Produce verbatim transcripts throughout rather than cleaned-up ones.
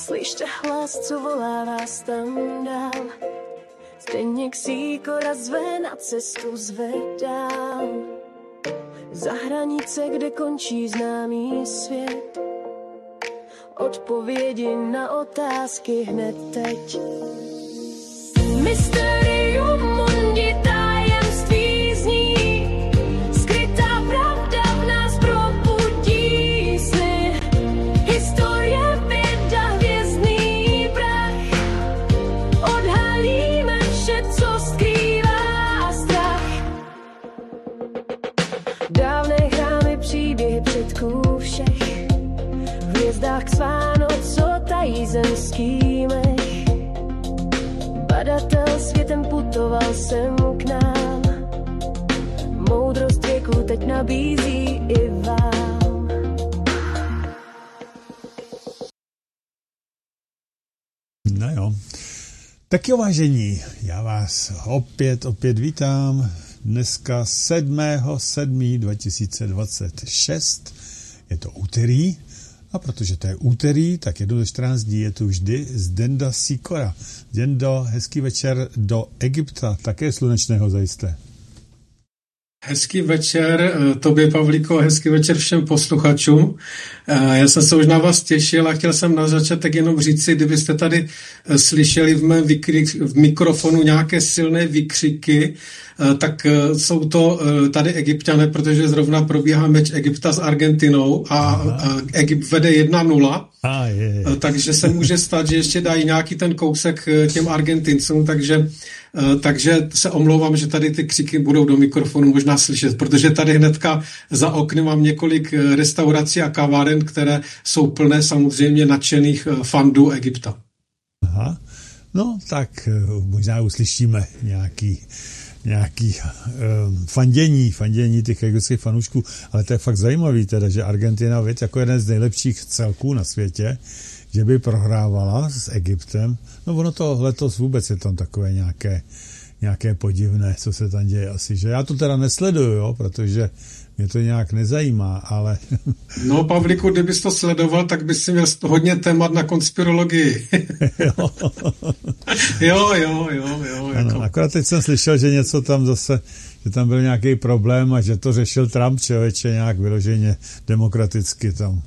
Slyšte hlas, co volá vás tam dál. Zdeněk Sýkora zve, na cestu zvedám. Za hranice, kde končí známý svět. Odpovědi na otázky hned teď. Mysterium mundi, tajemství zní. Skrytá pravda v nás probudí sny. Historie, věda, hvězdný prach. Odhalíme vše, co skrývá strach. Dávné chrámy, příběhy předků všech. V hvězdách k sváno, co tají zemský mech. Badatel světem putoval sem k nám. Moudrost věku teď nabízí i vám. No jo. Tak jo, vážení, já vás opět, opět vítám. Dneska sedmého sedmého dva tisíce dvacet šest. Je to úterý. A protože to je úterý, tak jednou ze čtrnáct dní je tu vždy Zdenda Sýkora. Zdendo, hezký večer do Egypta, také slunečného zajisté. Hezký večer tobě, Pavlíko, hezký večer všem posluchačům. Já jsem se už na vás těšil a chtěl jsem na začátek jenom říci, kdybyste tady slyšeli v mém vykrik, v mikrofonu nějaké silné výkřiky, tak jsou to tady Egypťané, protože zrovna probíhá meč Egypta s Argentinou a Aha. Egypt vede jedna nula. A je, je. Takže se může stát, že ještě dají nějaký ten kousek těm Argentincům, takže, takže se omlouvám, že tady ty křiky budou do mikrofonu možná slyšet, protože tady hnedka za oknem mám několik restaurací a kaváren, které jsou plné samozřejmě nadšených fandů Egypta. Aha, no tak možná uslyšíme nějaký nějaký um, fandění, fandění těch egyptských fanoušků, ale to je fakt zajímavý teda, že Argentina, věď, jako jeden z nejlepších celků na světě, že by prohrávala s Egyptem. No ono to letos vůbec je tam takové nějaké, nějaké podivné, co se tam děje asi, že já to teda nesleduju, jo, protože mě to nějak nezajímá, ale... No, Pavlíku, kdybys to sledoval, tak bys si měl hodně témat na konspirologii. jo. jo, jo, jo, jo. Ano, jako. Akorát teď jsem slyšel, že něco tam zase, že tam byl nějaký problém a že to řešil Trump, člověče, nějak vyloženě demokraticky tam.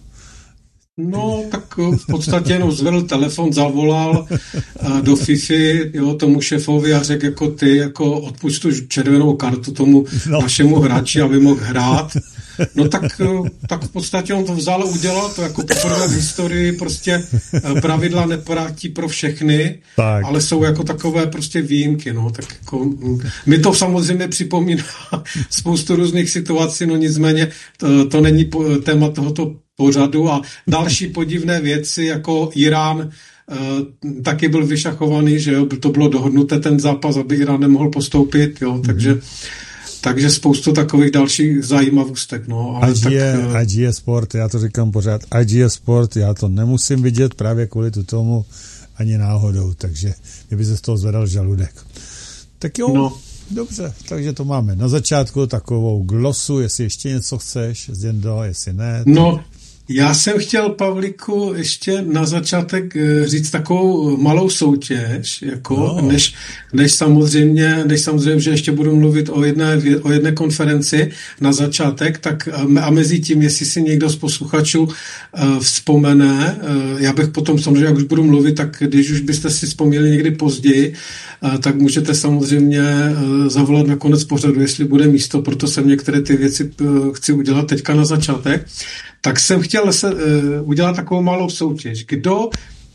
No, tak v podstatě jenom zvedl telefon, zavolal do FIFA, jo, tomu šéfovi a řekl jako ty, jako odpusť tu červenou kartu tomu no. našemu hráči, aby mohl hrát. No tak, tak v podstatě on to vzal a udělal to jako poprvé v historii, prostě pravidla neplatí pro všechny, tak. Ale jsou jako takové prostě výjimky, no, tak jako mi to samozřejmě připomíná spoustu různých situací, no nicméně to, to není téma tohoto pořadu a další podivné věci, jako Irán e, taky byl vyšachovaný, že jo, to bylo dohodnuté ten zápas, aby Irán nemohl postoupit, jo, takže, mm. takže spoustu takových dalších zajímavostek, no. Ale ať, tak, je, ať je sport, já to říkám pořád, ať je sport, já to nemusím vidět právě kvůli tomu ani náhodou, takže mě by se z toho zvedal žaludek. Tak jo, no. Dobře, takže to máme na začátku takovou glosu, jestli ještě něco chceš, Zdendo, jestli ne. No, já jsem chtěl, Pavlíku, ještě na začátek říct takovou malou soutěž, jako, no. než, než, samozřejmě, než samozřejmě, že ještě budu mluvit o jedné, o jedné konferenci na začátek, tak a mezi tím, jestli si někdo z posluchačů uh, vzpomene, uh, já bych potom samozřejmě, jak už budu mluvit, tak když už byste si vzpomněli někdy později, uh, tak můžete samozřejmě uh, zavolat na konec pořadu, jestli bude místo, proto jsem některé ty věci uh, chci udělat teďka na začátek. Tak jsem chtěl se, uh, udělat takovou malou soutěž. Kdo uh,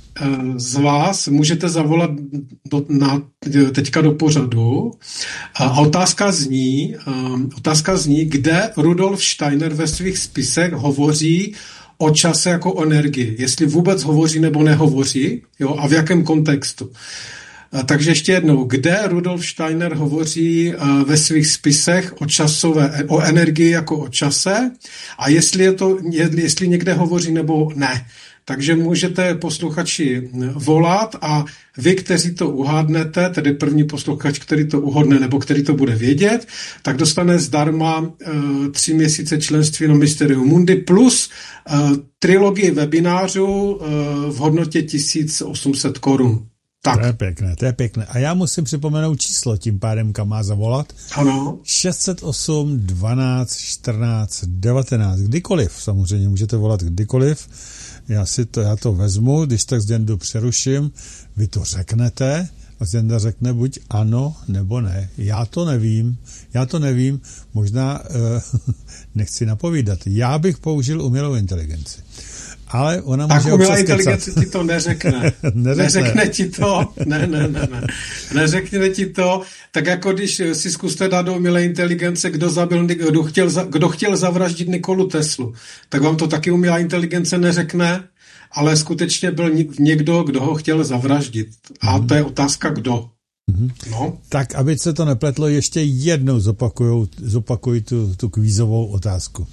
z vás můžete zavolat do, na, teďka do pořadu a otázka zní, uh, otázka zní, kde Rudolf Steiner ve svých spisech hovoří o čase jako o energii. Jestli vůbec hovoří nebo nehovoří, jo, a v jakém kontextu. Takže ještě jednou, kde Rudolf Steiner hovoří ve svých spisech o časové, o energii jako o čase a jestli je to, jestli někde hovoří nebo ne. Takže můžete posluchači volat a vy, kteří to uhádnete, tedy první posluchač, který to uhodne nebo který to bude vědět, tak dostane zdarma e, tři měsíce členství na Mysterium Mundi plus e, trilogii webinářů e, v hodnotě tisíc osm set korun. Tak. To je pěkné, to je pěkné. A já musím připomenout číslo, tím pádem, kam má zavolat. Ano. šest set osm, dvanáct, čtrnáct, devatenáct. Kdykoliv, samozřejmě můžete volat kdykoliv. Já si to, já to vezmu, když tak Zdendu přeruším, vy to řeknete a Zdenda řekne buď ano, nebo ne. Já to nevím, já to nevím, možná uh, nechci napovídat. Já bych použil umělou inteligenci. Ale ona tak může umělá inteligence ti to neřekne. neřekne. Neřekne ti to. Ne, ne, ne, ne. Neřekne ti to. Tak jako když si zkuste dát do umělé inteligence, kdo, zabil, kdo, chtěl, kdo chtěl zavraždit Nikolu Teslu, tak vám to taky umělá inteligence neřekne, ale skutečně byl někdo, kdo ho chtěl zavraždit. A to je otázka kdo. Mm-hmm. No. Tak, aby se to nepletlo, ještě jednou zopakuju, zopakuju tu, tu kvízovou otázku.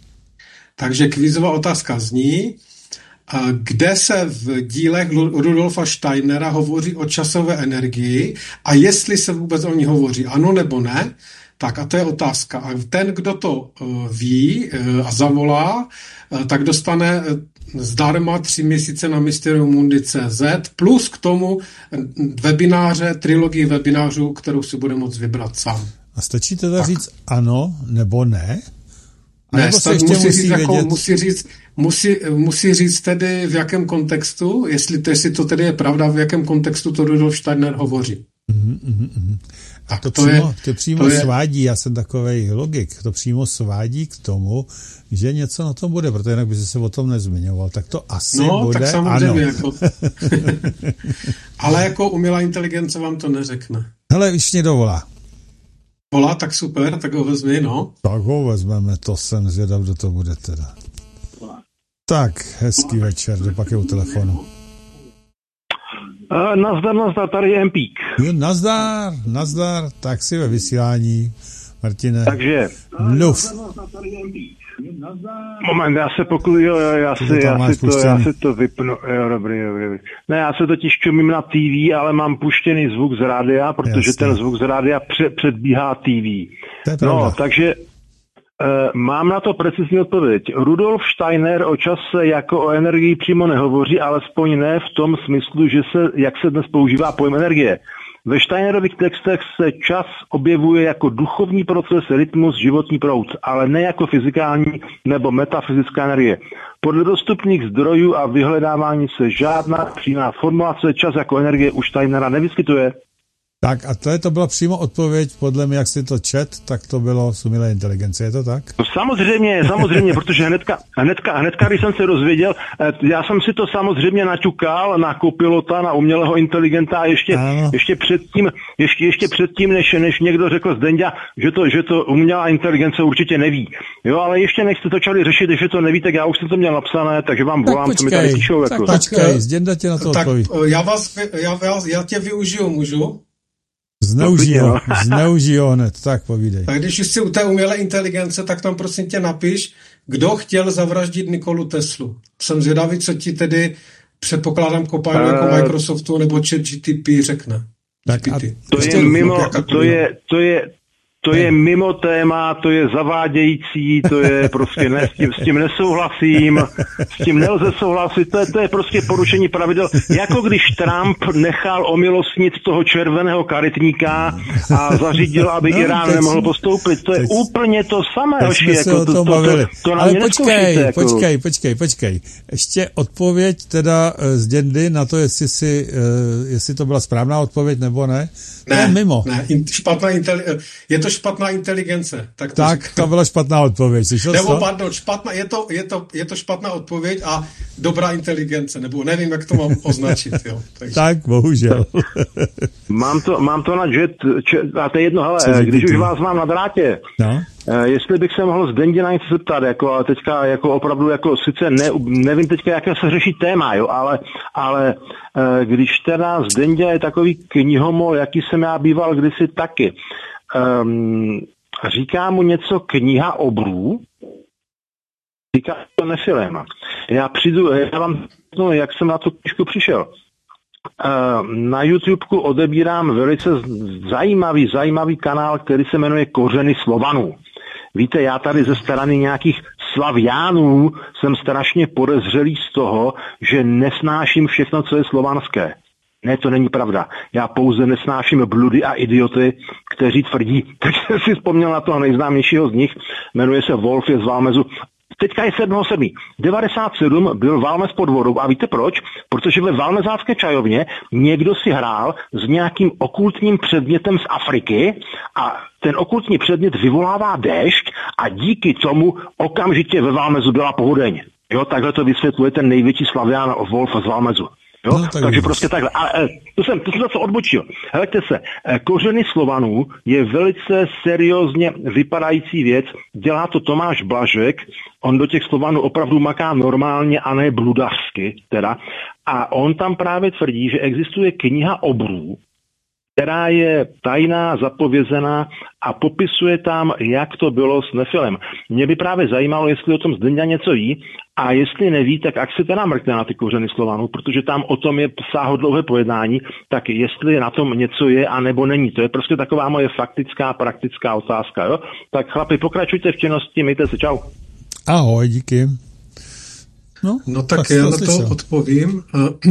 Takže kvízová otázka zní, kde se v dílech Rudolfa Steinera hovoří o časové energii a jestli se vůbec o ní hovoří ano nebo ne, tak a to je otázka. A ten, kdo to ví a zavolá, tak dostane zdarma tři měsíce na Mysterium Mundi tečka cé zet plus k tomu webináře, trilogii webinářů, kterou si bude moct vybrat sám. A stačí teda tak říct ano nebo ne? Ne, musí, musí, říct, jako, musí, říct, musí, musí říct tedy v jakém kontextu, jestli to, jestli to tedy je pravda, v jakém kontextu to Rudolf Steiner hovoří. Mm, mm, mm. A to, to přímo, je, to přímo to svádí, je... já jsem takovej logik, to přímo svádí k tomu, že něco na tom bude, protože jinak by se o tom nezmiňoval. Tak to asi no, bude tak samozřejmě, ano. Jako... Ale jako umělá inteligence vám to neřekne. Hele, už mě dovolá. Volá, tak super, tak ho vezmi, no. Tak ho vezmeme, to jsem zvědav, kdo to bude teda. Tak, hezký večer, kdo pak je u telefonu. Uh, nazdar, nazdar, tady je Empík. Jo, nazdar, nazdar, tak si ve vysílání, Martine. Takže. Mluv. Moment, já se pokud, jo, jo, já, si, já, si to, já si to vypnu, jo, dobrý, dobrý, dobrý. Ne, já se totiž čumím na T V, ale mám puštěný zvuk z rádia, protože Jasně. ten zvuk z rádia pře- předbíhá T V. No, takže e, mám na to precizní odpověď. Rudolf Steiner o čase jako o energii přímo nehovoří, alespoň ne v tom smyslu, že se, jak se dnes používá pojem energie. Ve Steinerových textech se čas objevuje jako duchovní proces, rytmus, životní proud, ale ne jako fyzikální nebo metafyzická energie. Podle dostupných zdrojů a vyhledávání se žádná přímá formulace čas jako energie u Steinera nevyskytuje. Tak a to, je, to byla přímo odpověď, podle mě, jak si to čet, tak to bylo z umělé inteligence, je to tak? No, samozřejmě, samozřejmě, protože hnedka, hnedka, hnedka, když jsem se dozvěděl, já jsem si to samozřejmě naťukal na kopilota, na umělého inteligenta a ještě, ještě předtím, ještě, ještě předtím, než, než někdo řekl Zdenďa, že to, že to umělá inteligence určitě neví. Jo, ale ještě než jste to začali řešit, že to neví, tak já už jsem to měl napsané, takže vám volám, tak co mi tady píšou. Jako. Tak počkej, Zdenďa tě na to tak, odpoví. Já vás, já, vás, já tě využiju, můžu? Zneužij ho, zneužij ho hned, tak povídej. Tak když už jsi u té umělé inteligence, tak tam prosím tě napiš, kdo chtěl zavraždit Nikolu Teslu. Jsem zvědavý, co ti tedy, předpokládám, kopání uh, jako Microsoftu nebo ChatGPT řekne. Tak a to je mimo, to je, to je, to je mimo téma, to je zavádějící, to je prostě ne, s tím, s tím nesouhlasím, s tím nelze souhlasit, to je, to je prostě porušení pravidel. Jako když Trump nechal omilostnit toho červeného karetníka a zařídil, aby no, Irán nemohl postoupit. To je teď, úplně to samé, hoši, jako to, to, to, to, to Ale počkej, jako. počkej, počkej, počkej. Ještě odpověď teda z Děndy na to, jestli, si, jestli to byla správná odpověď nebo ne. Ne, je mimo. Ne, špatná inteli- je to špatná inteligence. Tak to, tak to byla špatná odpověď. Nebo pardon, špatná, je, to, je, to, je to špatná odpověď a dobrá inteligence, nebo nevím, jak to mám označit. Jo. Takže. Tak, bohužel. mám, to, mám to na jet, č, a to je jedno, hele, když už vás mám na drátě, no? Jestli bych se mohl Zdendě na něco zeptat, jako, ale teďka jako opravdu, jako sice ne, nevím teďka, jaké se řeší téma, jo, ale, ale když teda Zdendě je takový knihomol, jaký jsem já býval kdysi taky, um, říká mu něco Kniha obrů, říká to Nefilem. Já přijdu, já vám, no, jak jsem na tu knížku přišel. Na YouTubeku odebírám velice zajímavý, zajímavý kanál, který se jmenuje Kořeny Slovanů. Víte, já tady ze strany nějakých Slaviánů jsem strašně podezřelý z toho, že nesnáším všechno, co je slovanské. Ne, to není pravda. Já pouze nesnáším bludy a idioty, kteří tvrdí, teď jsem si vzpomněl na toho nejznámějšího z nich, jmenuje se Wolf, je z Valmezu. Teďka je sedmého sedmého devadesát sedm byl Valmez pod vodou. A víte proč? Protože ve valmezácké čajovně někdo si hrál s nějakým okultním předmětem z Afriky a ten okultní předmět vyvolává déšť a díky tomu okamžitě ve Valmezu byla povodeň. Jo, takhle to vysvětluje ten největší slavián Wolf z Valmezu. Jo? No, tak takže prostě takhle. Ale to jsem, to jsem zase odbočil. Hleďte se, Kořeny Slovanů je velice seriózně vypadající věc. Dělá to Tomáš Blažek. On do těch Slovanů opravdu maká normálně a ne bludařsky. Teda. A on tam právě tvrdí, že existuje kniha obrů, která je tajná, zapovězená a popisuje tam, jak to bylo s Nefilem. Mě by právě zajímalo, jestli o tom Zdenda něco ví a jestli neví, tak ak se teda mrkne na ty Kořeny Slovanů, protože tam o tom je sáhodlouhé pojednání, tak jestli na tom něco je a nebo není. To je prostě taková moje faktická, praktická otázka. Jo? Tak chlapi, pokračujte v činnosti, mějte se, čau. Ahoj, díky. No, no tak, tak já na to odpovím.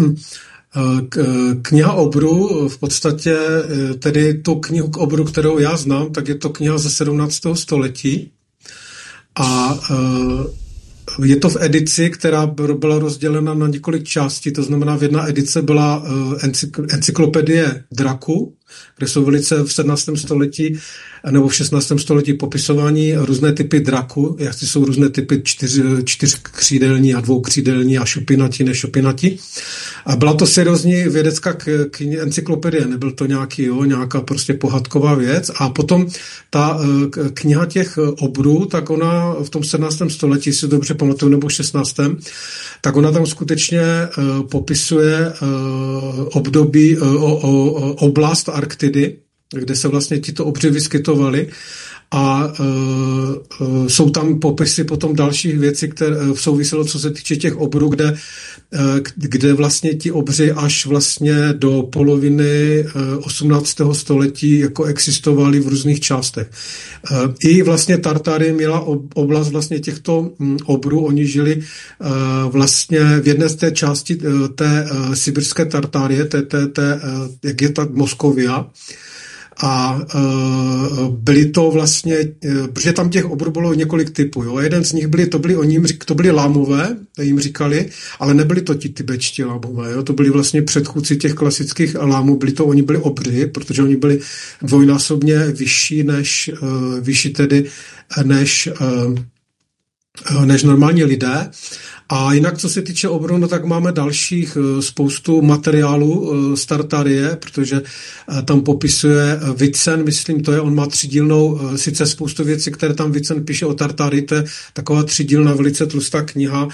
Kniha obrů, v podstatě tedy tu knihu k obru, kterou já znám, tak je to kniha ze sedmnáctého století a je to v edici, která byla rozdělena na několik částí, to znamená v jedna edice byla encyklopedie draku, kde jsou velice v sedmnáctém století nebo v šestnáctém století popisování různé typy draku, jak jsou různé typy čtyř, čtyřkřídelní a dvoukřídelní a šupinati, nešupinati. A byla to seriózní vědecká k, k encyklopedie, nebyl to nějaký, jo, nějaká prostě pohádková věc. A potom ta k, kniha těch obrů, tak ona v tom sedmnáctém století, si dobře pamatuju, nebo šestnáctém tak ona tam skutečně uh, popisuje uh, období, uh, o, o, oblast Arktidy, kde se vlastně tito obři vyskytovali a uh, uh, jsou tam popisy potom dalších věcí, které uh, souviselo, co se týče těch obrů, kde, uh, kde vlastně ti obři až vlastně do poloviny uh, osmnáctého století jako existovali v různých částech. Uh, I vlastně Tartárie měla ob, oblast vlastně těchto um, obrů, oni žili uh, vlastně v jedné z té části uh, té uh, sibirské Tartárie, té, té, té, uh, jak je ta Moskovia, a uh, byly to vlastně, uh, protože tam těch obrů bylo několik typů, jo. Jeden z nich byli, to byli oni, to byli lámové, jim říkali, ale nebyli to ti tibetští lámové, jo. To byli vlastně předchůdci těch klasických lámů, byli to, oni byli obři, protože oni byli dvojnásobně vyšší než, uh, vyšší tedy, než, uh, než normální lidé. A jinak, co se týče obrů, no tak máme dalších spoustu materiálů z Tartárie, protože tam popisuje Vicen, myslím, to je, on má třídílnou, sice spoustu věcí, které tam Vicen píše o Tartárii, to je taková třídílná, velice tlustá kniha,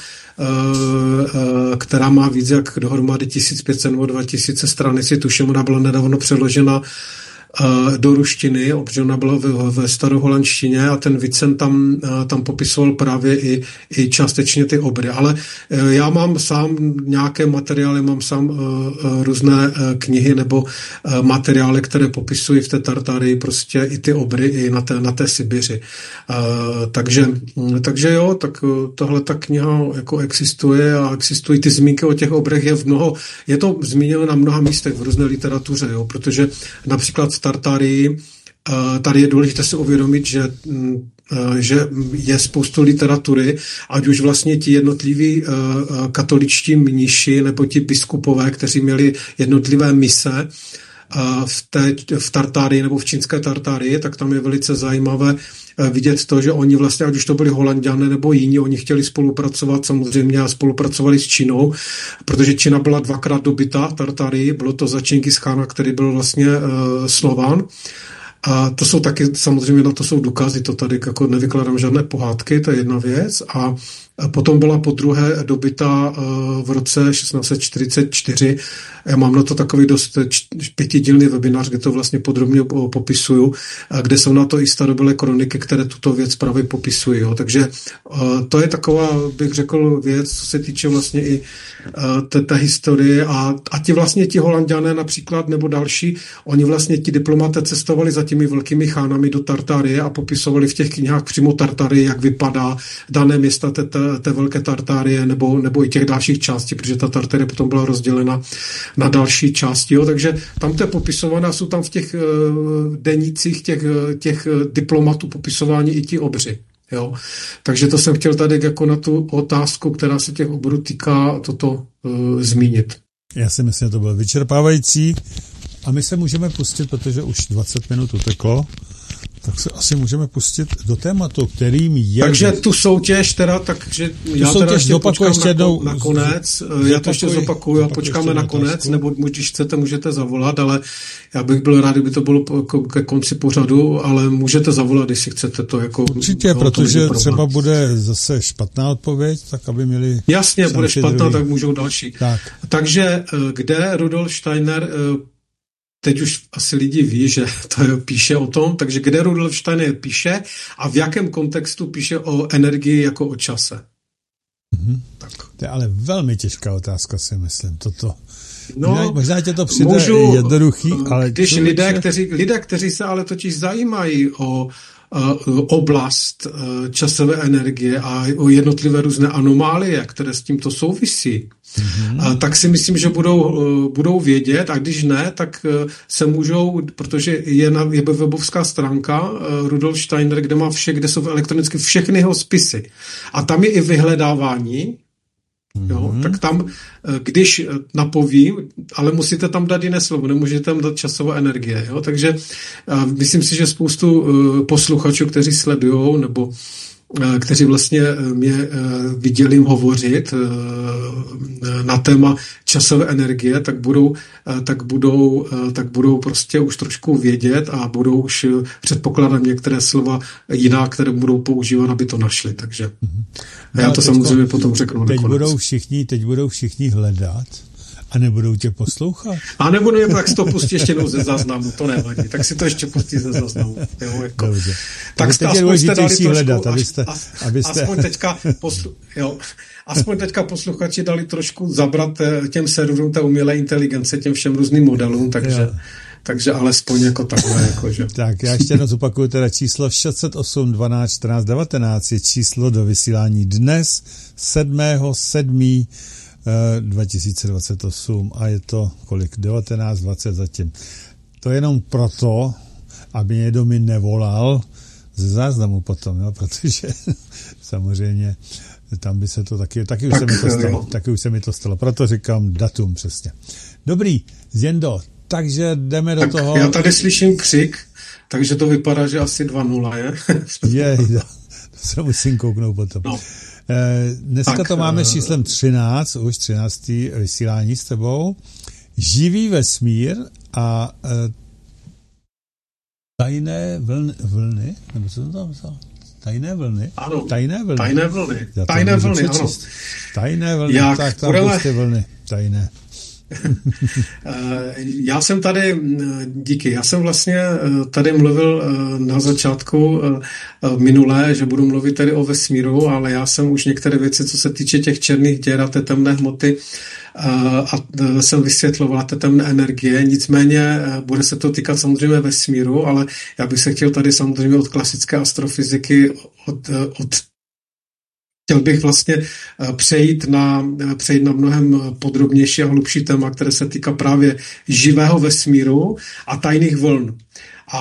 která má víc jak dohromady tisíc pět set nebo dva tisíce stran, si tuším, ona byla nedávno přeložena do ruštiny, protože ona byla ve, ve staroholandštině a ten Vicen tam, tam popisoval právě i, i částečně ty obry. Ale já mám sám nějaké materiály, mám sám uh, různé uh, knihy nebo uh, materiály, které popisují v té Tartárii prostě i ty obry i na té, na té Sibiři. Uh, takže, takže jo, tak tahle ta kniha jako existuje a existují ty zmínky o těch obrech je v mnoho, je to zmíněno na mnoha místech v různé literatuře, jo, protože například v Tartárii, tady je důležité si uvědomit, že, že je spoustu literatury, ať už vlastně ti jednotliví katoličtí mniši nebo ti biskupové, kteří měli jednotlivé mise, v, té, v Tartárii nebo v čínské Tartárii, tak tam je velice zajímavé vidět to, že oni vlastně, ať už to byli Holanďané nebo jiní, oni chtěli spolupracovat samozřejmě a spolupracovali s Čínou, protože Čína byla dvakrát dobytá v Tartárii, bylo to za Čingischána, který byl vlastně uh, Slován. A to jsou taky, samozřejmě na to jsou důkazy, to tady jako nevykládám žádné pohádky, to je jedna věc. A potom byla po druhé dobyta v roce šestnáct set čtyřicet čtyři. Já mám na to takový dost pětidílný webinář, kde to vlastně podrobně popisuju, kde jsou na to i starobylé kroniky, které tuto věc právě popisují. Jo. Takže to je taková, bych řekl, věc, co se týče vlastně i té, té historie. A, a ti vlastně ti Holanďané například, nebo další, oni vlastně ti diplomaté cestovali za těmi velkými chánami do Tartárie a popisovali v těch knihách přímo Tartárie, jak vypadá dané města té, té, té velké Tartárie, nebo, nebo i těch dalších částí, protože ta Tartárie potom byla rozdělena na další části. Jo. Takže tam to je popisované, jsou tam v těch uh, denících těch, těch diplomatů popisování i ti obři. Jo. Takže to jsem chtěl tady jako na tu otázku, která se těch oborů týká, toto uh, zmínit. Já si myslím, že to bylo vyčerpávající a my se můžeme pustit, protože už dvacet minut uteklo, tak se asi můžeme pustit do tématu, kterým je... Takže tu soutěž teda, takže tu já teda ještě počkám ještě jednou, na, na konec, zopakuj, já to ještě zopakuju a počkáme na konec, nebo když chcete, můžete zavolat, ale já bych byl rád, kdyby to bylo ke konci pořadu, ale můžete zavolat, jestli chcete to jako... Určitě, no, protože třeba bude zase špatná odpověď, tak aby měli... Jasně, bude špatná, druhý. Tak můžou další. Tak. Takže kde Rudolf Steiner... Teď už asi lidi ví, že to píše o tom, takže kde Rudolf Steiner píše a v jakém kontextu píše o energii jako o čase. Mm-hmm. Tak. To je ale velmi těžká otázka, si myslím, toto. No, možná tě to přijde můžu, jednoduchý, ale... Když lidé, kteří, lidé, kteří se ale totiž zajímají o uh, oblast uh, časové energie a o jednotlivé různé anomálie, které s tímto souvisí, mm-hmm. uh, tak si myslím, že budou, uh, budou vědět, a když ne, tak uh, se můžou, protože je, na, je webovská stránka uh, Rudolf Steiner, kde má vše, kde jsou elektronicky všechny jeho spisy. A tam je i vyhledávání. Jo, mm-hmm. Tak tam, když napovím, ale musíte tam dát jiné slovo, nemůžete tam dát časová energie. Jo? Takže uh, myslím si, že spoustu uh, posluchačů, kteří sledujou, nebo uh, kteří vlastně mě uh, viděli hovořit uh, na téma časové energie, tak budou, uh, tak, budou, uh, tak budou prostě už trošku vědět a budou už uh, předpokládat některé slova jiná, které budou používat, aby to našli. Takže mm-hmm. No, já to samozřejmě potom řeknu. Teď budou, všichni, teď budou všichni hledat a nebudou tě poslouchat. A nebudou je, tak si to pustí ještě jednou ze záznamu, to nevadí. Tak si to ještě pustí ze záznamu. Jo, jako. Dobře. Tak jste aspoň jste dali trošku, hledat, abyste, abyste... aspoň, teďka poslu, jo, aspoň teďka posluchači dali trošku zabrat těm serverům té umělé inteligence, těm všem různým modelům, takže... Jo. Takže alespoň jako takhle. Jako, že. Tak já ještě jednou zopakuju teda číslo šest set osm dvanáct čtrnáct devatenáct je číslo do vysílání dnes sedmého sedmého dva tisíce dvacet osm a je to kolik? devatenáct dvacet zatím. To jenom proto, aby někdo mi nevolal ze záznamu potom, jo? Protože samozřejmě tam by se to taky, taky už tak, se mi to stalo, taky už se mi to stalo, proto říkám datum přesně. Dobrý, Zjendo, takže jdeme do tak toho. Já tady slyším křik, takže to vypadá, že asi dva nula je. je, to se musím kouknout potom. No. Eh, dneska tak, to máme s číslem třináct, už třináctý vysílání s tebou. Živý vesmír a eh, tajné vlny, vlny? Nebo co to tam vzal? Tajné vlny? Ano, tajné vlny. Tajné vlny, tajné vlny, ano. Tajné vlny, Jak tak tam budeme... ty vlny, tajné. Já jsem tady, díky, já jsem vlastně tady mluvil na začátku minulé, že budu mluvit tady o vesmíru, ale já jsem už některé věci, co se týče těch černých děr a té temné hmoty, a jsem vysvětloval té temné energie, nicméně bude se to týkat samozřejmě vesmíru, ale já bych se chtěl tady samozřejmě od klasické astrofyziky, od, od Chtěl bych vlastně přejít na, přejít na mnohem podrobnější a hlubší téma, které se týká právě živého vesmíru a tajných vln. A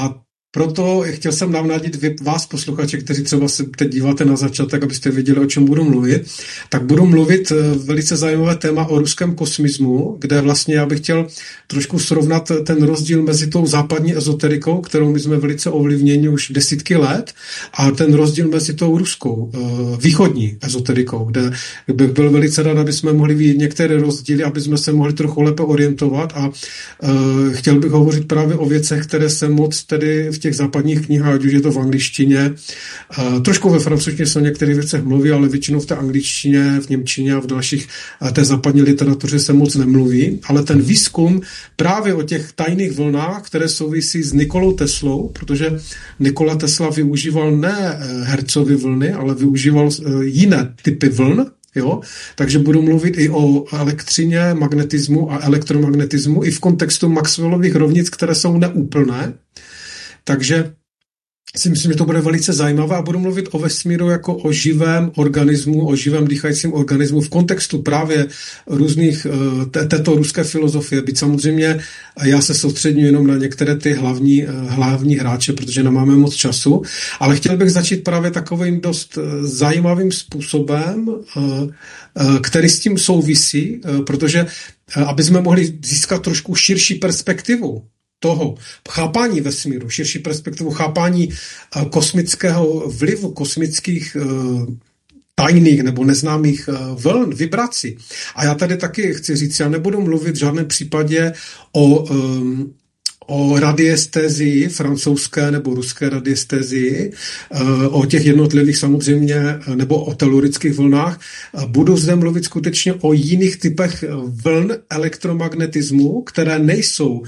proto chtěl jsem navnadit vás, posluchače, kteří třeba se teď díváte na začátek, abyste věděli, o čem budu mluvit, tak budu mluvit velice zajímavé téma o ruském kosmismu, kde vlastně já bych chtěl trošku srovnat ten rozdíl mezi tou západní ezoterikou, kterou my jsme velice ovlivněni už desítky let, a ten rozdíl mezi tou ruskou, východní ezoterikou, kde bych byl velice rád, aby jsme mohli vidět některé rozdíly, aby jsme se mohli trochu lépe orientovat, a chtěl bych hovořit právě o věcech, které se moc tedy v těch západních knihách, ať už je to v angličtině, uh, trošku ve francouzštině se o některých věcech mluví, ale většinou v té angličtině, v němčině a v dalších uh, té západní literatuře se moc nemluví, ale ten výzkum právě o těch tajných vlnách, které souvisí s Nikolou Teslou, protože Nikola Tesla využíval ne Hertzovy vlny, ale využíval uh, jiné typy vln. Jo? Takže budu mluvit i o elektřině, magnetismu a elektromagnetismu i v kontextu Maxwellových rovnic, které jsou neúplné. Takže si myslím, že to bude velice zajímavé, a budu mluvit o vesmíru jako o živém organismu, o živém dýchajícím organismu v kontextu právě různých této ruské filozofie. Byť samozřejmě já se soustředím jenom na některé ty hlavní, hlavní hráče, protože nemáme moc času, ale chtěl bych začít právě takovým dost zajímavým způsobem, který s tím souvisí, protože aby jsme mohli získat trošku širší perspektivu toho chápání vesmíru, širší perspektivu chápání uh, kosmického vlivu, kosmických uh, tajných nebo neznámých uh, vln, vibrací. A já tady taky chci říct, já nebudu mluvit v žádném případě o, um, o radiestézii, francouzské nebo ruské radiestézii, uh, o těch jednotlivých samozřejmě, nebo o telurických vlnách. Uh, budu zde mluvit skutečně o jiných typech vln elektromagnetismu, které nejsou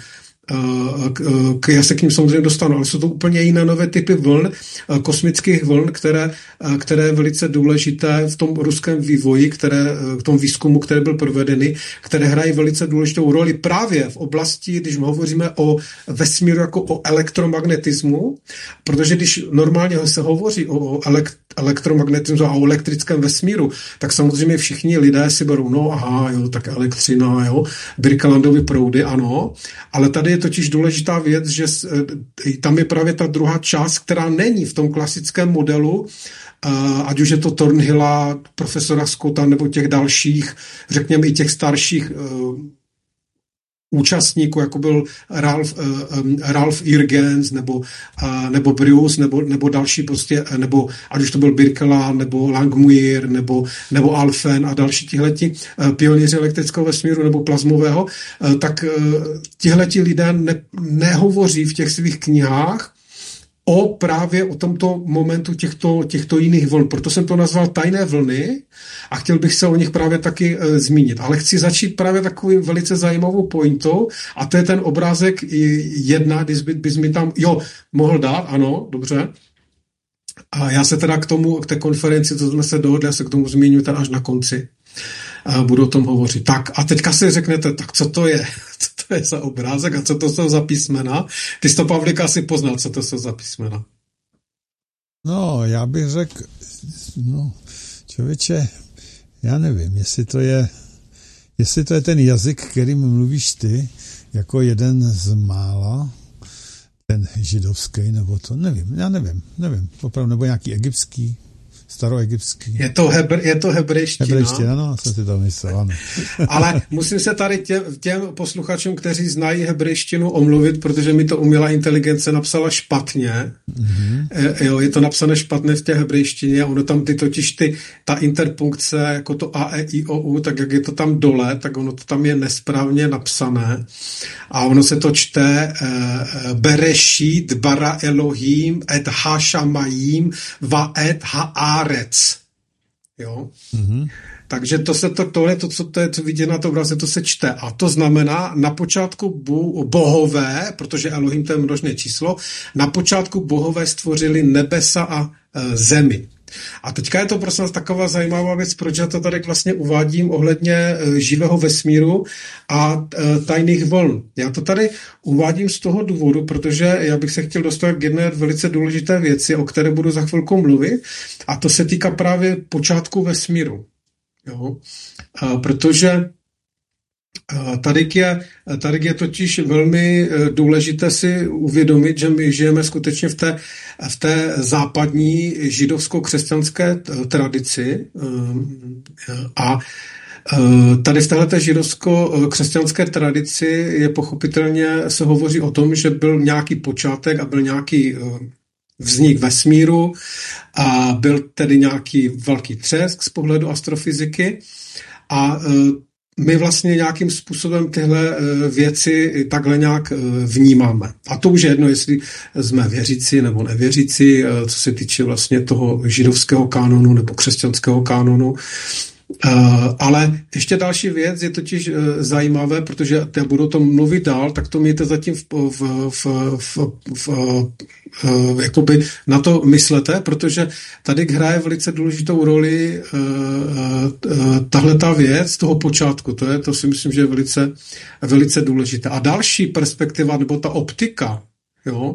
K, já se k ním samozřejmě dostanu, ale jsou to úplně jiné nové typy vln, kosmických vln, které, které je velice důležité v tom ruském vývoji, které, v tom výzkumu, který byl provedený, které hrají velice důležitou roli právě v oblasti, když hovoříme o vesmíru jako o elektromagnetismu, protože když normálně se hovoří o elekt, elektromagnetismu a o elektrickém vesmíru, tak samozřejmě všichni lidé si berou, no aha, jo, tak elektřina, jo, Birkelandovy proudy, ano, ale tady je totiž důležitá věc, že tam je právě ta druhá část, která není v tom klasickém modelu, ať už je to Thornhilla, profesora Scotta nebo těch dalších, řekněme i těch starších účastníků, jako byl Ralph, uh, Ralph Irgens nebo, uh, nebo Bruce, nebo, nebo další prostě, nebo ať už to byl Birkeland, nebo Langmuir, nebo, nebo Alphen a další tihleti uh, pionýři elektrického vesmíru nebo plazmového, uh, tak uh, tihleti lidé ne, nehovoří v těch svých knihách o právě o tomto momentu těchto, těchto jiných vln. Proto jsem to nazval tajné vlny a chtěl bych se o nich právě taky e, zmínit. Ale chci začít právě takovým velice zajímavou pointou, a to je ten obrázek jedna, když by, bys mi tam, jo, mohl dát, ano, dobře. A já se teda k tomu, k té konferenci, co jsme se dohodli, já se k tomu zmíním teda až na konci. A budu o tom hovořit. Tak a teďka si řeknete, tak co to je? Co to je za obrázek a co to jsou za písmena? Ty jsi to, Pavlíka, asi poznal, co to jsou za písmena. No, já bych řekl, no, člověče, já nevím, jestli to je, jestli to je ten jazyk, kterým mluvíš ty, jako jeden z mála, ten židovský, nebo to, nevím, já nevím, nevím, opravdu, nebo nějaký egyptský, staroegyptský. Je to, hebr, je to hebrejština. Hebrejština, no, jsem si to myslel, ano. Ale musím se tady těm, těm posluchačům, kteří znají hebrejštinu, omluvit, protože mi to umělá inteligence napsala špatně. Mm-hmm. E, jo, je to napsané špatně v té hebrejštině, ono tam ty totiž ty, ta interpunkce, jako to A, E, I, O, U, tak jak je to tam dole, tak ono to tam je nesprávně napsané. A ono se to čte e, Bereshit bara Elohim et ha-shamayim va et ha Arec. Jo? Mm-hmm. Takže to se to, tohle, to, co, to je, co vidíte na to obraze, to se čte. A to znamená, na počátku bu, bohové, protože Elohim to je množné číslo, na počátku bohové stvořili nebesa a e, zemi. A teďka je to prosím vás taková zajímavá věc, proč já to tady vlastně uvádím ohledně e, živého vesmíru a e, tajných vln. Já to tady uvádím z toho důvodu, protože já bych se chtěl dostat k jedné velice důležité věci, o které budu za chvilku mluvit, a to se týká právě počátku vesmíru. Jo? A protože Tady je, tady je totiž velmi důležité si uvědomit, že my žijeme skutečně v té, v té západní židovsko-křesťanské tradici a tady v téhleté židovsko-křesťanské tradici je pochopitelně, se hovoří o tom, že byl nějaký počátek a byl nějaký vznik vesmíru a byl tedy nějaký velký třesk z pohledu astrofyziky a my vlastně nějakým způsobem tyhle věci takhle nějak vnímáme. A to už je jedno, jestli jsme věřící nebo nevěřící, co se týče vlastně toho židovského kánonu nebo křesťanského kánonu. Uh, ale ještě další věc je totiž uh, zajímavé, protože já budu o tom mluvit dál, tak to mějte zatím v, v, v, v, v, uh, jakoby na to myslete, protože tady hraje velice důležitou roli uh, uh, tahleta věc toho počátku. To je, to si myslím, že je velice, velice důležité. A další perspektiva, nebo ta optika, jo,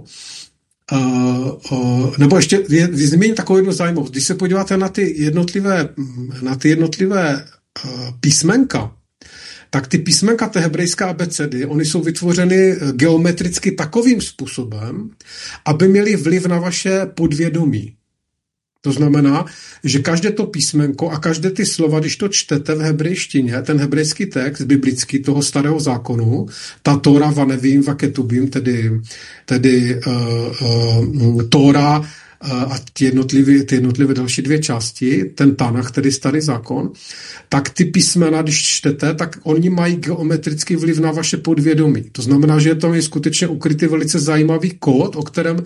Uh, uh, nebo ještě zmíním takovou jednu zajímavost. Když se podíváte na ty jednotlivé, na ty jednotlivé uh, písmenka, tak ty písmenka té hebrejské abecedy, oni jsou vytvořeny geometricky takovým způsobem, aby měly vliv na vaše podvědomí. To znamená, že každé to písmenko a každé ty slova, když to čtete v hebrejštině, ten hebrejský text biblický toho starého zákonu, ta Tóra vanevím vaketubím, tedy, tedy uh, uh, Tóra uh, a ty jednotlivé, ty jednotlivé další dvě části, ten Tanach, tedy starý zákon, tak ty písmena, když čtete, tak oni mají geometrický vliv na vaše podvědomí. To znamená, že tam je skutečně ukrytý velice zajímavý kód, o kterém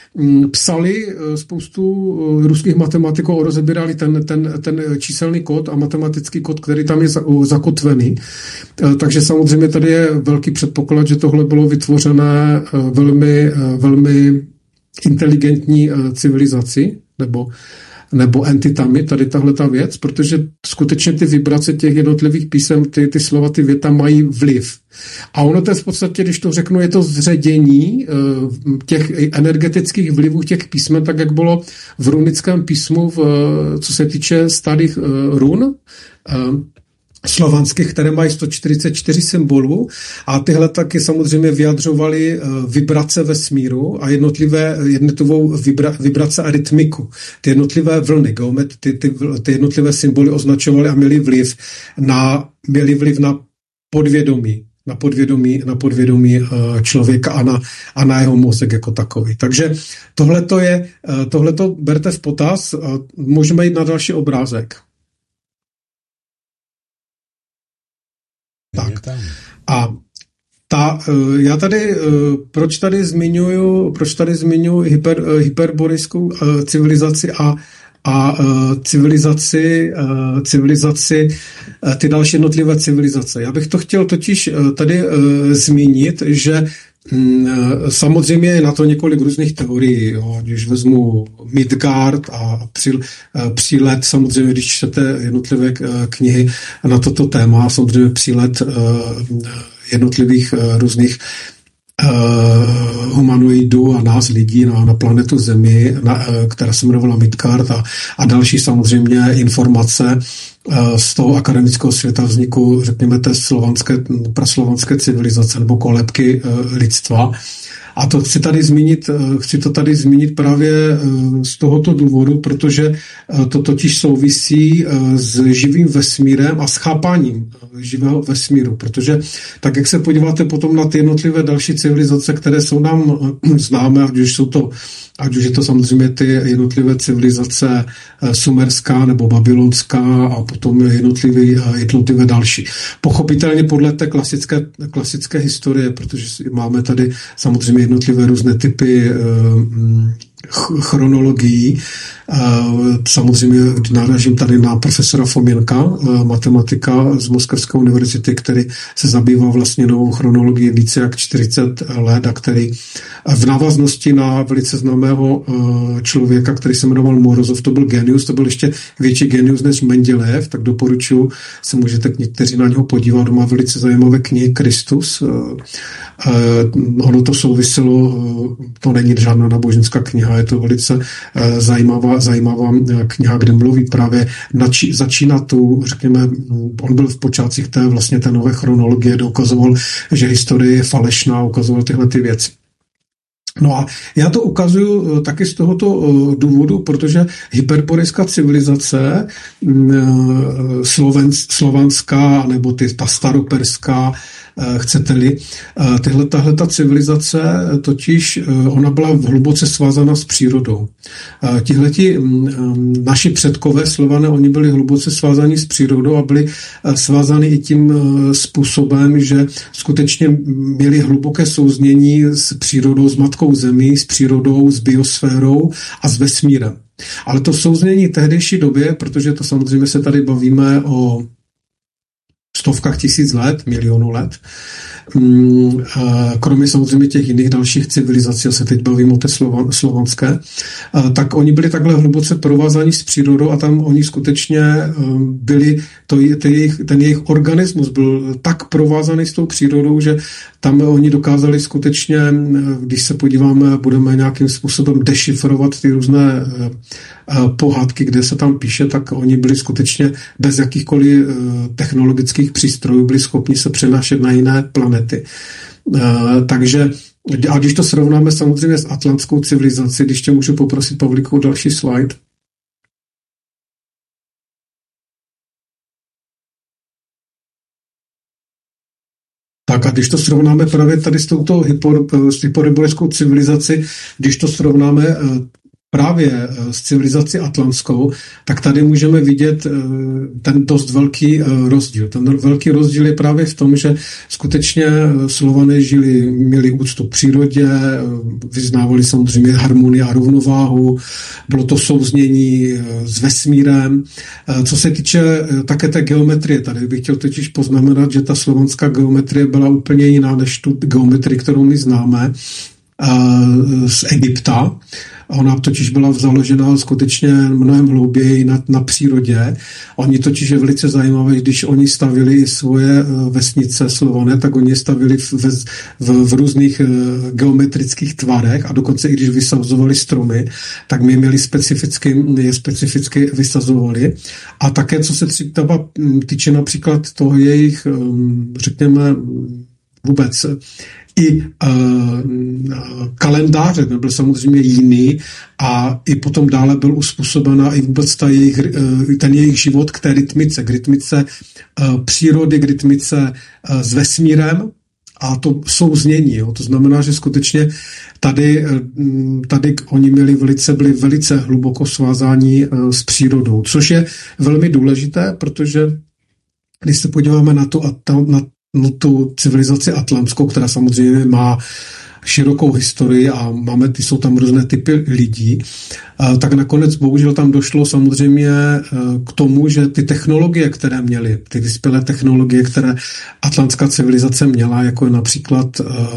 psali spoustu ruských matematiků, rozebírali ten, ten, ten číselný kód a matematický kód, který tam je zakotvený. Takže samozřejmě tady je velký předpoklad, že tohle bylo vytvořené velmi, velmi inteligentní civilizaci, nebo nebo entitami, tady tahle ta věc, protože skutečně ty vibrace těch jednotlivých písem, ty, ty slova, ty věta mají vliv. A ono to je v podstatě, když to řeknu, je to zředění těch energetických vlivů těch písmen, tak jak bylo v runickém písmu, v, co se týče starých run, slovanských, které mají sto čtyřicet čtyři symbolů a tyhle taky samozřejmě vyjadřovaly vibrace vesmíru a jednotlivé, jednotlivou vibra, vibrace a rytmiku. Ty jednotlivé vlny, geomet, ty, ty, ty jednotlivé symboly označovaly a měly vliv na, měly vliv na podvědomí, na podvědomí, na podvědomí člověka a na, a na jeho mozek jako takový. Takže tohleto je, tohleto berte v potaz, můžeme jít na další obrázek. Tak. A ta, já tady, proč tady zmiňuju, proč tady zmiňuju hyper, hyperboriskou civilizaci a, a civilizaci, civilizaci, ty další jednotlivé civilizace. Já bych to chtěl totiž tady zmínit, že samozřejmě je na to několik různých teorií. Jo. Když vezmu Midgard a přílet, samozřejmě, když čtete jednotlivé knihy na toto téma, samozřejmě přílet jednotlivých různých humanoidů a nás lidí na, na planetu Zemi, na, která se jmenovala Midgard a, a další samozřejmě informace z toho akademického světa vzniku, řekněme, té slovanské, praslovanské civilizace nebo kolébky lidstva. A to chci tady zmínit, chci to tady zmínit právě z tohoto důvodu, protože to totiž souvisí s živým vesmírem a s chápáním živého vesmíru, protože tak, jak se podíváte potom na ty jednotlivé další civilizace, které jsou nám známé, ať už jsou to, ať už je to samozřejmě ty jednotlivé civilizace sumerská nebo babylonská a potom jednotlivé, jednotlivé další. Pochopitelně podle té klasické, klasické historie, protože máme tady samozřejmě jednotlivé různé typy chronologií. Samozřejmě náražím tady na profesora Fomenka, matematika z Moskevské univerzity, který se zabývá vlastně novou chronologií více jak čtyřicet let a který v návaznosti na velice známého člověka, který se jmenoval Morozov, to byl genius, to byl ještě větší genius než Mendělejev, tak doporučuji, se můžete někteří na něho podívat, má velice zajímavé knihy Kristus. Ono to souviselo, to není žádná náboženská kniha, kniha, je to velice zajímavá, zajímavá kniha, kde mluví právě, nači, začíná tu, řekněme, on byl v počátcích té vlastně té nové chronologie, kde ukazoval, že historie je falešná, ukazoval tyhle ty věci. No a já to ukazuju taky z tohoto důvodu, protože hyperborecká civilizace, slovanská, nebo ty, ta staroperská, chcete-li, tyhle, tahle ta civilizace totiž, ona byla hluboce svázána s přírodou. Tihleti naši předkové Slované, oni byli hluboce svázáni s přírodou a byli svázáni i tím způsobem, že skutečně měli hluboké souznění s přírodou, s matkou zemí, s přírodou, s biosférou a s vesmírem. Ale to souznění tehdejší době, protože to samozřejmě se tady bavíme o stovkách tisíc let, milionů let, kromě samozřejmě těch jiných dalších civilizací, já se teď bavím o té slovanské, tak oni byli takhle hluboce provázaní s přírodou a tam oni skutečně byli, to, ten, jejich, ten jejich organismus byl tak provázaný s tou přírodou, že tam oni dokázali skutečně, když se podíváme, budeme nějakým způsobem dešifrovat ty různé pohádky, kde se tam píše, tak oni byli skutečně bez jakýchkoliv technologických přístrojů, byli schopni se přenášet na jiné planety. Takže, a když to srovnáme samozřejmě s atlantskou civilizací, když tě můžu poprosit, Pavlíku, další slide. Tak a když to srovnáme právě tady s touto hyperboreckou civilizací, když to srovnáme právě s civilizací atlantskou, tak tady můžeme vidět ten dost velký rozdíl. Ten velký rozdíl je právě v tom, že skutečně Slované žili, měli úctu k přírodě, vyznávali samozřejmě harmonii a rovnováhu, bylo to souznění s vesmírem. Co se týče také té geometrie, tady bych chtěl totiž poznamenat, že ta slovanská geometrie byla úplně jiná než tu geometrii, kterou my známe z Egypta. Ona totiž byla založena skutečně mnohem hlouběji na, na přírodě. Oni totiž je velice zajímavé, když oni stavili svoje vesnice Slované, tak oni je stavili v, v, v různých geometrických tvarech a dokonce i když vysazovali stromy, tak my měli specificky, je specificky vysazovali. A také, co se třeba týče například toho jejich, řekněme, vůbec i uh, kalendáře byl samozřejmě jiný a i potom dále byl uspůsobena i vůbec ta jejich, uh, ten jejich život k té rytmice, k rytmice uh, přírody, k rytmice uh, s vesmírem a to souznění. Jo. To znamená, že skutečně tady, uh, tady oni měli velice, byli velice hluboko svázáni uh, s přírodou, což je velmi důležité, protože když se podíváme na tu, na no, tu civilizaci atlantskou, která samozřejmě má širokou historii a máme, ty jsou tam různé typy lidí, tak nakonec bohužel tam došlo samozřejmě k tomu, že ty technologie, které měly, ty vyspělé technologie, které atlantská civilizace měla, jako je například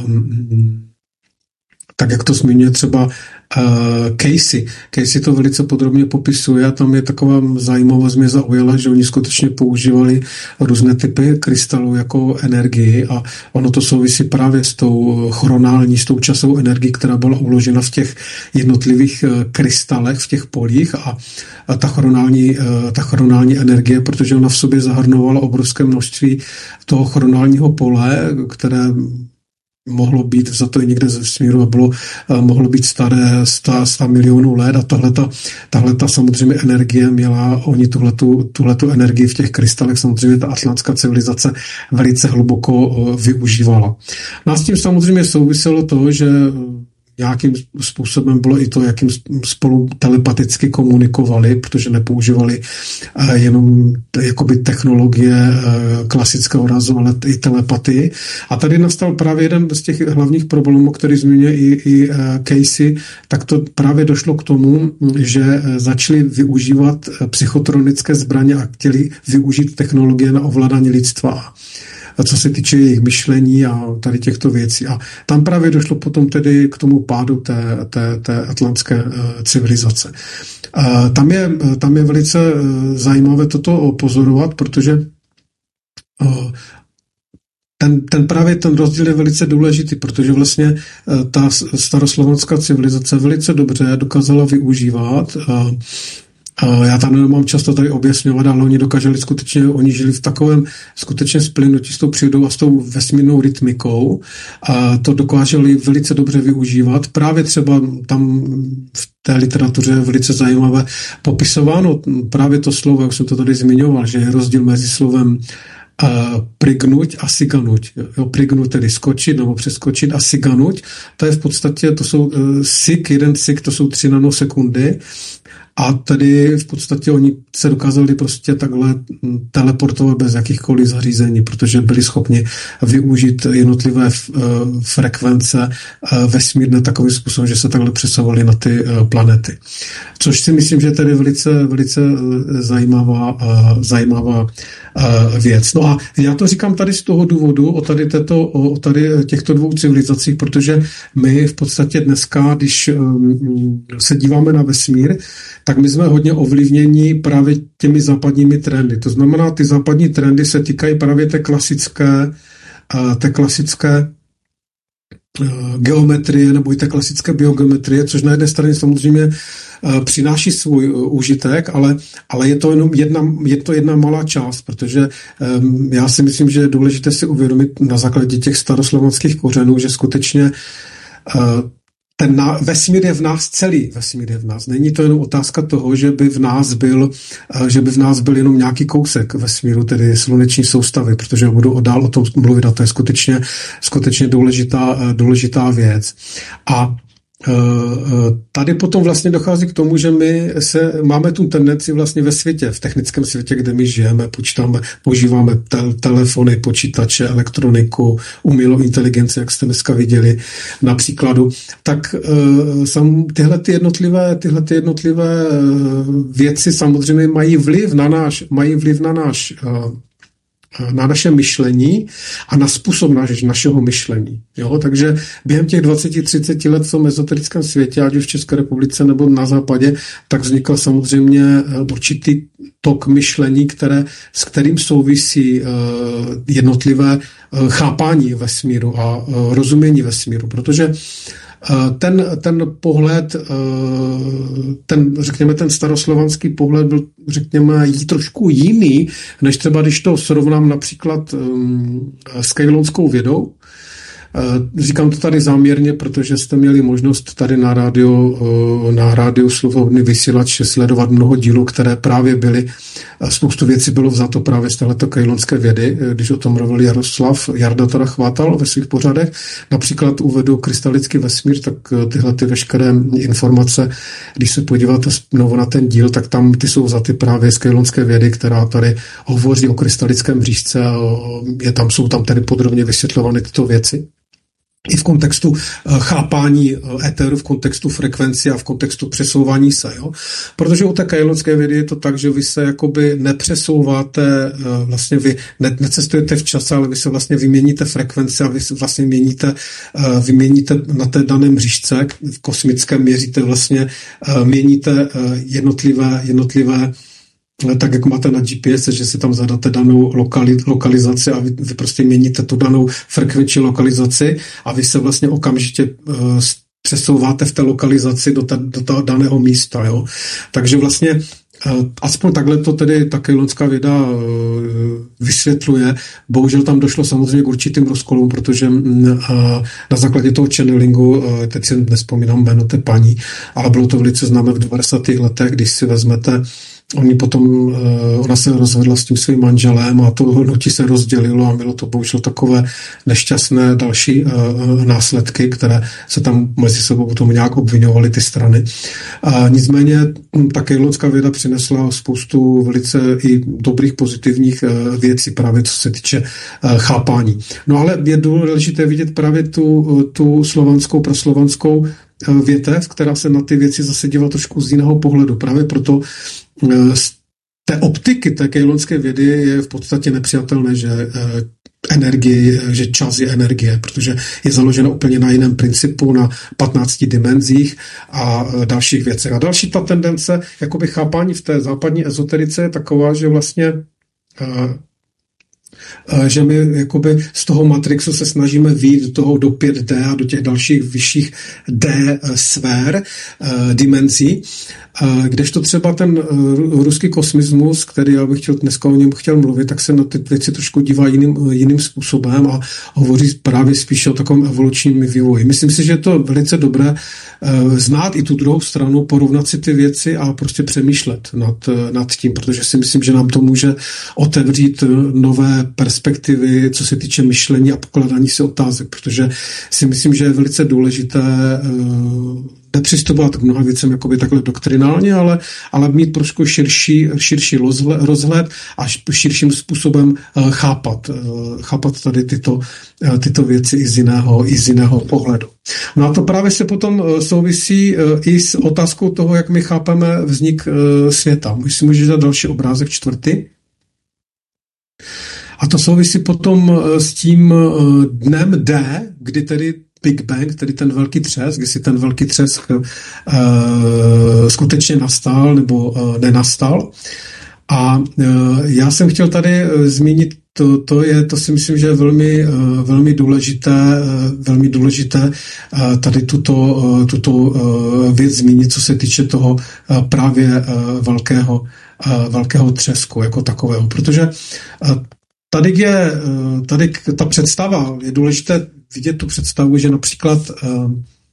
tak, jak to zmiňuje třeba Uh, Casey. Casey to velice podrobně popisuje a tam je taková zajímavost, mě zaujala, že oni skutečně používali různé typy krystalů jako energii a ono to souvisí právě s tou chronální, s tou časovou energií, která byla uložena v těch jednotlivých uh, krystalech, v těch polích a, a ta chronální, uh, ta chronální energie, protože ona v sobě zahrnovala obrovské množství toho chronálního pole, které mohlo být vzato i někde ze vesmíru a bylo, mohlo být staré sto milionů let a tahleta, tahleta samozřejmě energie měla, oni tuhletu, tuhletu energii v těch krystalech samozřejmě ta atlantská civilizace velice hluboko využívala. No a s tím samozřejmě souviselo to, že nějakým způsobem bylo i to, jakým spolu telepaticky komunikovali, protože nepoužívali jenom jakoby technologie klasického razu, ale i telepatii. A tady nastal právě jeden z těch hlavních problémů, který zmiňuje i, i Casey, tak to právě došlo k tomu, že začali využívat psychotronické zbraně a chtěli využít technologie na ovládání lidstva, co se týče jejich myšlení a tady těchto věcí. A tam právě došlo potom tedy k tomu pádu té, té, té atlantské civilizace. Tam je, tam je velice zajímavé toto pozorovat, protože ten, ten právě ten rozdíl je velice důležitý, protože vlastně ta staroslovanská civilizace velice dobře dokázala využívat. Já tam nemám často tady objasňovat, ale oni dokáželi skutečně, oni žili v takovém skutečně splynutí s tou přírodou a s tou vesmírnou rytmikou. A to dokáželi velice dobře využívat. Právě třeba tam v té literatuře je velice zajímavé popisováno právě to slovo, jak jsem to tady zmiňoval, že je rozdíl mezi slovem Uh, prignuť a siganuť. Jo, prignuť tedy skočit nebo přeskočit a siganuť, to je v podstatě, to jsou uh, sik, jeden sik, to jsou tři nanosekundy a tedy v podstatě oni se dokázali prostě takhle teleportovat bez jakýchkoliv zařízení, protože byli schopni využít jednotlivé uh, frekvence uh, vesmírné takovým způsobem, že se takhle přesouvali na ty uh, planety. Což si myslím, že je tedy velice, velice uh, zajímavá, uh, zajímavá věc. No a já to říkám tady z toho důvodu o tady, této, o tady těchto dvou civilizacích, protože my v podstatě dneska, když um, se díváme na vesmír, tak my jsme hodně ovlivněni právě těmi západními trendy. To znamená, ty západní trendy se týkají právě té klasické, uh, té klasické geometrie nebo i té klasické biogeometrie, což na jedné straně samozřejmě přináší svůj užitek, ale, ale je to jenom jedna, je to jedna malá část, protože um, já si myslím, že je důležité si uvědomit na základě těch staroslovanských kořenů, že skutečně uh, ten ná, vesmír je v nás celý, vesmír je v nás. Není to jenom otázka toho, že by v nás byl, že by v nás byl jenom nějaký kousek vesmíru, tedy sluneční soustavy, protože budu dál o tom mluvit a to je skutečně, skutečně důležitá, důležitá věc. A tady potom vlastně dochází k tomu, že my se, máme tu tendenci vlastně ve světě, v technickém světě, kde my žijeme, počítáme, používáme tel, telefony, počítače, elektroniku, umělou inteligenci, jak jste dneska viděli na příkladu, tak uh, sam, tyhle ty jednotlivé, tyhle ty jednotlivé uh, věci samozřejmě mají vliv na náš, mají vliv na náš uh, na naše myšlení a na způsob naš, našeho myšlení. Jo? Takže během těch dvacet třicet let v tom ezoterickém světě, ať už v České republice nebo na západě, tak vznikl samozřejmě určitý tok myšlení, které, s kterým souvisí uh, jednotlivé uh, chápání vesmíru a uh, rozumění vesmíru, protože Ten, ten pohled, ten, řekněme, ten staroslovanský pohled byl, řekněme, trošku jiný, než třeba, když to srovnám například s kejlonskou vědou. Říkám to tady záměrně, protože jste měli možnost tady na rádiu, na rádiu Svobodný vysílač sledovat mnoho dílů, které právě byly, spoustu věcí bylo vzato právě z této kejlonské vědy, když o tom mluvil Jaroslav Jarda teda chvátal ve svých pořadech. Například uvedu krystalický vesmír, tak tyhle ty veškeré informace, když se podíváte znovu na ten díl, tak tam ty jsou vzaty právě z kejlonské vědy, která tady hovoří o krystalickém mřížce a je tam, jsou tam tedy podrobně vysvětlovány tyto věci. I v kontextu chápání éteru, v kontextu frekvenci a v kontextu přesouvání se. Jo? Protože u té kejlonské vědy je to tak, že vy se jakoby nepřesouváte, vlastně vy ne, necestujete v čase, ale vy se vlastně vyměníte frekvence a vy se vlastně měníte, vyměníte na té dané mřížce, v kosmickém měříte vlastně, měníte jednotlivé, jednotlivé tak jak máte na G P S, že si tam zadáte danou lokali, lokalizaci a vy, vy prostě měníte tu danou frekvenční lokalizaci a vy se vlastně okamžitě uh, přesouváte v té lokalizaci do, ta, do toho daného místa. Jo? Takže vlastně uh, aspoň takhle to tedy ta kejlonská věda uh, vysvětluje. Bohužel tam došlo samozřejmě k určitým rozkolům, protože uh, na základě toho channelingu, uh, teď si nespomínám jméno té paní, ale bylo to velice známé v devadesátých letech, když si vezmete Oni potom, ona se rozvedla s tím svým manželem a to hnutí se rozdělilo a bylo to bohužel takové nešťastné další uh, následky, které se tam mezi sebou potom nějak obvinovaly ty strany. A nicméně ta kejlonská věda přinesla spoustu velice i dobrých pozitivních uh, věcí právě co se týče uh, chápání. No ale je důležité vidět právě tu, tu slovanskou, proslovanskou větev, která se na ty věci zase dívá trošku z jiného pohledu. Právě proto z té optiky té kejlonské vědy je v podstatě nepřijatelné, že energie, že čas je energie, protože je založena úplně na jiném principu, na patnácti dimenzích a dalších věcech. A další ta tendence, jakoby chápání v té západní ezoterice je taková, že vlastně Že my jakoby z toho Matrixu se snažíme vyjít do toho do pět dé a do těch dalších vyšších D sfér, dimenzí, kdežto třeba ten ruský kosmismus, který já bych chtěl dneska o něm chtěl mluvit, tak se na ty věci trošku dívá jiným, jiným způsobem a hovoří právě spíše o takovém evolučním vývoji. Myslím si, že je to velice dobré znát i tu druhou stranu, porovnat si ty věci a prostě přemýšlet nad, nad tím, protože si myslím, že nám to může otevřít nové perspektivy, co se týče myšlení a pokladání si otázek, protože si myslím, že je velice důležité nepřistupovat k mnoha věcem jakoby takhle doktrinálně, ale, ale mít trošku širší, širší rozhled a širším způsobem chápat, chápat tady tyto, tyto věci i z jiného, i z jiného pohledu. No a to právě se potom souvisí i s otázkou toho, jak my chápeme vznik světa. Když si můžeš dát další obrázek, čtvrtý. A to souvisí potom s tím dnem D, kdy tedy Big Bang, tedy ten velký třesk, kdy si ten velký třesk uh, skutečně nastal nebo uh, nenastal. A uh, já jsem chtěl tady uh, zmínit, to, to, je, to si myslím, že je velmi, uh, velmi důležité, uh, velmi důležité uh, tady tuto, uh, tuto uh, věc zmínit, co se týče toho uh, právě uh, velkého, uh, velkého třesku jako takového, protože uh, Tady je, tady ta představa, je důležité vidět tu představu, že například uh,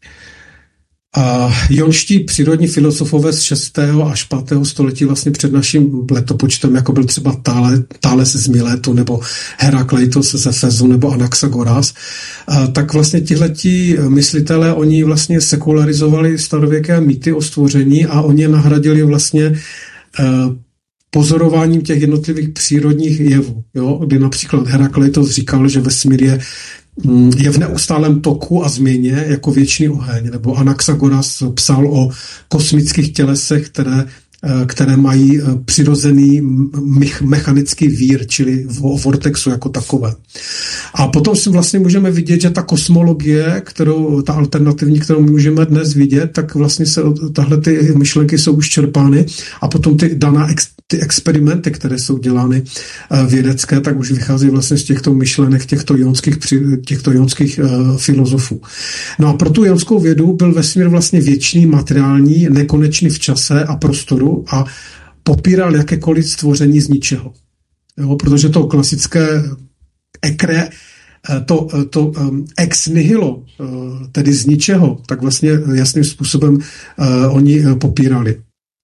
uh, jonští přírodní filozofové z šestého až pátého století vlastně před naším letopočtem, jako byl třeba Thales z Miletu, nebo Herakleitos z Efezu, nebo Anaxagoras, uh, tak vlastně tihleti myslitelé, oni vlastně sekularizovali starověké mýty o stvoření a oni nahradili vlastně uh, pozorováním těch jednotlivých přírodních jevů. Jo? Kdy například Herakleitos říkal, že vesmír je, je v neustálém toku a změně jako věčný oheň, nebo Anaxagoras psal o kosmických tělesech, které, které mají přirozený mechanický vír, čili o vortexu jako takové. A potom si vlastně můžeme vidět, že ta kosmologie, kterou, ta alternativní, kterou můžeme dnes vidět, tak vlastně se tahle ty myšlenky jsou už čerpány a potom ty daná ex, ty experimenty, které jsou dělány vědecké, tak už vychází vlastně z těchto myšlenek těchto jonských, těchto jonských uh, filozofů. No a pro tu jonskou vědu byl vesmír vlastně věčný, materiální, nekonečný v čase a prostoru a popíral jakékoliv stvoření z ničeho. Jo, protože to klasické ekre, to, to um, ex nihilo, uh, tedy z ničeho, tak vlastně jasným způsobem uh, oni uh, popírali.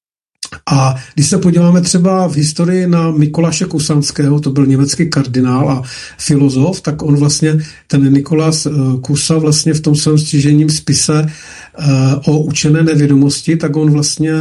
A když se podíváme třeba v historii na Mikuláše Kusanského, to byl německý kardinál a filozof, tak on vlastně, ten Nikolás Kusa vlastně v tom svém stěžejním spise o učené nevědomosti, tak on vlastně,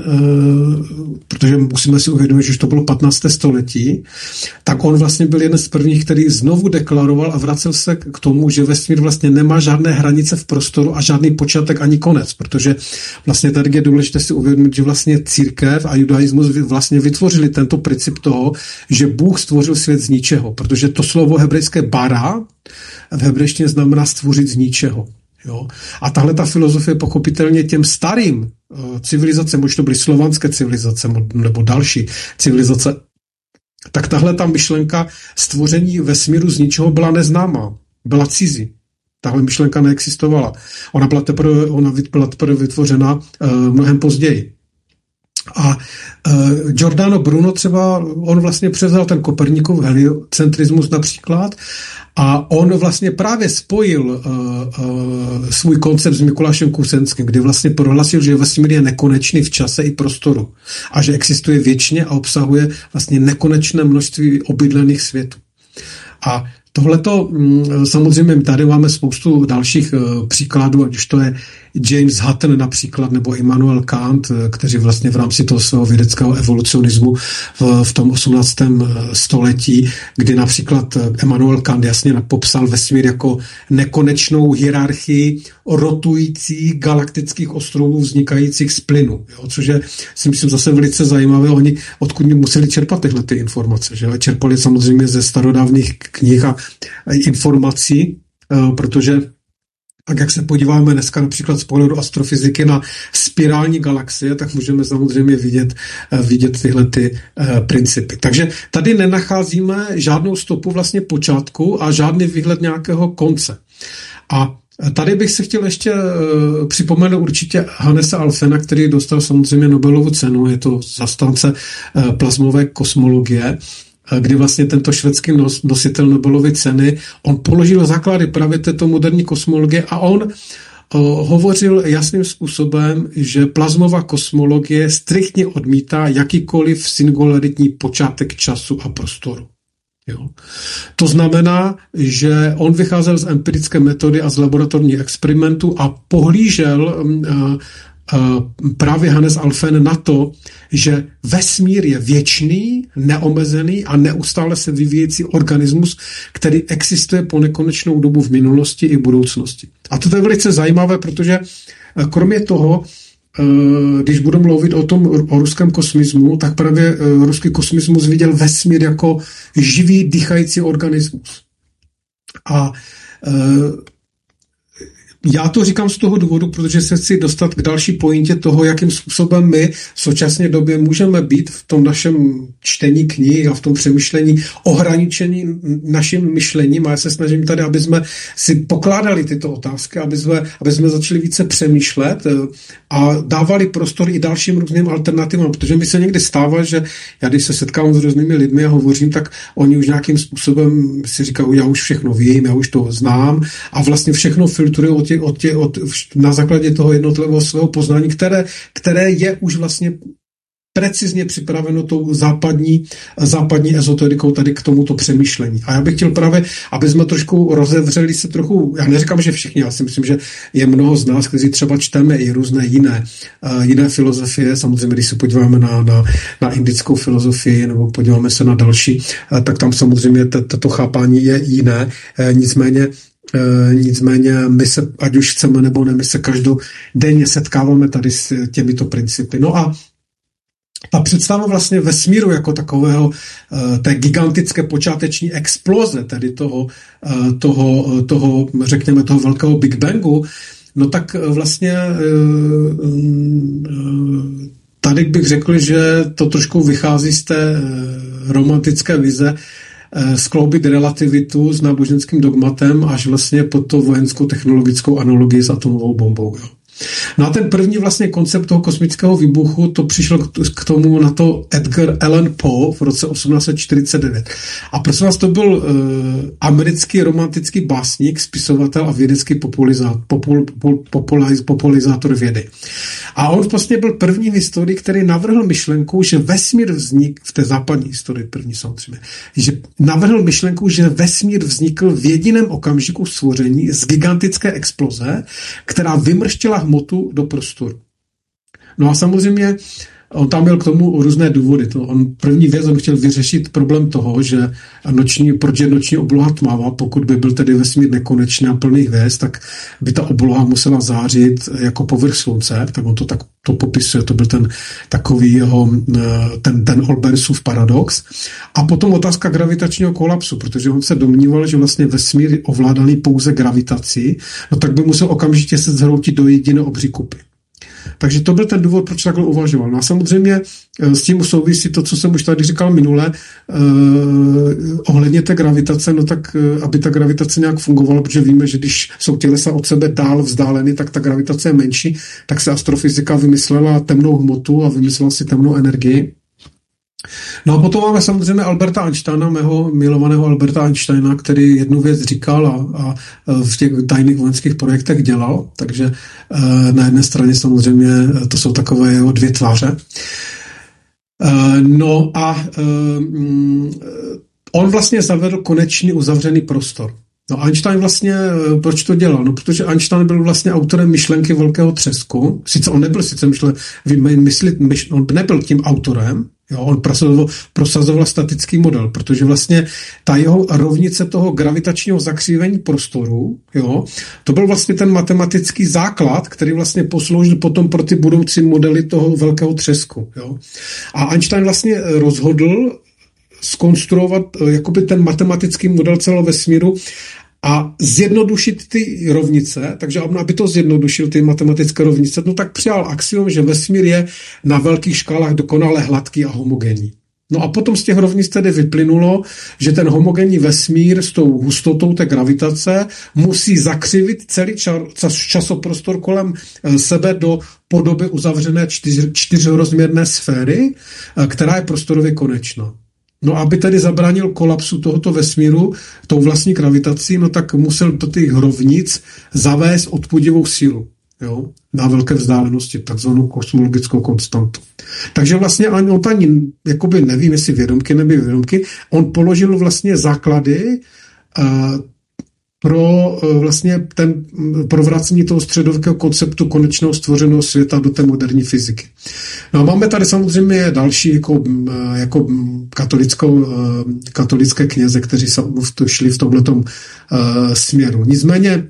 protože musíme si uvědomit, že to bylo patnácté století, tak on vlastně byl jeden z prvních, který znovu deklaroval a vracel se k tomu, že vesmír vlastně nemá žádné hranice v prostoru a žádný počátek ani konec, protože vlastně tady je důležité si uvědomit, že vlastně církev a judaismus vlastně vytvořili tento princip toho, že Bůh stvořil svět z ničeho, protože to slovo hebrejské bara v hebrejštině znamená stvořit z ničeho. Jo? A tahle ta filozofie pochopitelně těm starým uh, civilizacem, možná to byly slovanské civilizace nebo další civilizace, tak tahle ta myšlenka stvoření vesmíru z ničeho byla neznámá, byla cizí. Tahle myšlenka neexistovala. Ona byla teprve, ona byla teprve vytvořena uh, mnohem později. A uh, Giordano Bruno třeba, on vlastně převzal ten Koperníkův heliocentrismus například a on vlastně právě spojil uh, uh, svůj koncept s Mikulášem Kusenským, kdy vlastně prohlasil, že vesmír je nekonečný v čase i prostoru a že existuje věčně a obsahuje vlastně nekonečné množství obydlených světů. A tohleto, samozřejmě tady máme spoustu dalších příkladů, ať už to je James Hutton například, nebo Immanuel Kant, kteří vlastně v rámci toho svého vědeckého evolucionismu v, v tom osmnáctém století, kdy například Immanuel Kant jasně popsal vesmír jako nekonečnou hierarchii rotujících galaktických ostrovů vznikajících z plynu. Jo? Což je, si myslím, zase velice zajímavé. Oni odkud museli čerpat tyhle ty informace. Že? Čerpali samozřejmě ze starodávných knih a informací, protože A jak se podíváme dneska například z pohledu astrofyziky na spirální galaxie, tak můžeme samozřejmě vidět, vidět tyhle ty uh, principy. Takže tady nenacházíme žádnou stopu vlastně počátku a žádný výhled nějakého konce. A tady bych se chtěl ještě uh, připomenout určitě Hannese Alfvéna, který dostal samozřejmě Nobelovu cenu, je to zastánce uh, plazmové kosmologie, kdy vlastně tento švédský nos, nositel Nobelovy ceny, on položil základy právě této moderní kosmologie a on uh, hovořil jasným způsobem, že plazmová kosmologie striktně odmítá jakýkoliv singularitní počátek času a prostoru. Jo. To znamená, že on vycházel z empirické metody a z laboratorních experimentů a pohlížel uh, právě Hannes Alfvén na to, že vesmír je věčný, neomezený a neustále se vyvíjející organismus, který existuje po nekonečnou dobu v minulosti i budoucnosti. A to je velice zajímavé, protože kromě toho, když budu mluvit o tom o ruském kosmismu, tak právě ruský kosmismus viděl vesmír jako živý, dýchající organismus. A já to říkám z toho důvodu, protože se chci dostat k další pointě toho, jakým způsobem my v současné době můžeme být v tom našem čtení knih a v tom přemýšlení ohraničení naším myšlením. A já se snažím tady, aby jsme si pokládali tyto otázky, aby jsme, aby jsme začali více přemýšlet a dávali prostor i dalším různým alternativám, protože mi se někdy stává, že já když se setkám s různými lidmi a hovořím, tak oni už nějakým způsobem si říkají, já už všechno vím, já už to znám a vlastně všechno filtrují od Od tě, od, na základě toho jednotlivého svého poznání, které, které je už vlastně precizně připraveno tou západní, západní ezoterikou tady k tomuto přemýšlení. A já bych chtěl právě, aby jsme trošku rozevřeli se trochu, já neříkám, že všichni, já si myslím, že je mnoho z nás, kteří třeba čteme i různé jiné, uh, jiné filozofie, samozřejmě, když se podíváme na, na, na indickou filozofii nebo podíváme se na další, uh, tak tam samozřejmě toto chápání je jiné, uh, nicméně E, nicméně my se, ať už chceme nebo ne, my se každodenně setkáváme tady s těmito principy. No a ta představa vlastně vesmíru jako takového, e, té gigantické počáteční exploze, tedy toho, e, toho, toho, řekněme, toho velkého Big Bangu, no tak vlastně e, tady bych řekl, že to trošku vychází z té romantické vize skloubit relativitu s náboženským dogmatem až vlastně pod to vojenskou technologickou analogii s atomovou bombou. Jo. No a ten první vlastně koncept toho kosmického výbuchu, to přišel k tomu na to Edgar Allan Poe v roce osmnáct set čtyřicet devět. A prosím vás, to byl uh, americký romantický básník, spisovatel a vědecký populizá, popul, popul, populiz, populizátor vědy. A on vlastně byl první v historii, který navrhl myšlenku, že vesmír vznik, v té západní historii první samozřejmě, že navrhl myšlenku, že vesmír vznikl v jediném okamžiku stvoření z gigantické exploze, která vymrštila hmotu do prostoru. No a samozřejmě on tam měl k tomu různé důvody. To on první věc, on chtěl vyřešit problém toho, že noční, proč je noční obloha tmavá, pokud by byl tedy vesmír nekonečný a plný hvězd, tak by ta obloha musela zářit jako povrch slunce, tak on to tak to popisuje, to byl ten takový jeho, ten, ten Olbersův paradox. A potom otázka gravitačního kolapsu, protože on se domníval, že vlastně vesmír je ovládaný pouze gravitací, no tak by musel okamžitě se zhroutit do jediné obří kupy. Takže to byl ten důvod, proč takhle uvažoval. No a samozřejmě s tím souvisí to, co jsem už tady říkal minule, eh, ohledně té gravitace, no tak aby ta gravitace nějak fungovala, protože víme, že když jsou tělesa od sebe dál vzdáleny, tak ta gravitace je menší, tak se astrofyzika vymyslela temnou hmotu a vymyslela si temnou energii. No a potom máme samozřejmě Alberta Einsteina, mého milovaného Alberta Einsteina, který jednu věc říkal a, a v těch tajných vojenských projektech dělal, takže e, na jedné straně samozřejmě to jsou takové jeho dvě tváře. E, no a e, on vlastně zavedl konečný uzavřený prostor. No Einstein vlastně, proč to dělal? No protože Einstein byl vlastně autorem myšlenky velkého třesku. Sice on nebyl sice myšlen, myslit, myšl, on nebyl tím autorem, jo, on prosazoval, prosazoval statický model, protože vlastně ta jeho rovnice toho gravitačního zakřívení prostoru, jo, to byl vlastně ten matematický základ, který vlastně posloužil potom pro ty budoucí modely toho velkého třesku. Jo. A Einstein vlastně rozhodl zkonstruovat jakoby ten matematický model celého vesmíru a zjednodušit ty rovnice, takže aby to zjednodušil ty matematické rovnice, no tak přijal axiom, že vesmír je na velkých škálách dokonale hladký a homogenní. No a potom z těch rovnic tedy vyplynulo, že ten homogenní vesmír s tou hustotou té gravitace musí zakřivit celý čas, časoprostor kolem sebe do podoby uzavřené čtyř, čtyřrozměrné sféry, která je prostorově konečná. No aby tedy zabránil kolapsu tohoto vesmíru tou vlastní gravitací, no tak musel do těch rovnic zavést odpudivou sílu. Jo, na velké vzdálenosti, takzvanou kosmologickou konstantu. Takže vlastně ani on ani, jakoby nevím, jestli vědomky nebo vědomky, on položil vlastně základy uh, pro uh, vlastně ten provracení toho středového konceptu konečného stvořeného světa do té moderní fyziky. No a máme tady samozřejmě další jako, uh, jako katolickou, uh, katolické kněze, kteří šli v tomhletom uh, směru. Nicméně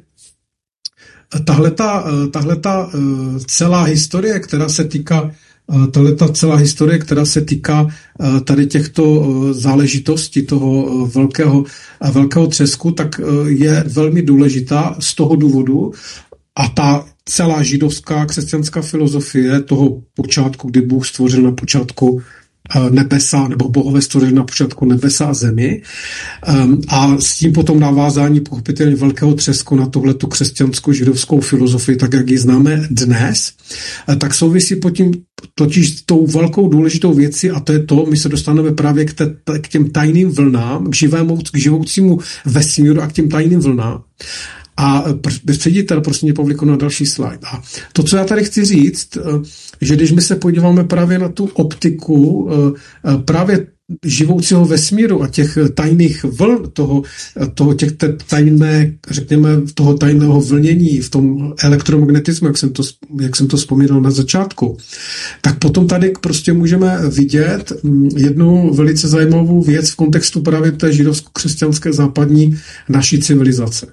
Tahleta, tahleta celá historie, která se týká tahleta celá historie, která se týká tady těchto záležitostí toho velkého, velkého třesku, tak je velmi důležitá z toho důvodu a ta celá židovská křesťanská filozofie toho počátku, kdy Bůh stvořil na počátku nebesa, nebo bohové stvořili na počátku nebesa a zemi. Um, a s tím potom navázání pochopitelně velkého třesku na tohletu křesťanskou židovskou filozofii, tak jak ji známe dnes, tak souvisí pod tím totiž tou velkou důležitou věcí a to je to, my se dostaneme právě k, te, k těm tajným vlnám, k, živému, k živoucímu vesmíru a k těm tajným vlnám. A předjíte, prosím mě, Pavlíku, na další slide. A to, co já tady chci říct, že když my se podíváme právě na tu optiku právě živoucího vesmíru a těch tajných vln, toho, toho těch tajné, řekněme, toho tajného vlnění v tom elektromagnetismu, jak jsem to, jak jsem to vzpomínal na začátku, tak potom tady prostě můžeme vidět jednu velice zajímavou věc v kontextu právě té židovsko-křesťanské západní naší civilizace.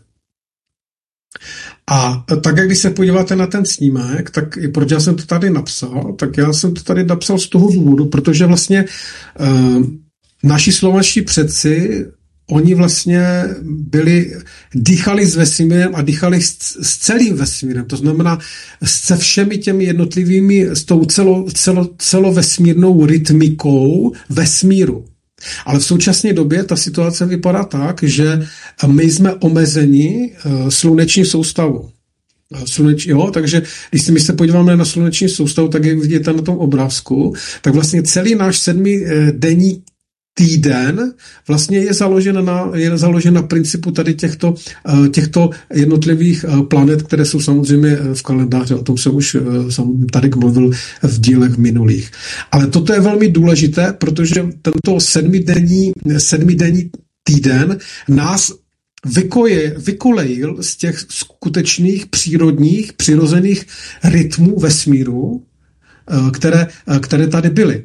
A tak, jak když se podíváte na ten snímek, tak proč já jsem to tady napsal, tak já jsem to tady napsal z toho důvodu, protože vlastně uh, naši slovanští předci, oni vlastně byli, dýchali s vesmírem a dýchali s, s celým vesmírem, to znamená se všemi těmi jednotlivými, s tou celo, celo, celovesmírnou rytmikou vesmíru. Ale v současné době ta situace vypadá tak, že my jsme omezeni uh, sluneční soustavou. Sluneč, jo, takže když si my se podíváme na sluneční soustavu, tak jak vidíte na tom obrázku, tak vlastně celý náš sedmidenní týden vlastně je založen na, je založen na principu tady těchto, těchto jednotlivých planet, které jsou samozřejmě v kalendáři. O tom jsem už tady mluvil v dílech minulých. Ale toto je velmi důležité, protože tento sedmidenní, sedmidenní týden nás vykoje, vykolejil z těch skutečných přírodních, přirozených rytmů vesmíru, které, které tady byly.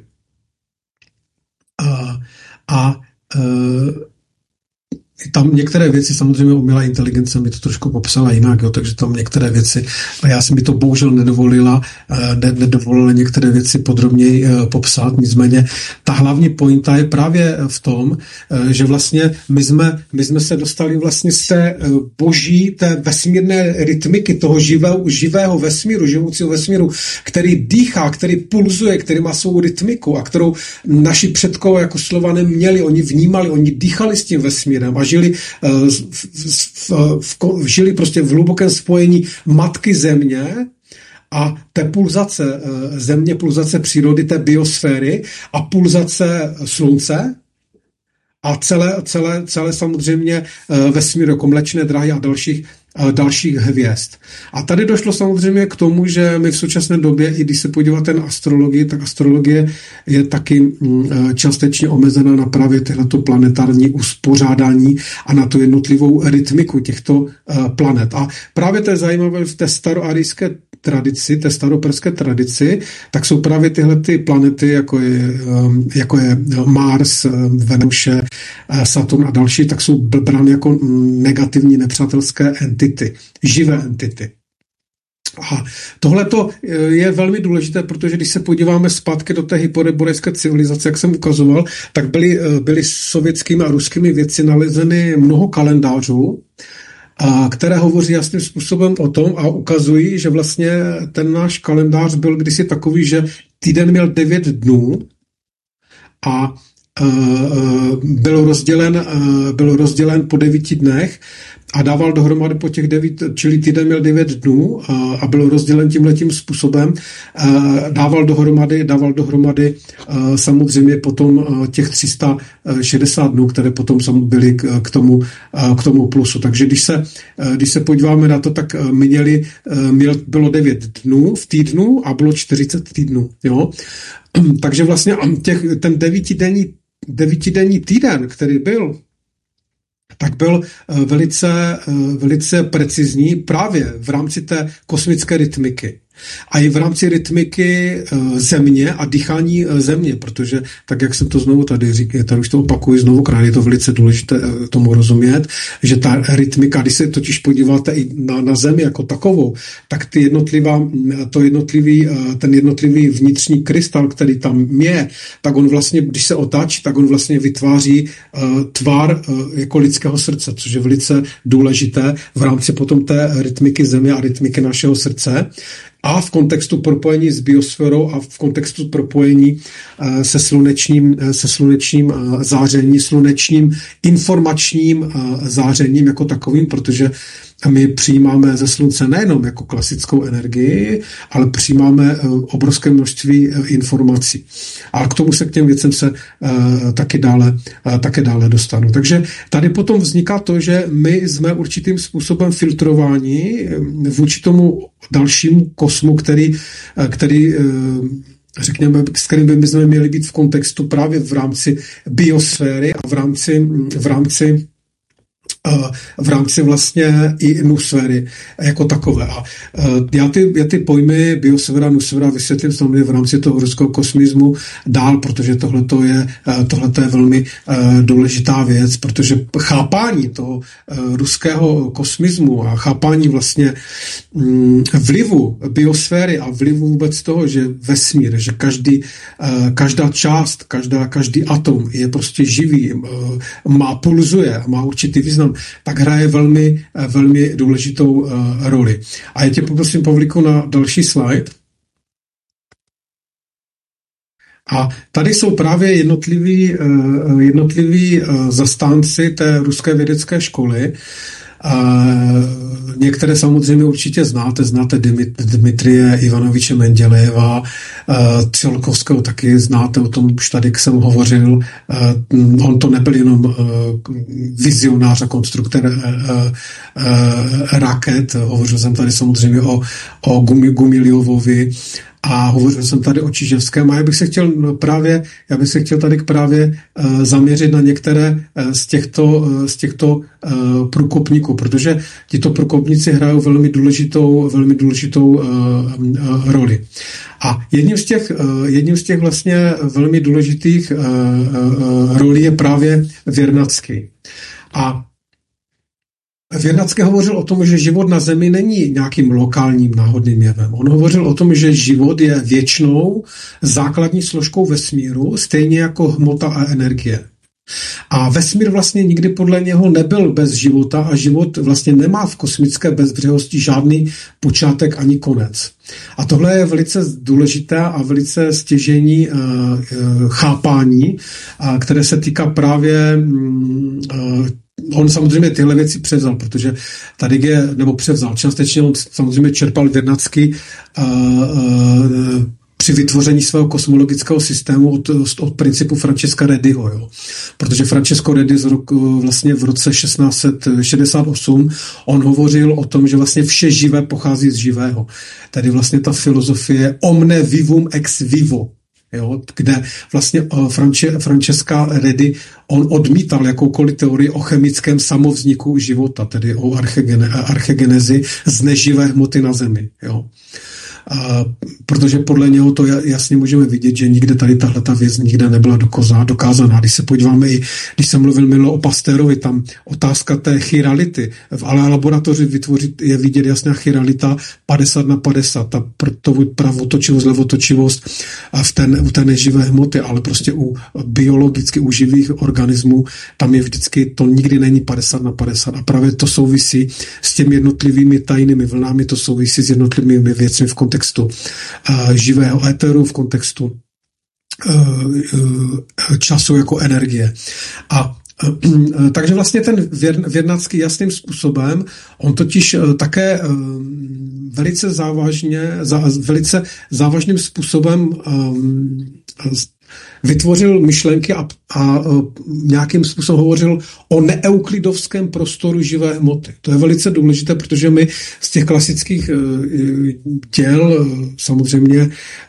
A, a tam některé věci, samozřejmě umělá inteligence mi to trošku popsala jinak, jo, takže tam některé věci, a já jsem mi to bohužel nedovolila, ne, nedovolila některé věci podrobněji popsat, nicméně ta hlavní pointa je právě v tom, že vlastně my jsme, my jsme se dostali vlastně z té boží, té vesmírné rytmiky, toho živého, živého vesmíru, živoucího vesmíru, který dýchá, který pulzuje, který má svou rytmiku a kterou naši předkové jako Slované měli, oni vnímali, oni dýchali s tím vesmírem a žili, v, v, v, žili prostě v hlubokém spojení matky země a té pulzace země, pulzace přírody, té biosféry a pulzace slunce a celé, celé, celé samozřejmě vesmír jako Mléčné dráhy a dalších dalších hvězd. A tady došlo samozřejmě k tomu, že my v současné době, i když se podíváte na astrologii, tak astrologie je taky částečně omezena na právě tohleto planetární uspořádání a na tu jednotlivou rytmiku těchto planet. A právě to je zajímavé v té staroarijské tradici, té staroperské tradici, tak jsou právě tyhle ty planety, jako je, jako je Mars, Venuše, Saturn a další, tak jsou brány jako negativní nepřátelské entity, živé entity. A tohleto je velmi důležité, protože když se podíváme zpátky do té hyporeborejské civilizace, jak jsem ukazoval, tak byly, byly sovětskými a ruskými vědci nalezeny mnoho kalendářů, a které hovoří jasným způsobem o tom a ukazují, že vlastně ten náš kalendář byl kdysi takový, že týden měl devět dnů a byl rozdělen, byl rozdělen po devíti dnech a dával dohromady po těch devět, čili týden měl devět dnů a byl rozdělen tímhletím způsobem. Dával dohromady, dával dohromady samozřejmě potom těch tři sta šedesát dnů, které potom byly k tomu, k tomu plusu. Takže když se, když se podíváme na to, tak měli, měl, bylo devět dnů v týdnu a bylo čtyřicet týdnů. Jo? Takže vlastně těch, ten devítidenní devítidenní týden, který byl, tak byl velice, velice precizní právě v rámci té kosmické rytmiky. A i v rámci rytmiky země a dýchání země, protože tak, jak jsem to znovu tady říkal, tady už to opakuju znovu, krát je to velice důležité tomu rozumět, že ta rytmika, když se totiž podíváte i na, na zemi jako takovou, tak ty jednotlivá, to jednotlivý, ten jednotlivý vnitřní krystal, který tam je, tak on vlastně, když se otáčí, tak on vlastně vytváří uh, tvar uh, jako lidského srdce, což je velice důležité v rámci potom té rytmiky země a rytmiky našeho srdce. A v kontextu propojení s biosférou a v kontextu propojení se slunečním, se slunečním zářením, slunečním informačním zářením jako takovým, protože my přijímáme ze slunce nejenom jako klasickou energii, ale přijímáme obrovské množství informací. A k tomu se k těm věcem se uh, taky, dále, uh, taky dále dostanu. Takže tady potom vzniká to, že my jsme určitým způsobem filtrováni vůči tomu dalšímu kosmu, který, který uh, řekněme, s kterým by jsme měli být v kontextu právě v rámci biosféry a v rámci, v rámci v rámci vlastně i nusféry jako takové. A já ty, já ty pojmy biosféra, nusféra vysvětlím samozřejmě v rámci toho ruského kosmismu dál, protože tohleto je, tohleto je velmi důležitá věc, protože chápání toho ruského kosmismu a chápání vlastně vlivu biosféry a vlivu vůbec toho, že vesmír, že každý, každá část, každá, každý atom je prostě živý, má pulzuje, má určitý význam, tak hraje velmi, velmi důležitou uh, roli. A já tě poprosím, Pavlíku, na další slide. A tady jsou právě jednotliví, uh, jednotliví uh, zastánci té ruské vědecké školy. Uh, některé samozřejmě určitě znáte, znáte Dmitrije Ivanoviče Mendělejeva, uh, Tsiolkovského taky znáte, o tom už tady jsem hovořil. Uh, on to nebyl jenom uh, vizionář a konstruktor uh, uh, raket, hovořil jsem tady samozřejmě o, o Gumiljovovi, a hovořil jsem tady o Čiževském a já bych se chtěl právě, já bych se chtěl tady právě uh, zaměřit na některé uh, z těchto, uh, z těchto uh, průkopníků, protože tito průkopníci hrají velmi důležitou, velmi důležitou uh, uh, roli. A jedním z těch, uh, jedním z těch vlastně velmi důležitých uh, uh, rolí je právě Věrnacký. A Věrnacký hovořil o tom, že život na Zemi není nějakým lokálním náhodným jevem. On hovořil o tom, že život je věčnou základní složkou vesmíru, stejně jako hmota a energie. A vesmír vlastně nikdy podle něho nebyl bez života a život vlastně nemá v kosmické bezbřehosti žádný počátek ani konec. A tohle je velice důležité a velice stěžejní uh, uh, chápání, uh, které se týká právě uh, on samozřejmě tyhle věci převzal, protože tady je, nebo převzal, částečně on samozřejmě čerpal Věrnacký uh, uh, při vytvoření svého kosmologického systému od, od principu Francesca Rediho, jo. Protože Francesco Redi z roku, vlastně v roce šestnáct set šedesát osm on hovořil o tom, že vlastně vše živé pochází z živého. Tady vlastně ta filozofie omne vivum ex vivo, jo, kde vlastně uh, France, Francesca Redi on odmítal jakoukoliv teorii o chemickém samovzniku života, tedy o archegene, archegenezi z neživé hmoty na Zemi. Jo. protože podle něho to jasně můžeme vidět, že nikde tady tahleta věc nikde nebyla dokázaná. Když se podíváme i, když jsem mluvil minule o Pastérovi, tam otázka té chirality, v ale laboratoři vytvořit je vidět jasná chiralita padesát na padesát, ta pravotočivost, levotočivost v ten, u té neživé hmoty, ale prostě u biologicky u živých organismů tam je vždycky, to nikdy není padesát na padesát a právě to souvisí s těmi jednotlivými tajnými vlnami, to souvisí s jednotlivými věcmi v kontextu uh, živého éteru, v kontextu uh, uh, času jako energie. A uh, takže vlastně ten věr, věrnacký jasným způsobem, on totiž uh, také uh, velice závažně, za, velice závažným způsobem um, vytvořil myšlenky a, a nějakým způsobem hovořil o neeuklidovském prostoru živé hmoty. To je velice důležité, protože my z těch klasických děl samozřejmě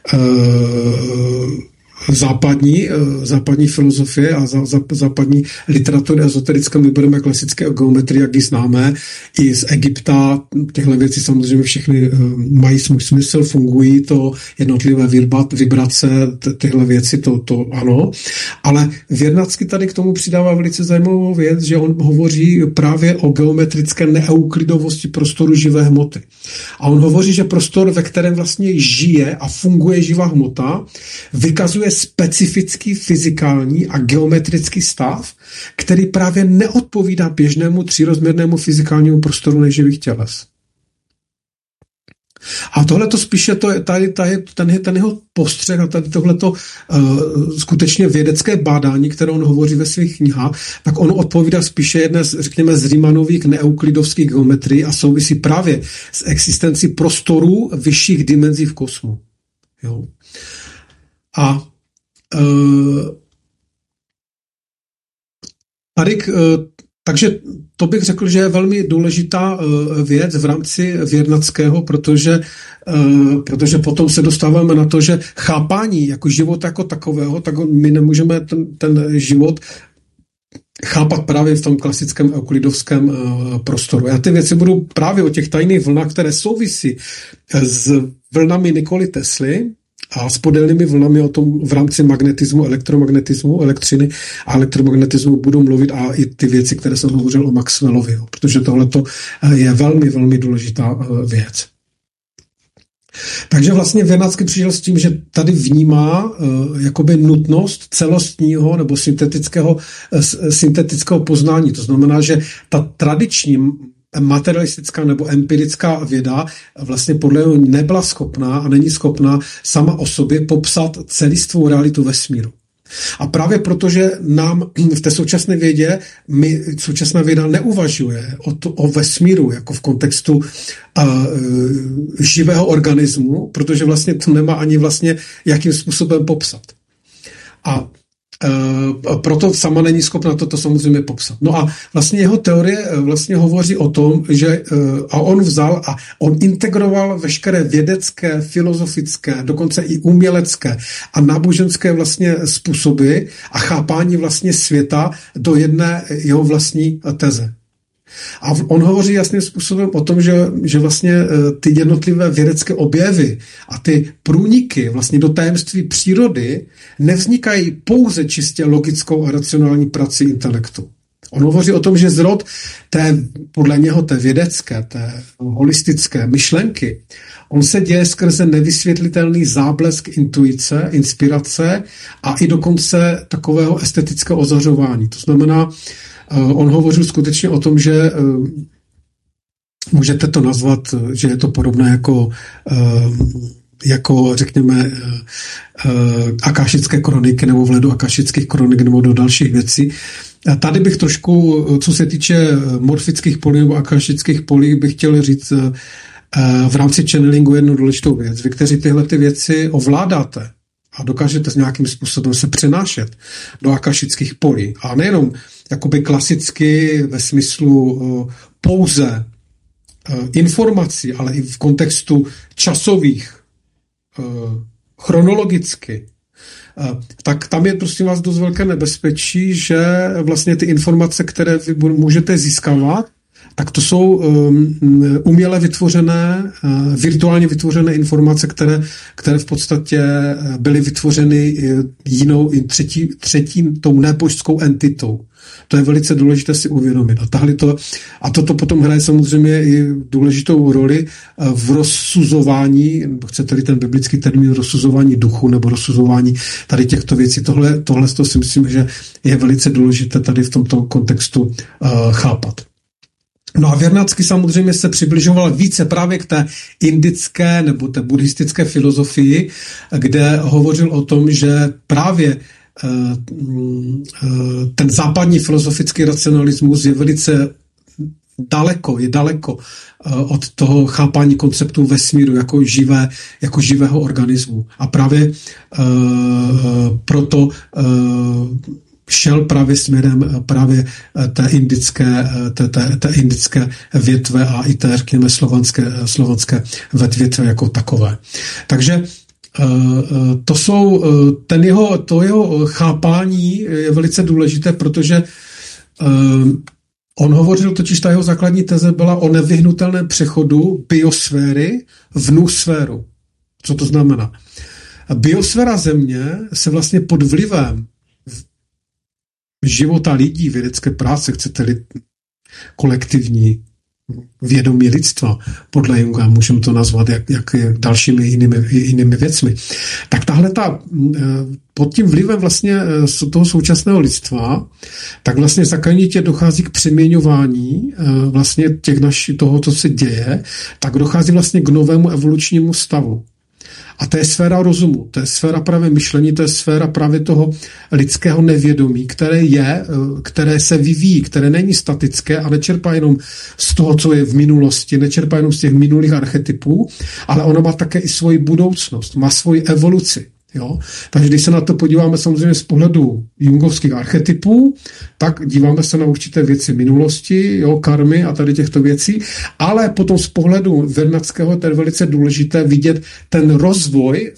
západní, západní filozofie a zá, zá, západní literatury ezoterické, my budeme klasické geometrie, jak ji známe, i z Egypta, těchto věcí samozřejmě všechny mají svůj smysl, fungují to jednotlivé vibrace, tyhle věci, to, to ano, ale Věrnacký tady k tomu přidává velice zajímavou věc, že on hovoří právě o geometrické neeuklidovosti prostoru živé hmoty. A on hovoří, že prostor, ve kterém vlastně žije a funguje živá hmota, vykazuje specifický fyzikální a geometrický stav, který právě neodpovídá běžnému třírozměrnému fyzikálnímu prostoru neživých těles. A tohle to spíše to, tady, tady, ten, ten jeho postřeh a tady tohleto uh, skutečně vědecké bádání, které on hovoří ve svých knihách, tak on odpovídá spíše jedné, řekněme, z Riemanových neeuklidovských geometrií a souvisí právě s existencí prostorů vyšších dimenzí v kosmu. Jo. A uh, tady uh, takže to bych řekl, že je velmi důležitá věc v rámci Věrnackého, protože, protože potom se dostáváme na to, že chápání jako života jako takového, tak my nemůžeme ten, ten život chápat právě v tom klasickém euklidovském prostoru. Já ty věci budu právě o těch tajných vlnách, které souvisí s vlnami Nikoly Tesly, a s podélnými vlnami o tom v rámci magnetismu, elektromagnetismu, elektřiny a elektromagnetismu budu mluvit a i ty věci, které jsem hovořil o Maxwellovi, protože tohle je velmi, velmi důležitá věc. Takže vlastně Věrnacký přišel s tím, že tady vnímá uh, jakoby nutnost celostního nebo syntetického, uh, syntetického poznání. To znamená, že ta tradiční materialistická nebo empirická věda vlastně podle něho nebyla schopná a není schopná sama o sobě popsat celistvou realitu vesmíru. A právě protože nám v té současné vědě, my, současná věda neuvažuje o, to, o vesmíru jako v kontextu uh, živého organismu, protože vlastně to nemá ani vlastně jakým způsobem popsat. A Uh, proto sama není schopna toto samozřejmě popsat. No a vlastně jeho teorie vlastně hovoří o tom, že uh, a on vzal a on integroval veškeré vědecké, filozofické, dokonce i umělecké a náboženské vlastně způsoby a chápání vlastně světa do jedné jeho vlastní teze. A on hovoří jasným způsobem o tom, že, že vlastně ty jednotlivé vědecké objevy a ty průniky vlastně do tajemství přírody nevznikají pouze čistě logickou a racionální prací intelektu. On hovoří o tom, že zrod té, podle něho té vědecké, té holistické myšlenky, on se děje skrze nevysvětlitelný záblesk intuice, inspirace a i dokonce takového estetického ozařování. To znamená, on hovořil skutečně o tom, že uh, můžete to nazvat, že je to podobné jako, uh, jako řekněme, uh, akášické kroniky nebo vhledu akášických kronik nebo do dalších věcí. A tady bych trošku, co se týče morfických polí nebo akášických polí, bych chtěl říct uh, v rámci channelingu jednu důležitou věc. Vy, kteří tyhle ty věci ovládáte a dokážete s nějakým způsobem se přenášet do akašických polí. A nejenom jakoby klasicky ve smyslu uh, pouze uh, informací, ale i v kontextu časových, uh, chronologicky, uh, tak tam je prosím vás dost velké nebezpečí, že vlastně ty informace, které vy můžete získávat, tak to jsou um, uměle vytvořené, uh, virtuálně vytvořené informace, které, které v podstatě byly vytvořeny jinou, třetí, třetí tou nebožskou entitou. To je velice důležité si uvědomit. A, tahle to, a toto potom hraje samozřejmě i důležitou roli v rozsuzování, chcete-li ten biblický termín rozsuzování duchu nebo rozsuzování tady těchto věcí. Tohle, tohle to si myslím, že je velice důležité tady v tomto kontextu uh, chápat. No a Vernadsky samozřejmě se přibližoval více právě k té indické nebo té buddhistické filozofii, kde hovořil o tom, že právě ten západní filozofický racionalismus je velice daleko, je daleko od toho chápání konceptu vesmíru jako, živé, jako živého organismu. A právě uh, proto uh, šel právě směrem právě té indické, té, té, té indické větve a i té, řekněme, slovanské, slovanské větve jako takové. Takže to jsou, ten jeho, to jeho chápání je velice důležité, protože on hovořil, totiž ta jeho základní teze byla o nevyhnutelném přechodu biosféry v noosféru. Co to znamená? Biosféra Země se vlastně pod vlivem života lidí, vědecké práce, chcete-li kolektivní vědomí lidstva, podle Junga, můžeme to nazvat jak, jak dalšími jinými, jinými věcmi. Tak tahle ta, pod tím vlivem vlastně toho současného lidstva, tak vlastně zakonitě dochází k přeměňování vlastně těch naši, toho, co se děje, tak dochází vlastně k novému evolučnímu stavu. A to je sféra rozumu, to je sféra právě myšlení, to je sféra právě toho lidského nevědomí, které je, které se vyvíjí, které není statické a nečerpá jenom z toho, co je v minulosti, nečerpá jenom z těch minulých archetypů, ale ono má také i svoji budoucnost, má svoji evoluci. Jo? Takže když se na to podíváme samozřejmě z pohledu jungovských archetypů, tak díváme se na určité věci minulosti, jo, karmy a tady těchto věcí, ale potom z pohledu Vernadského to je velice důležité vidět ten rozvoj,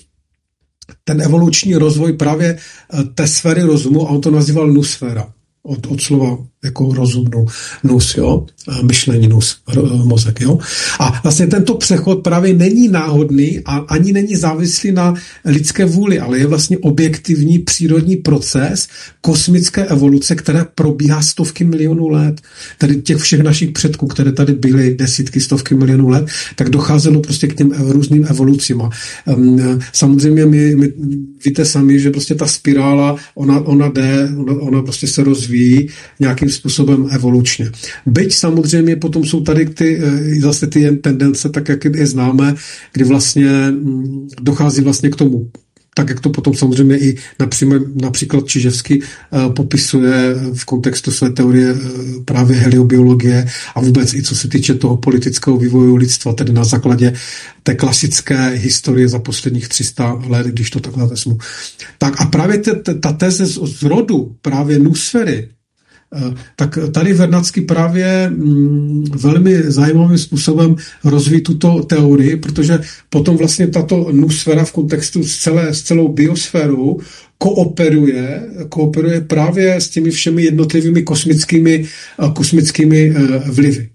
ten evoluční rozvoj právě té sféry rozumu, a on to nazýval noosféra. Od, od slova jako rozumnou nus, jo, myšlení nus, mozek, jo. A vlastně tento přechod právě není náhodný a ani není závislý na lidské vůli, ale je vlastně objektivní přírodní proces kosmické evoluce, která probíhá stovky milionů let. Tady těch všech našich předků, které tady byly desítky, stovky milionů let, tak docházelo prostě k těm různým evolucím. A um, samozřejmě my, my víte sami, že prostě ta spirála, ona, ona jde, ona, ona prostě se rozvíjí nějakým způsobem evolučně. Byť samozřejmě potom jsou tady ty, zase ty tendence, tak jak je známe, kdy vlastně dochází vlastně k tomu, tak jak to potom samozřejmě i například Čiževský uh, popisuje v kontextu své teorie uh, právě heliobiologie a vůbec i co se týče toho politického vývoje lidstva, tedy na základě té klasické historie za posledních tři sta let, když to takhle vezmu. Tak a právě te, te, ta teze z, z rodu právě noosféry, tak tady Vernadsky právě mm, velmi zajímavým způsobem rozvíjí tuto teorii, protože potom vlastně tato noosféra v kontextu s, celé, s celou biosférou kooperuje, kooperuje právě s těmi všemi jednotlivými kosmickými, kosmickými vlivy.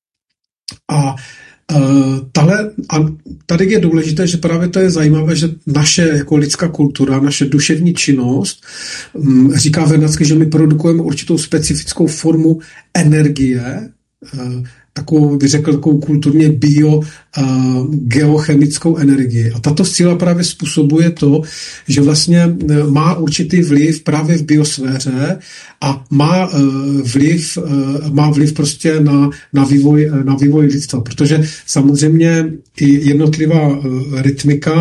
A Tahle, a tady je důležité, že právě to je zajímavé, že naše jako lidská kultura, naše duševní činnost, říká Vernadsky, že my produkujeme určitou specifickou formu energie, takovou, bych řekl, takovou kulturně bio geochemickou energii. A tato síla právě způsobuje to, že vlastně má určitý vliv právě v biosféře a má vliv, má vliv prostě na, na, vývoj, na vývoj lidstva. Protože samozřejmě i jednotlivá rytmika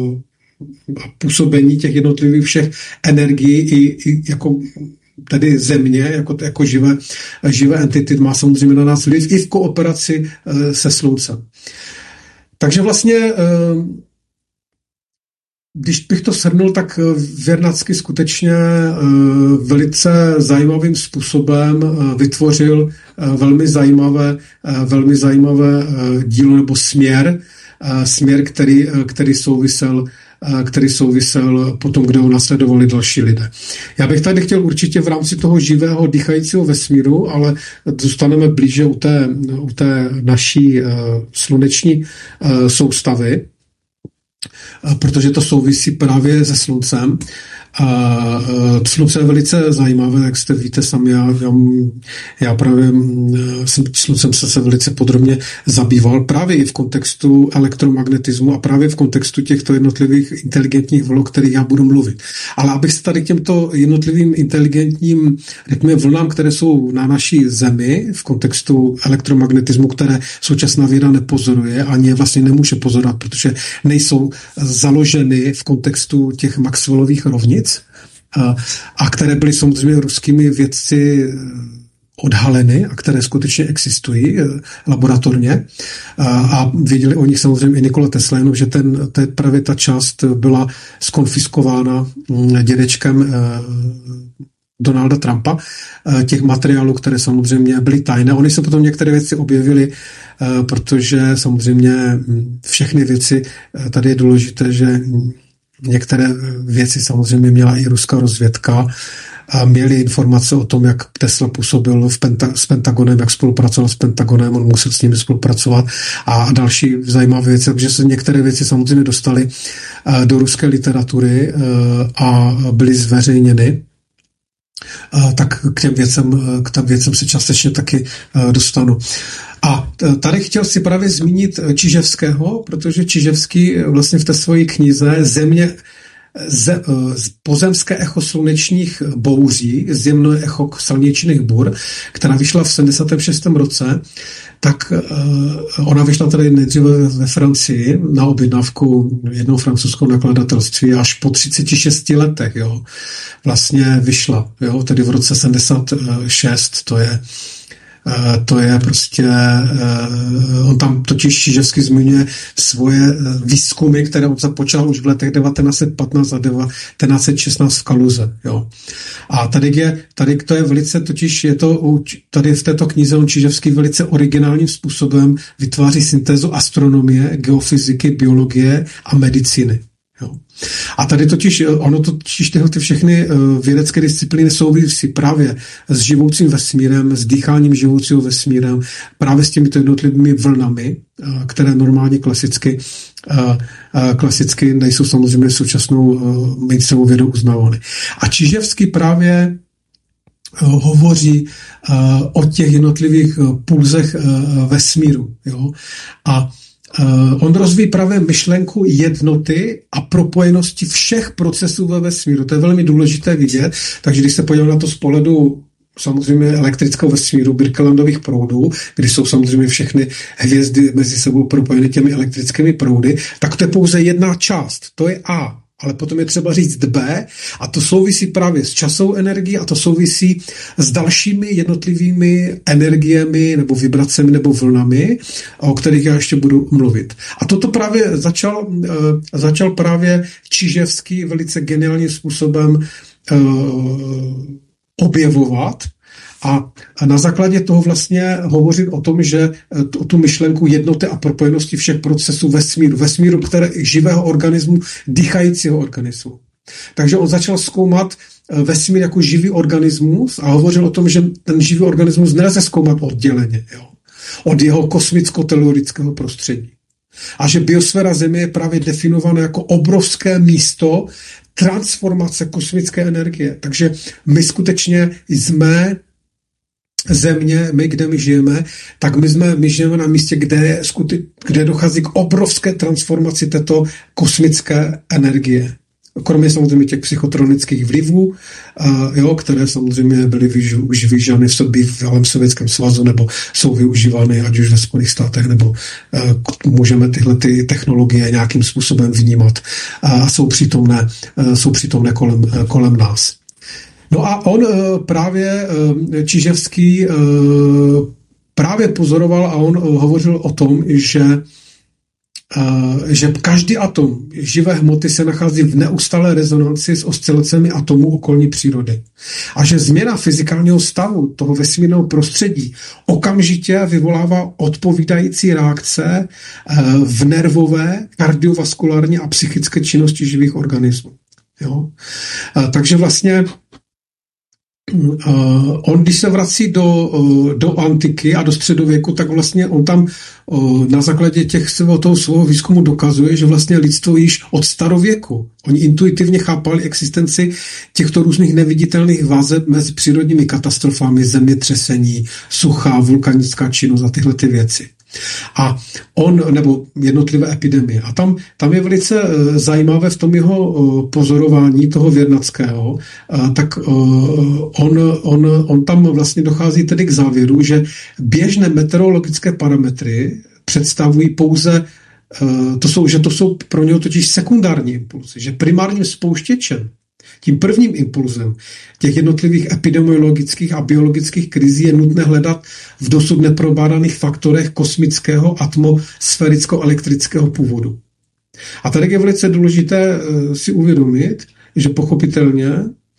a působení těch jednotlivých všech energií i, i jako tedy země, jako, jako živé, živé entity, má samozřejmě na nás vliv i v kooperaci e, se sluncem. Takže vlastně, e, když bych to shrnul, tak Vernadsky skutečně e, velice zajímavým způsobem e, vytvořil e, velmi zajímavé, e, velmi zajímavé e, dílo nebo směr, e, směr, který, e, který souvisel který souvisel potom, kde ho nasledovali další lidé. Já bych tady chtěl určitě v rámci toho živého dýchajícího vesmíru, ale zůstaneme blíže u té, u té naší sluneční soustavy, protože to souvisí právě se sluncem. A slunce je velice zajímavé, jak jste víte sami, já, já, já právě jsem sluncem se, se velice podrobně zabýval právě i v kontextu elektromagnetismu a právě v kontextu těchto jednotlivých inteligentních vln, o kterých já budu mluvit. Ale abych se tady k těmto jednotlivým inteligentním, řekněme, vlnám, které jsou na naší Zemi v kontextu elektromagnetismu, které současná věda nepozoruje, ani je vlastně nemůže pozorovat, protože nejsou založeny v kontextu těch Maxwellových rovnic, A, a které byly samozřejmě ruskými vědci odhaleny a které skutečně existují laboratorně. A, a věděli o nich samozřejmě i Nikola Tesla, jenom že ten, te, právě ta část byla skonfiskována dědečkem Donalda Trumpa, těch materiálů, které samozřejmě byly tajné. Oni se potom některé věci objevily, protože samozřejmě všechny věci, tady je důležité, že některé věci samozřejmě měla i ruská rozvědka a měli informace o tom, jak Tesla působil v Penta- s Pentagonem, jak spolupracoval s Pentagonem, on musel s nimi spolupracovat a další zajímavé věci, takže se některé věci samozřejmě dostaly do ruské literatury a byly zveřejněny. Tak k těm věcem, k těm věcem se částečně taky dostanu. A tady chtěl si právě zmínit Čiževského, protože Čiževský vlastně v té své knize Země, ze, pozemské echo slunečních bouří, zemné echo slunečných bur, která vyšla v sedmdesátém šestém roce, tak uh, ona vyšla tady nejdříve ve Francii na objednávku jednoho francouzského nakladatelství až po třiceti šesti letech, jo. Vlastně vyšla, jo, tedy v roce sedmdesát šest, to je to je prostě, on tam totiž Čiževský zmiňuje svoje výzkumy, které on započal už v letech devatenáct set patnáct a devatenáct set šestnáct v Kaluze. Jo. A tady je, tady to je velice, totiž je to, tady v této knize on Čiževský velice originálním způsobem vytváří syntézu astronomie, geofyziky, biologie a medicíny. Jo. A tady totiž, ono totiž tyhle ty všechny vědecké disciplíny souvisí právě s živoucím vesmírem, s dýcháním živoucího vesmírem, právě s těmito jednotlivými vlnami, které normálně klasicky, klasicky nejsou samozřejmě současnou mainstreamovou vědou uznávány. A Čiževský právě hovoří o těch jednotlivých pulzech vesmíru. Jo. A Uh, on rozvíjí právě myšlenku jednoty a propojenosti všech procesů ve vesmíru. To je velmi důležité vidět, takže když se podíváme na to z pohledu samozřejmě elektrického vesmíru, Birkelandových proudů, kdy jsou samozřejmě všechny hvězdy mezi sebou propojeny těmi elektrickými proudy, tak to je pouze jedna část, to je A. Ale potom je třeba říct B a to souvisí právě s časovou energií a to souvisí s dalšími jednotlivými energiemi nebo vibracemi nebo vlnami, o kterých já ještě budu mluvit. A toto právě začal, uh, začal právě Čiževský velice geniálním způsobem uh, objevovat a, a na základě toho vlastně hovořit o tom, že o tu myšlenku jednoty a propojenosti všech procesů vesmíru, vesmíru, které živého organismu, dýchajícího organismu. Takže on začal zkoumat vesmír jako živý organismus a hovořil o tom, že ten živý organismus nelze zkoumat odděleně, jo, od jeho kosmicko-telurického prostředí. A že biosféra Země je právě definovaná jako obrovské místo transformace kosmické energie. Takže my skutečně jsme Země, my, kde my žijeme, tak my, jsme, my žijeme na místě, kde, kde dochází k obrovské transformaci této kosmické energie. Kromě samozřejmě těch psychotronických vlivů, uh, jo, které samozřejmě byly už využívány v sobě v celém Sovětském svazu, nebo jsou využívány ať už ve Spojených státech, nebo uh, můžeme tyhle ty technologie nějakým způsobem vnímat a uh, jsou přítomné, uh, jsou přítomné kolem, uh, kolem nás. No a on právě, Čiževský, právě pozoroval a on hovořil o tom, že že každý atom živé hmoty se nachází v neustálé rezonanci s oscilacemi atomů okolní přírody. A že změna fyzikálního stavu toho vesmírného prostředí okamžitě vyvolává odpovídající reakce v nervové, kardiovaskulární a psychické činnosti živých organismů. Jo? Takže vlastně Uh, on, když se vrací do, uh, do antiky a do středověku, tak vlastně on tam uh, na základě těch svého, toho svého výzkumu dokazuje, že vlastně lidstvo již od starověku, oni intuitivně chápali existenci těchto různých neviditelných vazeb mezi přírodními katastrofami, zemětřesení, suchá, vulkanická činnost a tyhle ty věci. A on, nebo jednotlivé epidemie. A tam, tam je velice zajímavé v tom jeho pozorování toho Věrnackého, tak on, on, on tam vlastně dochází tedy k závěru, že běžné meteorologické parametry představují pouze, to jsou, že to jsou pro něho totiž sekundární impulsy, že primárním spouštěčem, tím prvním impulzem těch jednotlivých epidemiologických a biologických krizí je nutné hledat v dosud neprobádaných faktorech kosmického atmosféricko-elektrického původu. A tady je velice důležité si uvědomit, že pochopitelně,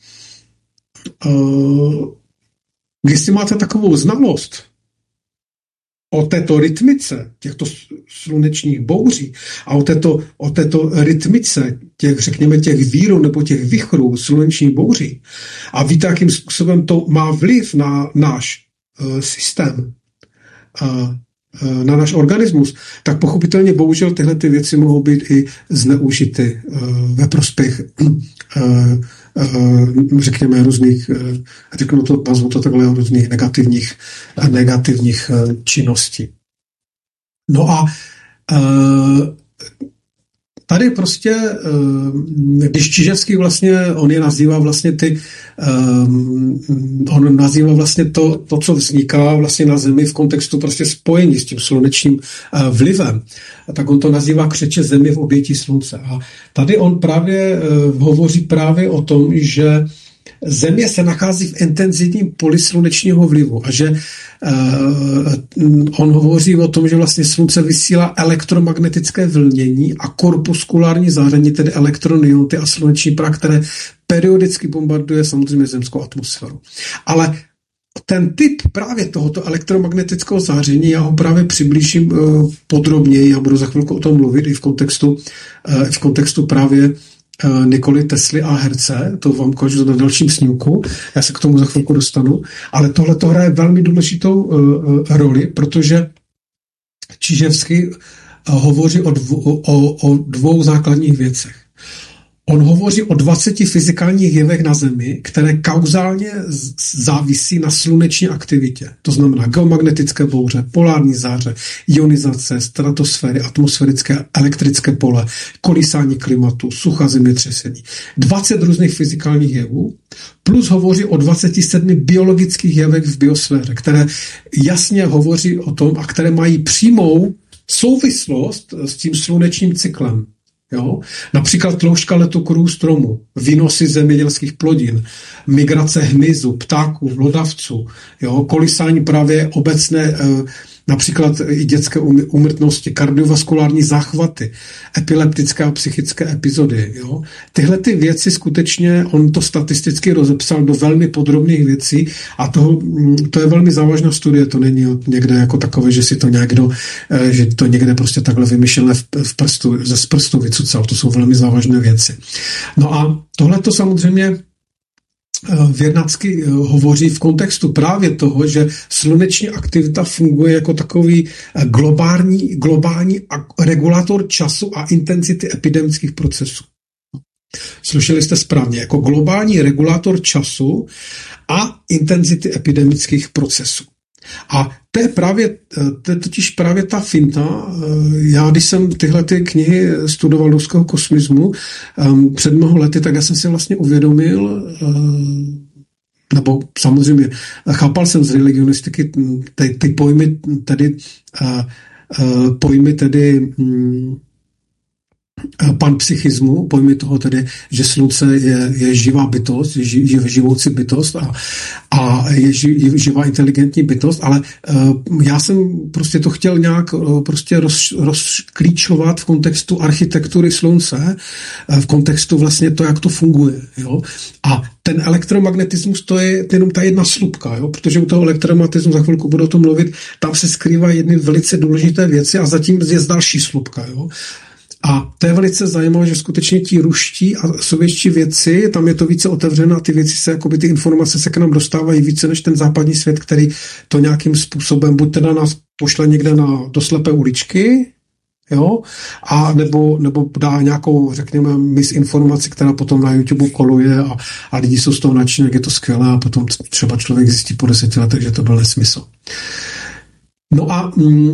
když si máte takovou znalost o této rytmice těchto slunečních bouří a o této, o této rytmice těch, řekněme, těch vírů nebo těch vichrů slunečních bouří a víte, jakým způsobem to má vliv na náš uh, systém, uh, uh, na náš organismus, tak pochopitelně bohužel tyhle ty věci mohou být i zneužity uh, ve prospěch uh, řekněme různých, řeknu to, nazvu to takhle, různých negativních, negativních činností. No a tady prostě, když Čiževský vlastně, on je nazývá vlastně ty, on nazývá vlastně to, to, co vzniká vlastně na Zemi v kontextu prostě spojení s tím slunečním vlivem, tak on to nazývá křeče Zemi v obětí slunce. A tady on právě hovoří právě o tom, že Země se nachází v intenzivním poli slunečního vlivu a že uh, on hovoří o tom, že vlastně slunce vysílá elektromagnetické vlnění a korpuskulární záření, tedy elektronionty a sluneční prach, které periodicky bombarduje samozřejmě zemskou atmosféru. Ale ten typ právě tohoto elektromagnetického záření, já ho právě přiblížím uh, podrobněji, já budu za chvilku o tom mluvit i v kontextu, uh, v kontextu právě Nikoli Tesly a Herce, to vám ukážu na dalším snímku, já se k tomu za chvilku dostanu, ale tohle to hraje velmi důležitou uh, roli, protože Čiževský uh, hovoří o, dvou, o, o dvou základních věcech. On hovoří o dvaceti fyzikálních jevech na Zemi, které kauzálně závisí na sluneční aktivitě. To znamená geomagnetické bouře, polární záře, ionizace, stratosféry, atmosférické elektrické pole, kolísání klimatu, sucha, zemětřesení. dvacet různých fyzikálních jevů, plus hovoří o dvaceti sedmi biologických jevech v biosféře, které jasně hovoří o tom a které mají přímou souvislost s tím slunečním cyklem. Jo? Například tloušťka letokorů stromů, výnosy zemědělských plodin, migrace hmyzu, ptáků, hlodavců, jo? Kolísání právě obecné, například i dětské úmrtnosti, kardiovaskulární záchvaty, epileptické a psychické epizody. Jo? Tyhle ty věci skutečně, on to statisticky rozepsal do velmi podrobných věcí a toho, to je velmi závažná studie, to není někde jako takové, že si to někdo, že to někde prostě takhle vymyšlené v prstu, ze z prstu vycucal, to jsou velmi závažné věci. No a tohle to samozřejmě Věrnacký hovoří v kontextu právě toho, že sluneční aktivita funguje jako takový globální, globální regulátor času a intenzity epidemických procesů. Slyšeli jste správně, jako globální regulátor času a intenzity epidemických procesů. A to je právě, to je totiž právě ta finta. Já, když jsem tyhle ty knihy studoval ruského kosmismu um, před mnoho lety, tak já jsem si vlastně uvědomil, um, nebo samozřejmě chápal jsem z religionistiky ty, ty pojmy, tedy uh, uh, pojmy tedy um, panpsychismu, pojmy toho tedy, že slunce je, je živá bytost, je, ži, je živoucí bytost a, a je, ži, je živá inteligentní bytost, ale uh, já jsem prostě to chtěl nějak uh, prostě roz, rozklíčovat v kontextu architektury slunce, uh, v kontextu vlastně to, jak to funguje. Jo? A ten elektromagnetismus, to je jenom ta jedna slupka, jo? Protože u toho elektromagnetismu, za chvilku budu o tom mluvit, tam se skrývají jedny velice důležité věci a zatím je další slupka. Jo? A to je velice zajímavé, že skutečně ti ruští a sovětští vědci, tam je to více otevřeno a ty věci se, jakoby ty informace se k nám dostávají více než ten západní svět, který to nějakým způsobem, buď teda nás pošle někde na, do slepé uličky, jo, a nebo, nebo dá nějakou, řekněme, misinformaci, která potom na YouTube koluje a, a lidi jsou z toho nadšení, jak je to skvělé a potom třeba člověk zjistí po deseti letech, že to byl nesmysl. No a mm,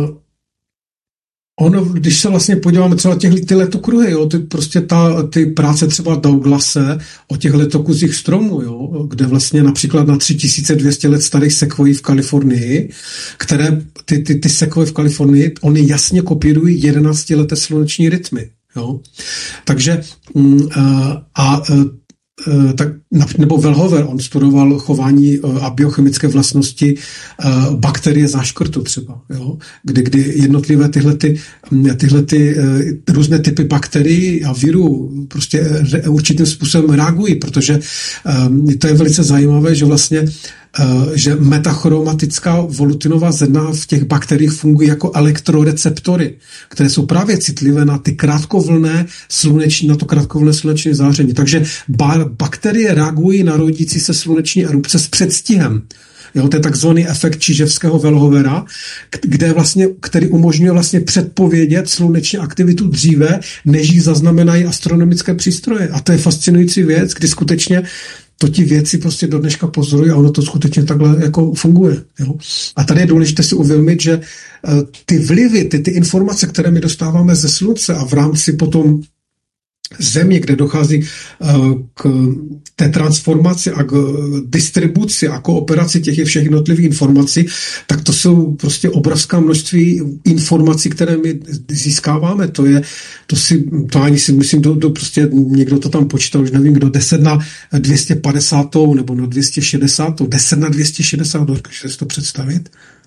ono, když se vlastně podíváme třeba těch ty letokruhy, jo, ty, prostě ta, ty práce třeba Douglase o těch letokuzích stromů, jo, kde vlastně například na tři tisíce dvě stě let starých sekvojí v Kalifornii, které ty, ty, ty sekvoje v Kalifornii, oni jasně kopírují jedenáctileté sluneční rytmy. Jo. Takže mm, a, a tak, nebo Velhover, on studoval chování a biochemické vlastnosti bakterie záškrtu třeba, jo? Kdy, kdy jednotlivé tyhle, ty, tyhle ty, různé typy bakterií a virů prostě určitým způsobem reagují, protože to je velice zajímavé, že vlastně že metachromatická volutinová zrna v těch bakteriích fungují jako elektroreceptory, které jsou právě citlivé na ty krátkovlné sluneční, na to krátkovlné sluneční záření. Takže ba- bakterie reagují na rodící se sluneční erupce s předstihem. Jo, to je takzvaný efekt Čiževského Velhovera, kde vlastně, který umožňuje vlastně předpovědět sluneční aktivitu dříve, než ji zaznamenají astronomické přístroje. A to je fascinující věc, kdy skutečně to ti věci prostě do dneška pozorují a ono to skutečně takhle jako funguje. Jo? A tady je důležité si uvědomit, že uh, ty vlivy, ty, ty informace, které my dostáváme ze slunce a v rámci potom země, kde dochází uh, k té transformaci a k distribuci a kooperaci těch všech jednotlivých informací, tak to jsou prostě obrovská množství informací, které my získáváme. To je, to si, to ani si myslím, do, do prostě někdo to tam počítal, už nevím kdo, deset na dvě stě padesát nebo na dvě stě šedesát, deset na dvě stě šedesát, dokážete si to představit?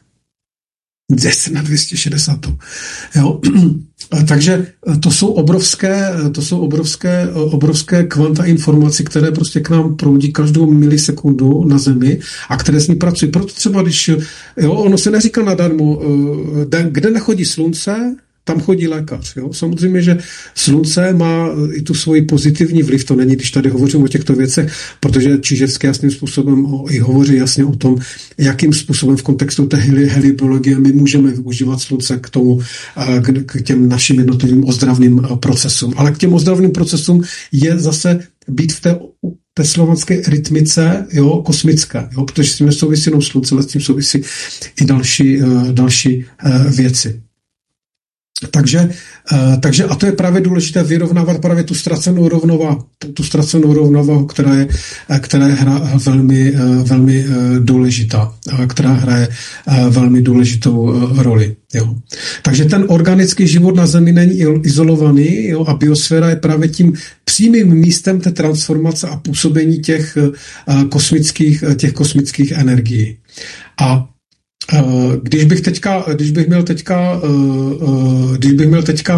deset na dvě stě šedesát. Jo? Takže to jsou obrovské, to jsou obrovské, obrovské kvanta informací, které prostě k nám proudí každou milisekundu na Zemi a které s ní pracují. Proto třeba, když, jo, ono se neříká nadarmo, kde nechodí slunce, tam chodí lékař. Jo? Samozřejmě, že slunce má i tu svoji pozitivní vliv, to není, když tady hovořím o těchto věcech, protože Čiževský jasným způsobem i hovoří jasně o tom, jakým způsobem v kontextu té helibiologie my můžeme využívat slunce k tomu, k těm našim jednotlivým ozdravným procesům. Ale k těm ozdravným procesům je zase být v té té slovanské rytmice, jo, kosmické, jo, protože s tím souvisí jenom slunce, ale s tím souvisí i další, další věci. Takže, takže, a to je právě důležité vyrovnávat právě tu ztracenou rovnováhu, tu ztracenou rovnováhu, která je, která je hra velmi, velmi důležitá, která hraje velmi důležitou roli. Jo. Takže ten organický život na Zemi není izolovaný, jo, a biosféra je právě tím přímým místem té transformace a působení těch kosmických, těch kosmických energií. A Když bych teďka, když bych měl teďka, když bych měl teďka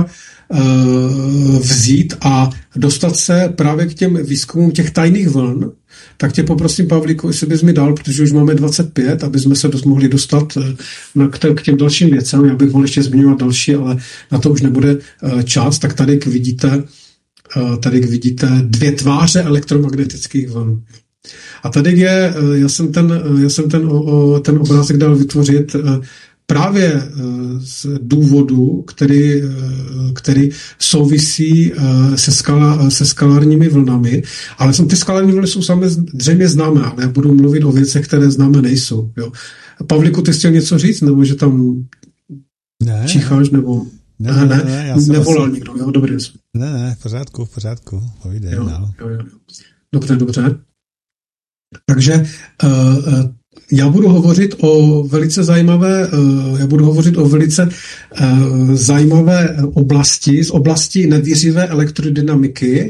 vzít a dostat se právě k těm výzkumům těch tajných vln, tak tě poprosím, Pavlíku, jestli bys mi dal, protože už máme dvacet pět, aby jsme se dost mohli dostat k těm dalším věcem. Já bych mohl ještě zmiňovat další, ale na to už nebude čas. Tak tady vidíte, tady vidíte dvě tváře elektromagnetických vln. A tady je, já jsem ten, já jsem ten, ten obrázek dal vytvořit právě z důvodu, který, který souvisí se, skala, se skalárními vlnami, ale ty skalární vlny jsou samozřejmě známé, ale já budu mluvit o věcech, které známé nejsou. Jo. Pavlíku, ty chtěl něco říct, nebo že tam ne, čícháš, nebo ne, ne, ne, ne, já nevolal asi... nikdo, jo, dobrý. Ne, ne, v pořádku, v pořádku, povídej, jo, no. jo, jo. Dobře, dobře. Takže uh, uh, já budu hovořit o velice zajímavé, já budu hovořit o velice zajímavé oblasti, z oblasti nevířivé elektrodynamiky,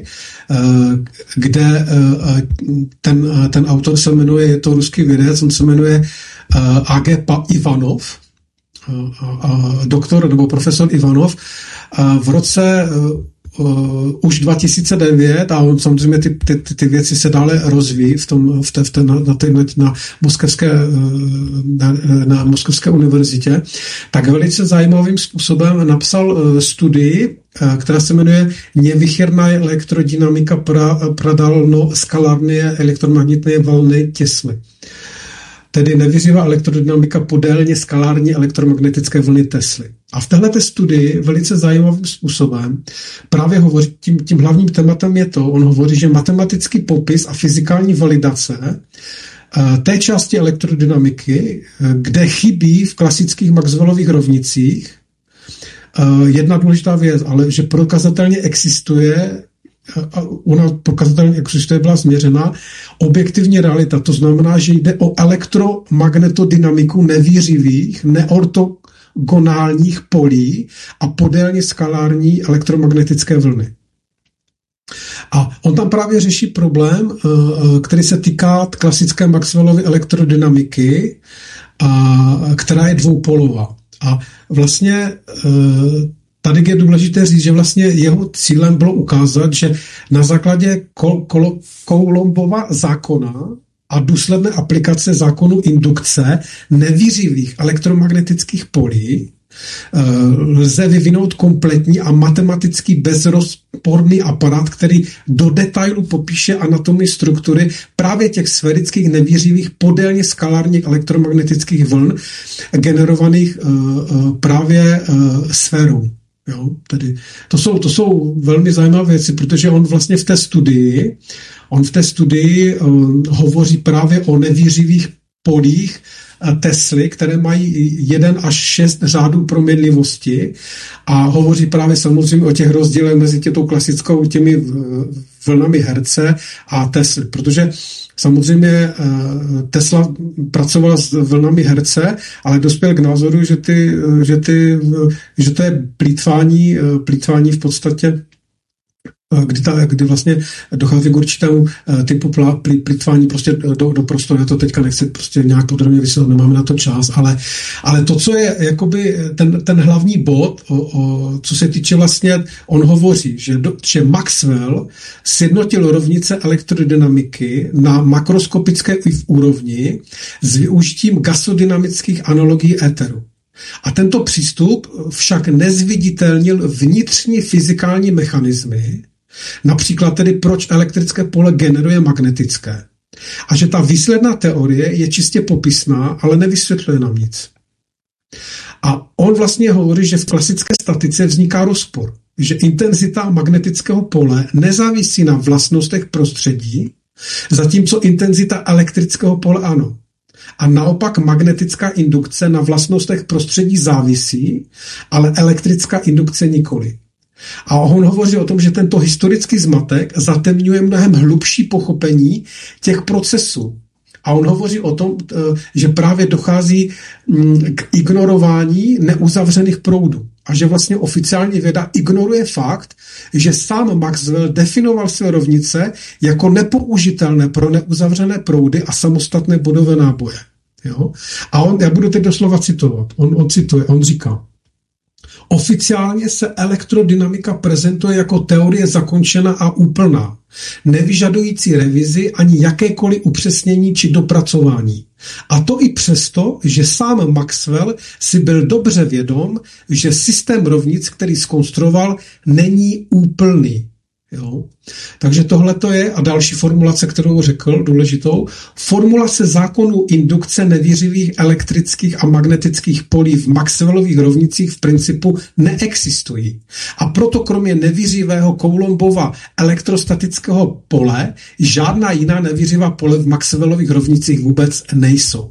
kde ten, ten autor se jmenuje, je to ruský vědec, on se jmenuje A G Ivanov, doktor nebo profesor Ivanov. V roce Uh, už dva tisíce devět, a on samozřejmě ty, ty, ty věci se dále rozvíjí v tom, v té, v té, na, na, té, na, moskevské, na, na Moskevské univerzitě, tak velice zajímavým způsobem napsal uh, studii, uh, která se jmenuje Nevychyrná elektrodynamika pra, pradalno-skalární elektromagnetné vlny Tesly. Tedy nevířivá elektrodynamika podélně skalární elektromagnetické vlny Tesly. A v téhleté studii velice zajímavým způsobem právě hovoří, tím, tím hlavním tématem je to, on hovoří, že matematický popis a fyzikální validace té části elektrodynamiky, kde chybí v klasických Maxwellových rovnicích, jedna důležitá věc, ale že prokazatelně existuje, ona prokazatelně existuje, byla změřena objektivní realita. To znamená, že jde o elektromagnetodynamiku nevířivých, neortogonálních polí a podélně skalární elektromagnetické vlny. A on tam právě řeší problém, který se týká klasické Maxwellovy elektrodynamiky, která je dvoupolová. A vlastně tady je důležité říct, že vlastně jeho cílem bylo ukázat, že na základě kol- kol- Coulombova zákona a důsledné aplikace zákonu indukce nevířivých elektromagnetických polí lze vyvinout kompletní a matematicky bezrozporný aparát, který do detailu popíše anatomii struktury právě těch sférických nevířivých podélně skalárních elektromagnetických vln generovaných právě sférou. Jo, tedy to jsou, to jsou velmi zajímavé věci, protože on vlastně v té studii, on v té studii um, hovoří právě o nevířivých polích Tesly, které mají jeden až šest řádů proměnlivosti a hovoří právě samozřejmě o těch rozdílech mezi tětou klasickou těmi vlnami Herce a Tesly, protože samozřejmě Tesla pracoval s vlnami Herce, ale dospěl k názoru, že, ty, že, ty, že to je plýtvání, plýtvání v podstatě, kdy, ta, kdy vlastně dochází k určitému typu plýtvání prostě do, do prostoru. Já to teďka nechci prostě nějak podrobně vysvětlit, nemáme na to čas, ale, ale to, co je jakoby ten, ten hlavní bod, o, o, co se týče vlastně, on hovoří, že, do, že Maxwell sjednotil rovnice elektrodynamiky na makroskopické úrovni s využitím gasodynamických analogií éteru. A tento přístup však nezviditelnil vnitřní fyzikální mechanismy, například tedy proč elektrické pole generuje magnetické. A že ta výsledná teorie je čistě popisná, ale nevysvětluje nám nic. A on vlastně hovoří, že v klasické statice vzniká rozpor, že intenzita magnetického pole nezávisí na vlastnostech prostředí, zatímco intenzita elektrického pole ano. A naopak magnetická indukce na vlastnostech prostředí závisí, ale elektrická indukce nikoli. A on hovoří o tom, že tento historický zmatek zatemňuje mnohem hlubší pochopení těch procesů. A on hovoří o tom, že právě dochází k ignorování neuzavřených proudů. A že vlastně oficiální věda ignoruje fakt, že sám Maxwell definoval své rovnice jako nepoužitelné pro neuzavřené proudy a samostatné bodové náboje. Jo? A on, já budu teď doslova citovat, on, on cituje, on říká: oficiálně se elektrodynamika prezentuje jako teorie zakončená a úplná, nevyžadující revizi ani jakékoliv upřesnění či dopracování. A to i přesto, že sám Maxwell si byl dobře vědom, že systém rovnic, který zkonstruoval, není úplný. Jo? Takže tohle to je, a další formulace, kterou řekl, důležitou, formulace zákonů indukce nevířivých elektrických a magnetických polí v Maxwellových rovnicích v principu neexistují. A proto kromě nevířivého Coulombova elektrostatického pole žádná jiná nevířivá pole v Maxwellových rovnicích vůbec nejsou.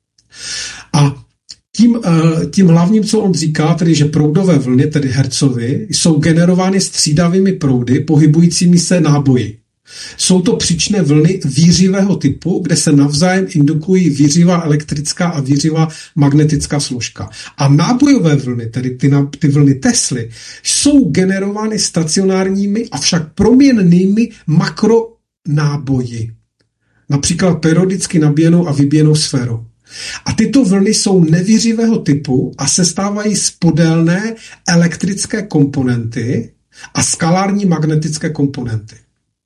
A Tím, tím hlavním, co on říká, tedy že proudové vlny, tedy Hertzovy, jsou generovány střídavými proudy pohybujícími se náboji. Jsou to příčné vlny vířivého typu, kde se navzájem indukují vířivá elektrická a vířivá magnetická složka. A nábojové vlny, tedy ty, ty vlny Tesly, jsou generovány stacionárními, avšak proměnnými makronáboji. Například periodicky nabíjenou a vybíjenou sférou. A tyto vlny jsou nevířivého typu a sestávají z podélné elektrické komponenty a skalární magnetické komponenty.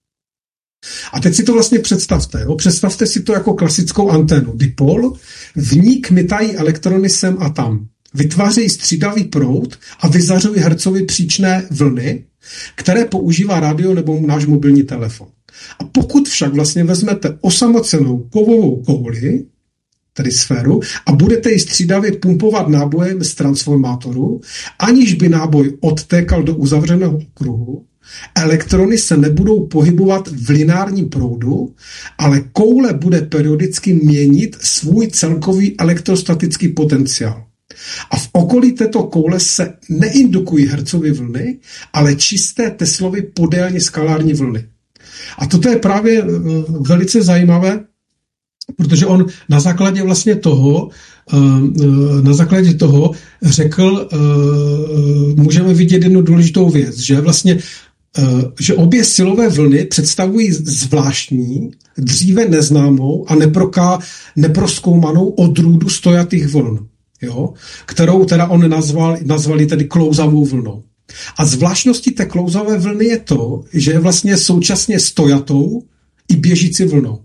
A teď si to vlastně představte. Jo? Představte si to jako klasickou anténu. Dipol, v ní kmitají elektrony sem a tam. Vytvářejí střídavý proud a vyzařují hercovy příčné vlny, které používá rádio nebo náš mobilní telefon. A pokud však vlastně vezmete osamocenou kovovou kouli, tedy sféru, a budete ji střídavě pumpovat nábojem z transformátoru, aniž by náboj odtékal do uzavřeného kruhu, elektrony se nebudou pohybovat v lineárním proudu, ale koule bude periodicky měnit svůj celkový elektrostatický potenciál. A v okolí této koule se neindukují hercovy vlny, ale čisté Teslovy podélně skalární vlny. A toto je právě velice zajímavé, protože on na základě vlastně toho, na základě toho řekl, můžeme vidět jednu důležitou věc, že vlastně, že obě silové vlny představují zvláštní, dříve neznámou a neproká, neprozkoumanou odrůdu stojatých vln, jo? Kterou teda on nazval, nazvali tedy klouzavou vlnou. A zvláštností té klouzavé vlny je to, že je vlastně současně stojatou i běžící vlnou.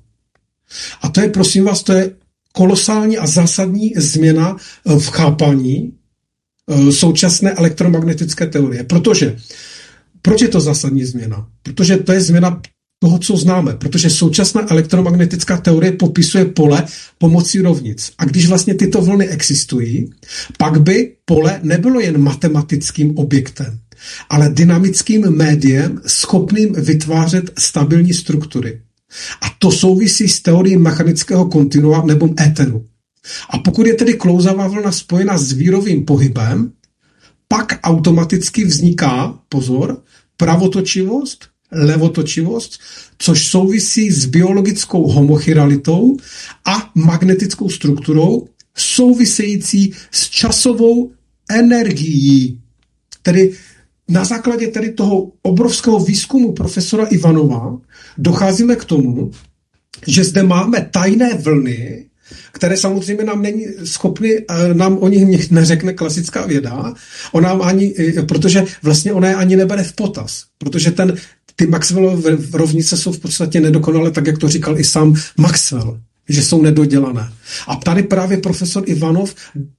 A to je, prosím vás, to je kolosální a zásadní změna v chápání současné elektromagnetické teorie. Protože, proč je to zásadní změna? Protože to je změna toho, co známe. Protože současná elektromagnetická teorie popisuje pole pomocí rovnic. A když vlastně tyto vlny existují, pak by pole nebylo jen matematickým objektem, ale dynamickým médiem schopným vytvářet stabilní struktury. A to souvisí s teorií mechanického kontinua nebo éteru. A pokud je tedy klouzavá vlna spojena s vírovým pohybem, pak automaticky vzniká, pozor, pravotočivost, levotočivost, což souvisí s biologickou homochiralitou a magnetickou strukturou související s časovou energií. Tedy na základě tedy toho obrovského výzkumu profesora Ivanova docházíme k tomu, že zde máme tajné vlny, které samozřejmě nám není schopny, nám o nich neřekne klasická věda, ona ani, protože vlastně ona je ani nebere v potaz, protože ten, ty Maxwellové rovnice jsou v podstatě nedokonalé, tak jak to říkal i sám Maxwell, že jsou nedodělané. A tady právě profesor Ivanov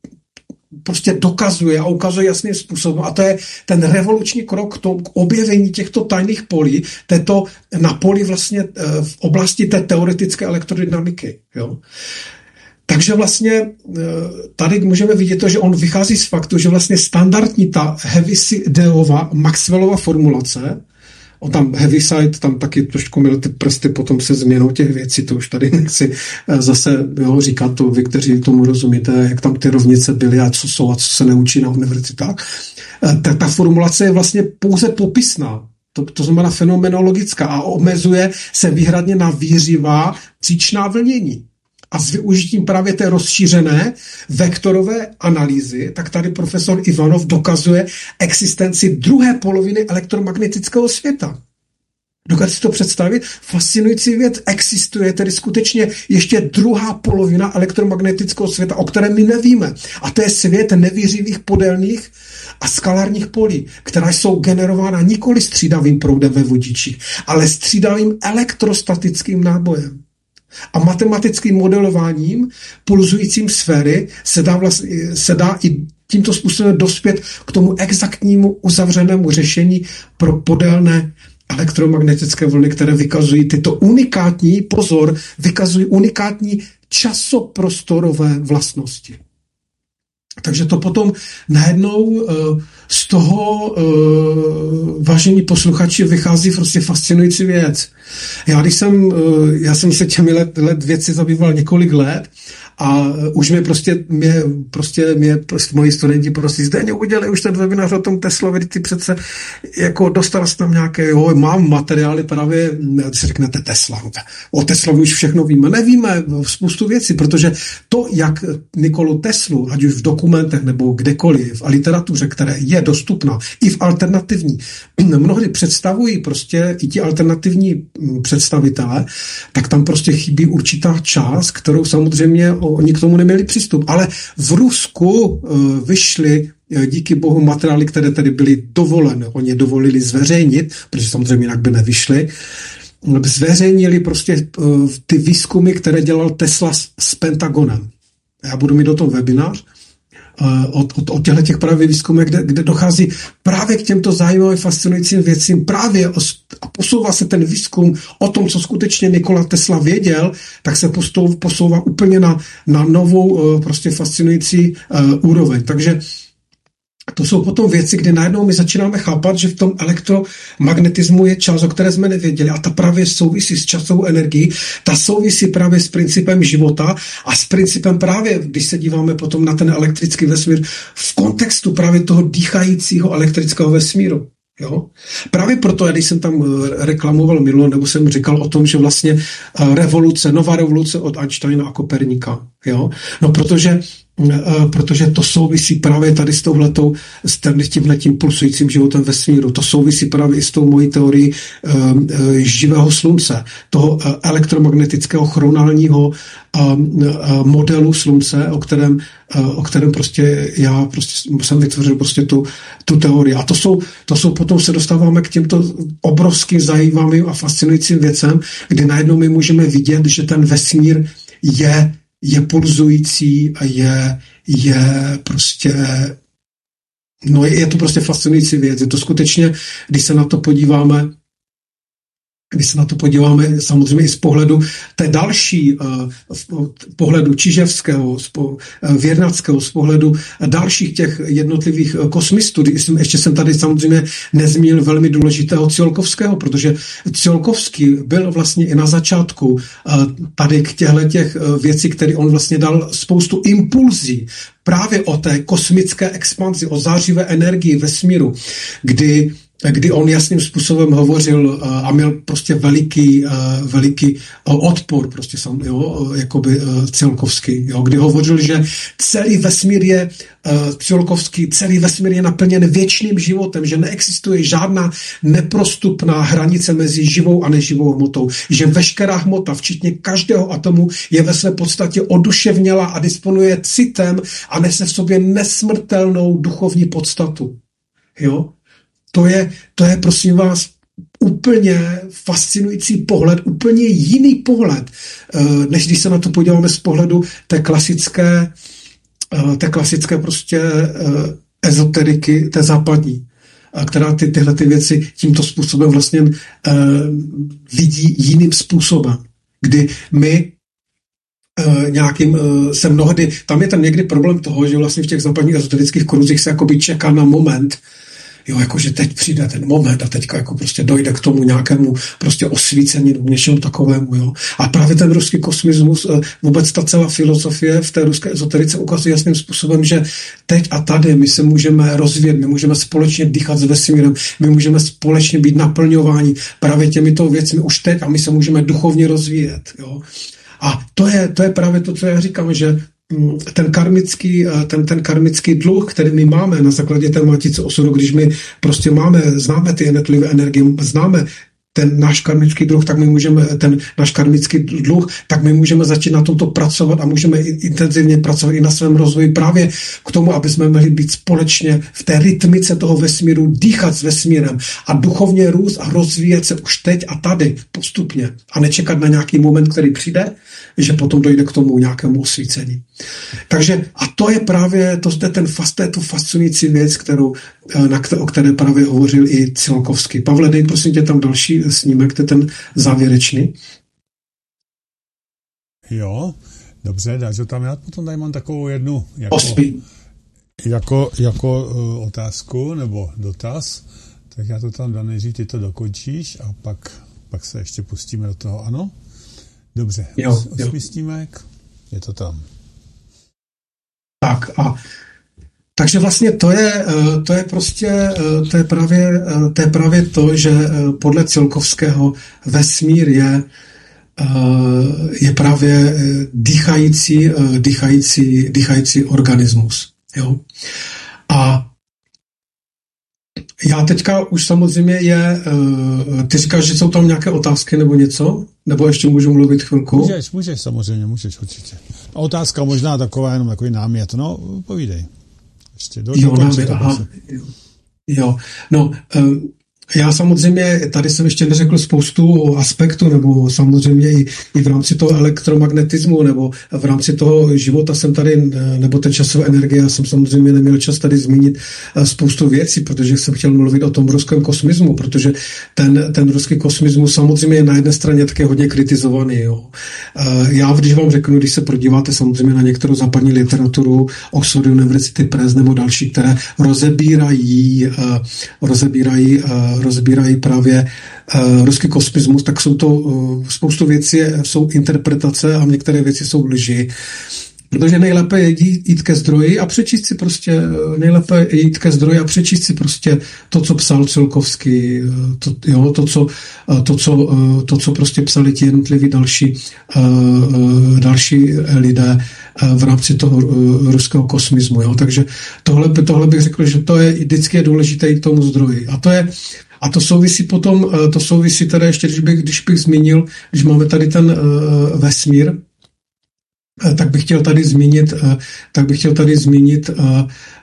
prostě dokazuje a ukazuje jasným způsobem. A to je ten revoluční krok k, tomu, k objevení těchto tajných polí, této na poli vlastně v oblasti té teoretické elektrodynamiky. Jo. Takže vlastně tady můžeme vidět to, že on vychází z faktu, že vlastně standardní ta Heaviside-ova Maxwellova formulace, o tam Heaviside, tam taky trošku měl ty prsty potom se změnou těch věcí, to už tady nechci zase jo, říkat to, vy, kteří tomu rozumíte, jak tam ty rovnice byly a co jsou a co se neučí na univerzitách. Ta, ta formulace je vlastně pouze popisná, to, to znamená fenomenologická a omezuje se výhradně na vířivá příčná vlnění. A s využitím právě té rozšířené vektorové analýzy, tak tady profesor Ivanov dokazuje existenci druhé poloviny elektromagnetického světa. Dokážete si to představit? Fascinující věc, existuje tedy skutečně ještě druhá polovina elektromagnetického světa, o kterém my nevíme. A to je svět nevířivých podélných a skalárních polí, která jsou generována nikoli střídavým proudem ve vodičích, ale střídavým elektrostatickým nábojem. A matematickým modelováním pulzujícím sféry se dá, vlastně, se dá i tímto způsobem dospět k tomu exaktnímu uzavřenému řešení pro podélné elektromagnetické vlny, které vykazují tyto unikátní, pozor, vykazují unikátní časoprostorové vlastnosti. Takže to potom najednou uh, z toho, uh, vážení posluchači, vychází prostě fascinující věc. Já, když jsem, uh, já jsem se těmi let, let věci zabýval několik let a už mě prostě, mě, prostě, mě prostě moji studenti prostě Zdeňo, udělej už ten webinář o tom Teslovi, ty přece jako dostal jsi tam nějaké, jo, mám materiály právě, když si řeknete Tesla, o Teslovi už všechno víme, nevíme spoustu věcí, protože to, jak Nikolu Teslu, ať už v dokumentech nebo kdekoliv, a literatuře, které je dostupná, i v alternativní, mnohdy představují prostě i ti alternativní představitelé, tak tam prostě chybí určitá část, kterou samozřejmě oni k tomu neměli přístup. Ale v Rusku vyšly díky bohu materiály, které tedy byly dovoleny. Oni je dovolili zveřejnit, protože samozřejmě jinak by nevyšly. Zveřejnili prostě ty výzkumy, které dělal Tesla s Pentagonem. Já budu mít do toho webinář od, od, od těchto těch právě výzkumů, kde, kde dochází právě k těmto zajímavým, fascinujícím věcím. Právě a posouvá se ten výzkum o tom, co skutečně Nikola Tesla věděl, tak se posouvá úplně na, na novou, prostě fascinující uh, úroveň. Takže to jsou potom věci, kdy najednou my začínáme chápat, že v tom elektromagnetismu je část, o které jsme nevěděli, a ta právě souvisí s časovou energií, ta souvisí právě s principem života a s principem právě, když se díváme potom na ten elektrický vesmír, v kontextu právě toho dýchajícího elektrického vesmíru. Jo? Právě proto, když jsem tam reklamoval minule, nebo jsem říkal o tom, že vlastně revoluce, nová revoluce od Einsteina a Koperníka. Jo? No protože protože to souvisí právě tady s touhletou, s tímhletím pulsujícím životem vesmíru. To souvisí právě i s tou mojí teorií uh, uh, živého slunce, toho uh, elektromagnetického chronálního uh, uh, modelu slunce, o kterém, uh, o kterém prostě já prostě jsem vytvořil prostě tu, tu teorii. A to jsou, to jsou potom se dostáváme k těmto obrovským zajímavým a fascinujícím věcem, kdy najednou my můžeme vidět, že ten vesmír je je pulzující a je, je prostě, no je, je to prostě fascinující věc. Je to skutečně, když se na to podíváme, když se na to podíváme samozřejmě i z pohledu té další, z pohledu čiževského, z věrnackého, z pohledu dalších těch jednotlivých kosmistů. Ještě jsem tady samozřejmě nezmínil velmi důležitého Tsiolkovského, protože Tsiolkovský byl vlastně i na začátku tady k těchto těch věcí, které on vlastně dal spoustu impulzí právě o té kosmické expanzi, o zářivé energii vesmíru, kdy kdy on jasným způsobem hovořil a měl prostě veliký, veliký odpor, prostě sam, jo, jakoby Tsiolkovský, jo, kdy hovořil, že celý vesmír je Tsiolkovský, celý vesmír je naplněn věčným životem, že neexistuje žádná neprostupná hranice mezi živou a neživou hmotou, že veškerá hmota, včetně každého atomu, je ve své podstatě oduševnělá a disponuje citem a nese v sobě nesmrtelnou duchovní podstatu. Jo? To je, to je, prosím vás, úplně fascinující pohled, úplně jiný pohled, než když se na to podíváme z pohledu té klasické, té klasické prostě ezoteriky, té západní, která ty, tyhle ty věci tímto způsobem vlastně vidí jiným způsobem, kdy my nějakým se mnohdy, tam je ten někdy problém toho, že vlastně v těch západních ezoterických kruzích se jakoby čeká na moment, jo, jakože teď přijde ten moment a teďka jako prostě dojde k tomu nějakému prostě osvícení nebo něčemu takovému, jo. A právě ten ruský kosmismus, vůbec ta celá filozofie v té ruské ezoterice ukazuje jasným způsobem, že teď a tady my se můžeme rozvíjet, my můžeme společně dýchat s vesmírem, my můžeme společně být naplňováni právě těmito věcmi už teď a my se můžeme duchovně rozvíjet, jo. A to je, to je právě to, co já říkám, že ten karmický, ten, ten karmický dluh, který my máme na základě té matice osudu, když my prostě máme, známe ty jednotlivé energie, známe ten náš karmický dluh, tak my můžeme, ten náš karmický dluh, tak my můžeme začít na tomto pracovat a můžeme intenzivně pracovat i na svém rozvoji právě k tomu, aby jsme mohli být společně v té rytmice toho vesmíru, dýchat s vesmírem a duchovně růst a rozvíjet se už teď a tady postupně a nečekat na nějaký moment, který přijde, že potom dojde k tomu nějakému osvícení. Takže a to je právě, to je ten fast, to je tu fascinující věc, kterou, na, o které právě hovořil i Tsiolkovský. Pavle, dej prosím tě tam další snímek, to je ten závěrečný. Jo, dobře, dáš ho tam, já potom tady mám takovou jednu jako, Ospí. jako, jako uh, otázku nebo dotaz, tak já to tam dám nejdřív, ty to dokončíš a pak, pak se ještě pustíme do toho, ano? Dobře, jo, osmý snímek, je to tam. Tak a takže vlastně to je, to je prostě, to je právě, to je právě to, že podle Tsiolkovského vesmír je, je právě dýchající, dýchající, dýchající organismus. Jo? A já teďka už samozřejmě je, ty říkáš, že jsou tam nějaké otázky nebo něco? Nebo ještě můžu mluvit chvilku? Můžeš, můžeš samozřejmě, můžeš určitě. A otázka možná taková, jenom takový námět, no povídej. Ještě do, jo, námět, aha. Jo. jo, no, um, já samozřejmě, tady jsem ještě neřekl spoustu aspektů, nebo samozřejmě i, i v rámci toho elektromagnetismu, nebo v rámci toho života jsem tady, nebo té časové energie, já jsem samozřejmě neměl čas tady zmínit spoustu věcí, protože jsem chtěl mluvit o tom ruském kosmismu, protože ten, ten ruský kosmismus samozřejmě je na jedné straně také hodně kritizovaný. Jo. Já, když vám řeknu, když se podíváte samozřejmě na některou západní literaturu, Oxford University Press nebo další, které rozebírají, rozebírají rozbírají právě uh, ruský kosmismus, tak jsou to uh, spoustu věcí, jsou interpretace a některé věci jsou lži. Protože nejlépe je jít ke zdroji a přečíst si prostě, nejlépe je jít ke zdroji a přečíst si prostě to, co psal Tsiolkovský, to, jo, to, co, to, co, to, co prostě psali ti jednotliví další, další lidé v rámci toho ruského kosmismu. Jo. Takže tohle, tohle bych řekl, že to je vždycky je důležité jít k tomu zdroji. A to je A to souvisí potom, to souvisí teda ještě, když bych, když bych zmínil, když máme tady ten uh, vesmír, tak bych chtěl tady zmínit, tak bych chtěl tady zmínit uh,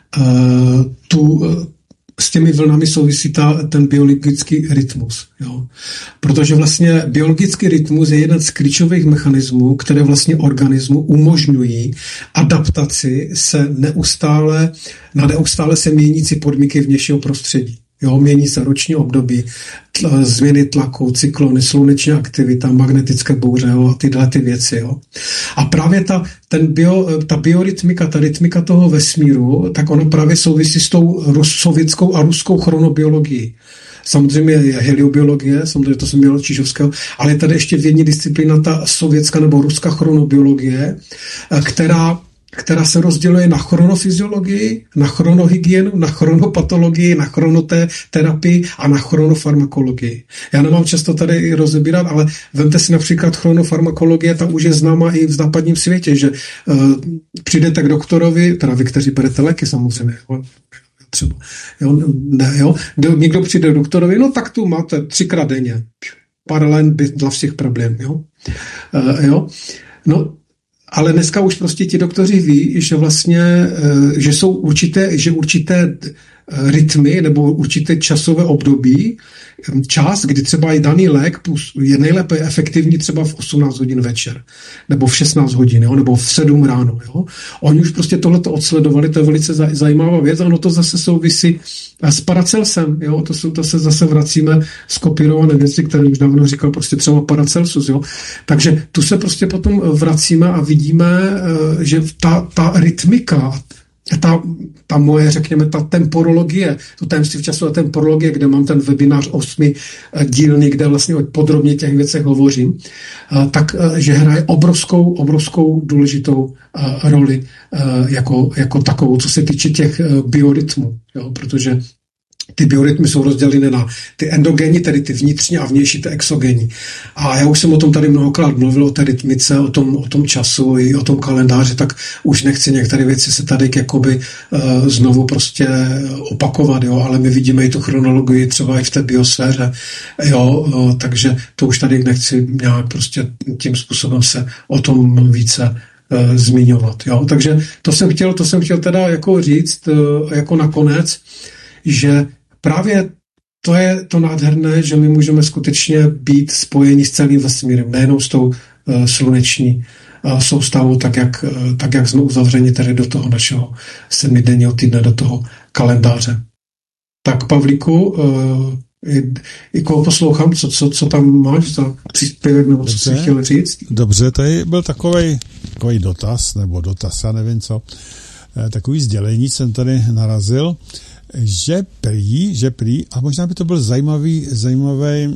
uh, tu, uh, s těmi vlnami souvisí ta, ten biologický rytmus. Jo. Protože vlastně biologický rytmus je jeden z klíčových mechanismů, které vlastně organismu umožňují adaptaci se neustále, na neustále se měnící podmínky vnějšího prostředí. Jo, mění se roční období, tl, změny tlaku, cyklony, sluneční aktivita, magnetické bouře, jo, a tyhle ty věci. Jo. A právě ta, ten bio, ta biorytmika, ta rytmika toho vesmíru, tak ona právě souvisí s tou sovětskou a ruskou chronobiologií. Samozřejmě je heliobiologie, samozřejmě to jsem měl od Čížovského, ale je tady ještě vědní disciplína, ta sovětská nebo ruská chronobiologie, která která se rozděluje na chronofyziologii, na chronohygienu, na chronopatologii, na chronoterapii a na chronofarmakologii. Já nemám často tady rozebírat, ale vemte si například chronofarmakologie, ta už je známa i v západním světě, že uh, přijdete k doktorovi, teda vy, kteří berete léky samozřejmě, třeba, jo, ne, jo, někdo přijde k doktorovi, no tak tu máte třikrát denně, paralel dla všech problémů, jo, uh, jo, no, ale dneska už prostě ti doktoři ví, že vlastně, že jsou určité, že určité rytmy nebo určité časové období, čas, kdy třeba i daný lék je nejlépe efektivní třeba v osmnáct hodin večer, nebo v šestnáct hodin, jo, nebo v sedm ráno. Jo. Oni už prostě tohleto odsledovali, to je velice zajímavá věc, ano, to zase souvisí s Paracelsem, jo, to, jsou, to se zase vracíme z kopírované věci, které už dávno říkal prostě třeba Paracelsus, jo. Takže tu se prostě potom vracíme a vidíme, že ta, ta rytmika, Ta, ta moje, řekněme, ta temporologie, to tajemství v času a temporologie, kde mám ten webinář osmi dílny, kde vlastně podrobně těch věcech hovořím, tak, že hraje obrovskou, obrovskou důležitou roli jako, jako takovou, co se týče těch biorytmů, jo, protože ty biorytmy jsou rozdělené na ty endogénní, tedy ty vnitřní a vnější, ty exogénní. A já už jsem o tom tady mnohokrát mluvil, o té rytmice, o tom, o tom času i o tom kalendáři, tak už nechci některé věci se tady jakoby uh, znovu prostě opakovat, jo, ale my vidíme i tu chronologii třeba i v té biosféře, jo, uh, takže to už tady nechci nějak prostě tím způsobem se o tom více uh, zmiňovat, jo. Takže to jsem chtěl, to jsem chtěl teda jako říct, uh, jako nakonec, že právě to je to nádherné, že my můžeme skutečně být spojeni s celým vesmírem, nejenom s tou uh, sluneční uh, soustavou, tak jak, uh, tak jak jsme uzavřeni tady do toho našeho sedmidenního týdne, do toho kalendáře. Tak Pavlíku, uh, i, i koho poslouchám, co, co, co tam máš za příspěvek, nebo co jsi chtěl říct? Dobře, tady byl takovej, takovej dotaz, nebo dotaz, já nevím co, eh, takový sdělení jsem tady narazil, že prý, že prý, a možná by to byl zajímavý, zajímavý eh,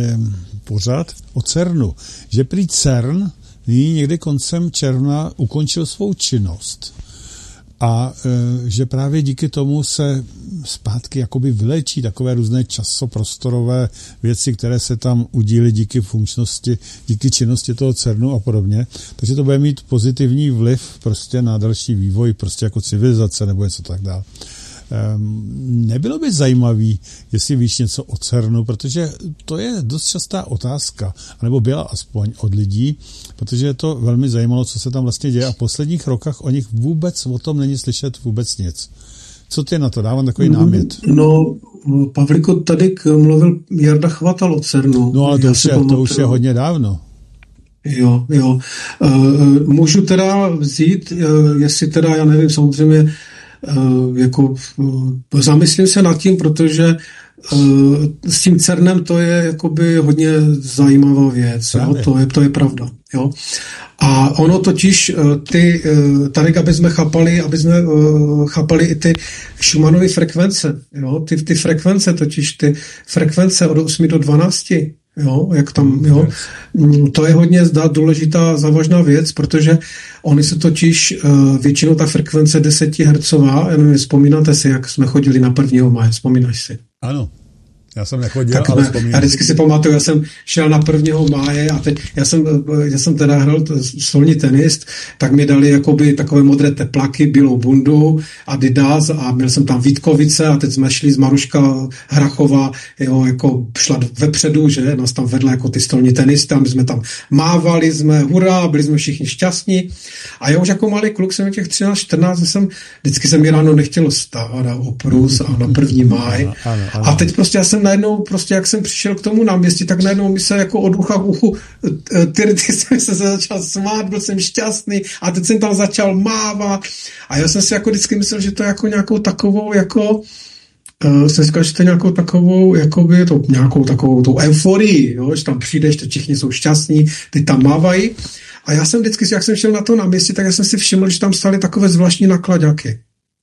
pořad o CERNu, že prý CERN nyní někdy koncem června ukončil svou činnost. a e, že právě díky tomu se zpátky jakoby vylečí takové různé časoprostorové věci, které se tam udíly díky funkčnosti, díky činnosti toho CERNu a podobně. Takže to bude mít pozitivní vliv prostě na další vývoj, prostě jako civilizace nebo něco tak dále. Nebylo by zajímavý, jestli víš něco o CERNu, protože to je dost častá otázka, nebo byla aspoň od lidí, protože je to velmi zajímalo, co se tam vlastně děje a v posledních rokách o nich vůbec o tom není slyšet vůbec nic. Co ty na to? Dávám takový námět. No, Pavliku, tady mluvil Jarda Chvatal o CERNu. No, ale to, už je, to už je hodně dávno. Jo, jo. Můžu teda vzít, jestli teda, já nevím, samozřejmě jako zamyslím se nad tím, protože s tím CERNem to je jakoby hodně zajímavá věc, jo? To, je, to je pravda. Jo? A ono totiž ty, tady, aby jsme chápali, aby jsme chápali i ty Schumannovy frekvence, jo? Ty, ty frekvence, totiž ty frekvence od osmi do dvanácti, jo, jak tam, jo, to je hodně důležitá závažná věc, protože oni se totiž, většinou ta frekvence deset hertzová, jenom vzpomínáte si, jak jsme chodili na prvního máje, vzpomínáš si? Ano. Já jsem nechodil, tak ale ne, vzpomínám. Já vždycky si pamatuju, já jsem šel na prvního máje a teď, já jsem, já jsem teda hrál stolní tenis, tak mi dali jakoby takové modré teplaky, bílou bundu, Adidas a měl jsem tam Vítkovice a teď jsme šli z Maruška Hrachova, jo, jako šla vepředu, že, nás tam vedla jako ty stolní tenisty a my jsme tam mávali, jsme hurá, byli jsme všichni šťastní a já už jako malý kluk jsem těch třináct čtrnáct, jsem, vždycky jsem mi ráno nechtělo stávat a oprus a na první máj a teď prostě já jsem najednou, prostě jak jsem přišel k tomu náměstí, tak najednou mi se jako od ucha k uchu ty, ty jsem se začal smát, byl jsem šťastný a teď jsem tam začal mávat a já jsem si jako vždycky myslel, že to je jako nějakou takovou jako Uh, jsem říkal, že to je nějakou takovou, jakoby to, nějakou takovou tou euforii, jo, že tam přijdeš, teď všichni jsou šťastní, ty tam mávají a já jsem vždycky, jak jsem šel na to náměstí, tak já jsem si všiml, že tam stály takové zvláštní naklaďáky.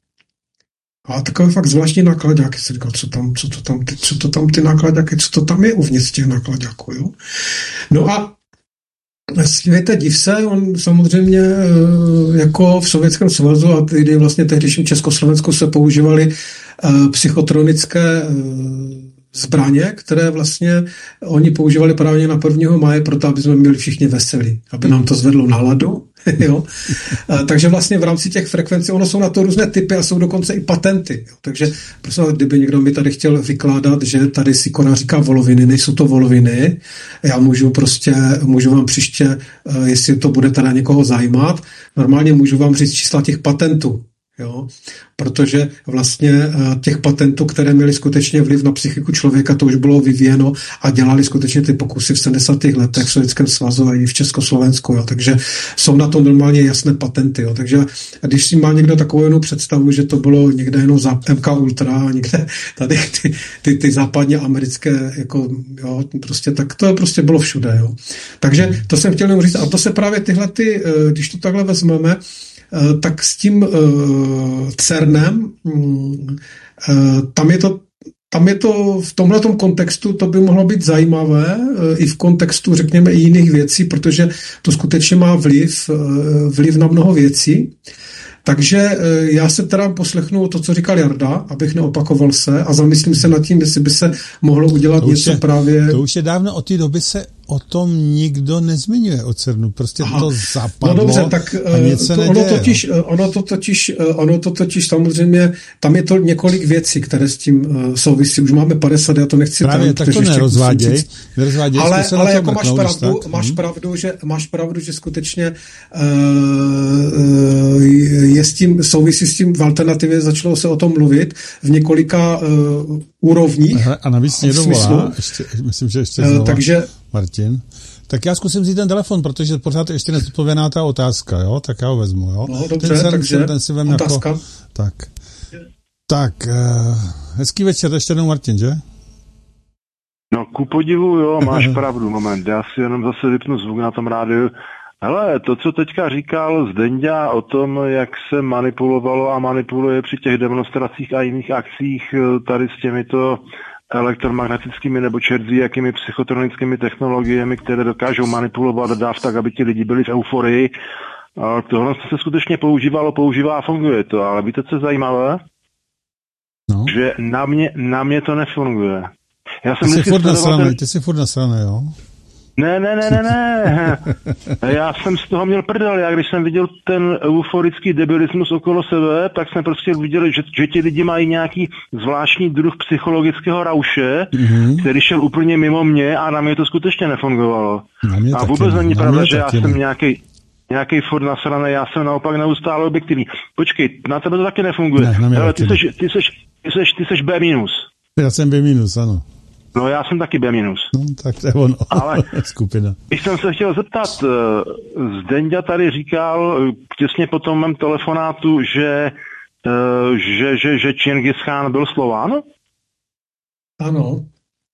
A takové fakt zvláštní náklaďáky. Jsem říkal, co tam, co to tam, ty, co to tam ty náklaďáky, co to tam je uvnitř těch náklaďáků, jo. No a světe div se, on samozřejmě jako v Sovětském svazu a kdy vlastně tehdejším Československu se používaly psychotronické zbraně, které vlastně oni používali právě na prvního máje proto, aby jsme měli všichni veselí, aby nám to zvedlo náladu. Jo? Takže vlastně v rámci těch frekvencí, ono jsou na to různé typy a jsou dokonce i patenty. Jo? Takže prosím, kdyby někdo mi tady chtěl vykládat, že tady Sikora říká voloviny, nejsou to voloviny, já můžu prostě, můžu vám příště, jestli to bude teda někoho zajímat, normálně můžu vám říct čísla těch patentů. Jo? Protože vlastně těch patentů, které měly skutečně vliv na psychiku člověka, to už bylo vyvíjeno a dělali skutečně ty pokusy v sedmdesátých letech v Sovětském svazu a i v Československu. Jo? Takže jsou na to normálně jasné patenty. Jo? Takže když si má někdo takovou jinou představu, že to bylo někde jenom za M K Ultra a někde tady ty, ty, ty západně americké, jako, jo, prostě, tak to prostě bylo všude. Jo? Takže to jsem chtěl jenom říct. A to se právě tyhle, ty, když to takhle vezmeme, tak s tím uh, CERNem, uh, tam je to Tam je to v tomhletom kontextu, to by mohlo být zajímavé, uh, i v kontextu, řekněme, i jiných věcí, protože to skutečně má vliv, uh, vliv na mnoho věcí. Takže uh, já se teda poslechnu to, co říkal Jarda, abych neopakoval se a zamyslím se nad tím, jestli by se mohlo udělat to něco je, právě... To už je dávno, od té doby se o tom nikdo nezmiňuje, o CERNu. Prostě Aha. to zapadlo. No dobře, tak a nic se to, neděje, ono, totiž, ono, to totiž, ono to totiž samozřejmě, tam je to několik věcí, které s tím uh, souvisí. Už máme padesát, já to nechci... Právě, tam, tak to nerozváděj. nerozváděj ale ale jako mrknou, máš pravdu, tak. máš, hmm. pravdu, že, máš pravdu, že skutečně uh, je s tím, souvisí s tím v alternativě, začalo se o tom mluvit v několika uh, úrovních. A navíc někdo volá, ještě, myslím, že ještě znova. Uh, takže Martin. Tak já zkusím vzít ten telefon, protože pořád ještě nezodpovědná ta otázka, jo? Tak já ho vezmu, jo? No, dobře, ten, takže ten si vem otázka. Jako, tak. Tak, uh, hezký večer, ještě jednou Martin, že? No, ku podivu, jo, máš pravdu, moment, já si jenom zase vypnu zvuk na tom rádiu. Hele, to, co teďka říkal Zdenďa o tom, jak se manipulovalo a manipuluje při těch demonstracích a jiných akcích tady s těmito elektromagnetickými nebo čerzí, jakými psychotronickými technologiemi, které dokážou manipulovat dav tak, aby ti lidi byli v euforii, Ale tohle se skutečně používalo, používá a funguje to, ale víte, co je zajímavé? No. Že na mě, na mě to nefunguje. Já jsem ty, jsi furt nasranej, ten... ty jsi furt nasranej, jo? Ne, ne, ne, ne, ne. Já jsem z toho měl prdel. Já když jsem viděl ten euforický debilismus okolo sebe, tak jsem prostě viděl, že, že ti lidi mají nějaký zvláštní druh psychologického rauše, mm-hmm. který šel úplně mimo mě a na mě to skutečně nefungovalo. A vůbec taky, není pravda, že já ne. jsem nějaký nějaký furt nasranej, já jsem naopak neustále objektivní. Počkej, na tebe to taky nefunguje. Ne, ale ty seš, ty, seš, ty, seš, ty seš B minus. Já jsem B minus, ano. No já jsem taky B minus. No tak to je ono. Ale skupina. Když jsem se chtěl zeptat, Zdenďa tady říkal těsně po tom mém telefonátu, že, že, že, že Čingis Chán byl Slován? Ano.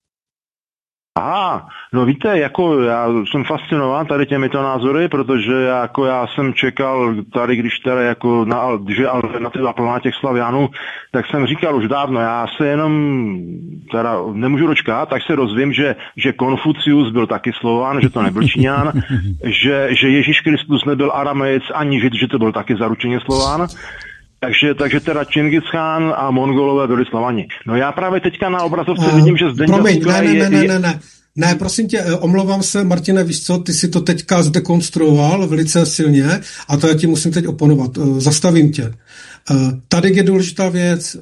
Aha, no víte, jako já jsem fascinován tady těmito názory, protože jako já jsem čekal tady, když tady jako na, že alternativa plná těch Slavianů, tak jsem říkal už dávno, já se jenom teda nemůžu dočkat, tak se dozvím, že, že Konfucius byl taky Slován, že to nebyl Číňan, že, že Ježíš Kristus nebyl Aramejec ani Žid, že to byl taky zaručeně Slován. Takže, takže teda Čingis Chán a Mongolové byli Slovani. No já právě teďka na obrazovce uh, vidím, že Zdeňka Promiň, ne, ne, ne, ne, ne, ne, prosím tě, omlouvám se, Martine, víš co, ty si to teďka zdekonstruoval velice silně a to já ti musím teď oponovat. Zastavím tě. Tady je důležitá věc.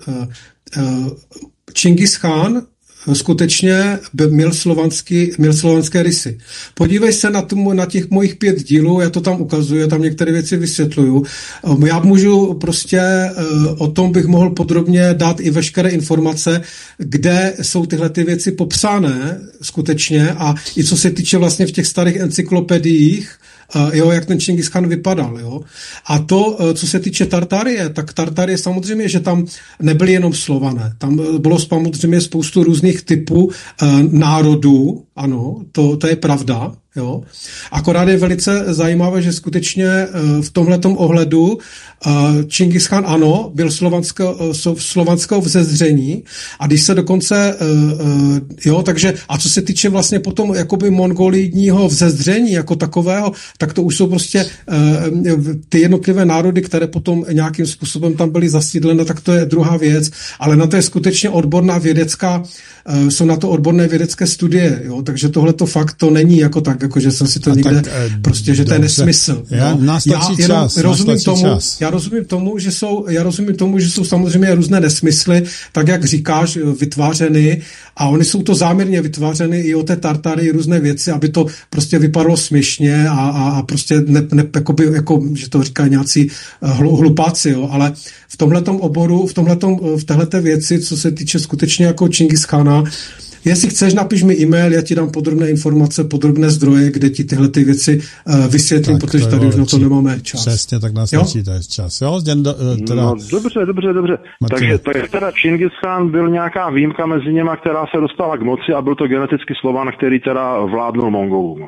Čingis Chán skutečně měl slovanský, měl slovanské rysy. Podívej se na, tomu, na těch mojich pět dílů, já to tam ukazuju, tam některé věci vysvětluju. Já můžu prostě, o tom bych mohl podrobně dát i veškeré informace, kde jsou tyhle ty věci popsané skutečně a i co se týče vlastně v těch starých encyklopediích, Uh, jo, jak ten Čingis Chán vypadal, jo. A to, uh, co se týče Tartarie, tak Tartarie samozřejmě, že tam nebyly jenom Slované. Tam bylo samozřejmě spoustu různých typů uh, národů, ano, to, to je pravda, jo. Akorát je velice zajímavé, že skutečně uh, v tomhletom ohledu uh, Čingis Chán, ano, byl slovanského, uh, slovanského vzezření a když se dokonce, uh, uh, jo, takže, a co se týče vlastně potom jakoby mongolidního vzezření jako takového, tak to už jsou prostě uh, ty jednotlivé národy, které potom nějakým způsobem tam byly zasídlené, tak to je druhá věc, ale na to je skutečně odborná vědecká, uh, jsou na to odborné vědecké studie, jo, takže tohle to fakt to není jako tak, jako že jsem si to a někde, tak, uh, prostě, že dobře. To je nesmysl. Já, no. já čas, rozumím tomu, čas. já rozumím tomu, že jsou, já rozumím tomu, že jsou samozřejmě různé nesmysly, tak jak říkáš, vytvářeny a oni jsou to záměrně vytvářeny i o té Tartary různé věci, aby to prostě vypadalo směšně a, a, a prostě ne, ne, jakoby, jako, že to říkají nějací hlu, hlupáci, jo, ale v tomhletom oboru, v tomhletom, v téhleté věci, co se týče skutečně jako Čingis Chána, jestli chceš, napiš mi e-mail, já ti dám podrobné informace, podrobné zdroje, kde ti tyhle ty věci uh, vysvětlím, tak protože tady už na to nemáme čas. Přesně, tak nás nečí čas. Jo? Zděn, uh, teda... No dobře, dobře, dobře. Takže, takže teda Čingis Chán byl nějaká výjimka mezi něma, která se dostala k moci a byl to geneticky Slovan, který teda vládnul Mongolům.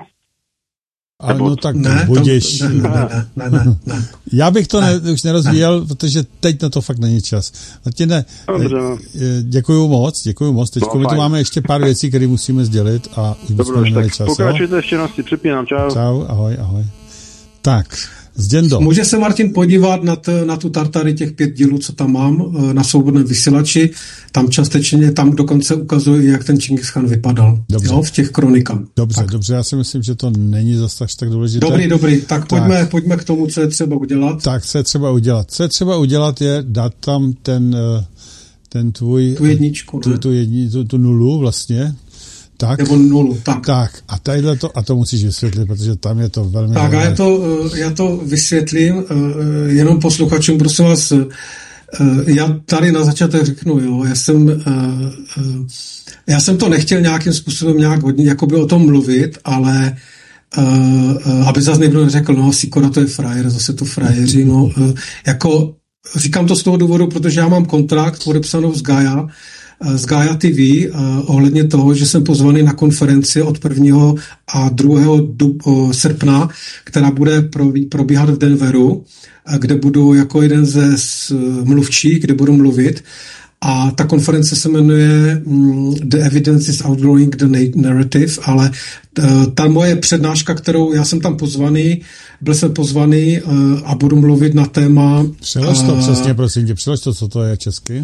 Ale no tak ne, budeš. Ne, ne, ne, ne, ne, ne. Já bych to ne. Ne, už nerozvíjel, ne. Protože teď na to fakt není čas. Martine, děkuju moc, děkuju moc. Teď my tu máme ještě pár věcí, které musíme sdělit a už bychom neměli čas. Pokračujte ještě na si, připínám, čau. Čau, ahoj, ahoj. Tak, Zděndo. Může se Martin podívat na, t, na tu Tartary těch pět dílů, co tam mám na svobodném vysílači. Tam částečně, tam dokonce ukazuje, jak ten Čingis Chán vypadal. Jo, v těch kronikách. Dobře, tak. dobře, já si myslím, že to není zase tak důležité. Dobrý, dobrý, tak, tak. Pojďme, pojďme k tomu, co je třeba udělat. Tak, co je třeba udělat. Co je třeba udělat je dát tam ten, ten tvůj... Tu jedničku, tu, tu, jedni, tu, tu nulu vlastně. Tak, nebo nulu, tak. Tak, a tadyhle to, a to musíš vysvětlit, protože tam je to velmi... Tak, a já to, já to vysvětlím, jenom posluchačům, prosím vás, já tady na začátek řeknu, jo, já jsem, já jsem to nechtěl nějakým způsobem nějak hodně, jakoby o tom mluvit, ale aby zase někdo neřekl, no, Sikora to je frajer, zase to frajeři, no, jako, říkám to z toho důvodu, protože já mám kontrakt podepsanou s Gaia, z Gaia T V uh, ohledně toho, že jsem pozvaný na konferenci od prvního a druhého srpna, která bude probíhat v Denveru, kde budu jako jeden ze mluvčích, kde budu mluvit. A ta konference se jmenuje The Evidence is Outgrowing the Narrative, ale ta moje přednáška, kterou já jsem tam pozvaný, byl jsem pozvaný a budu mluvit na téma... Přelož to přesně, prosím tě, přelož to, co to je česky.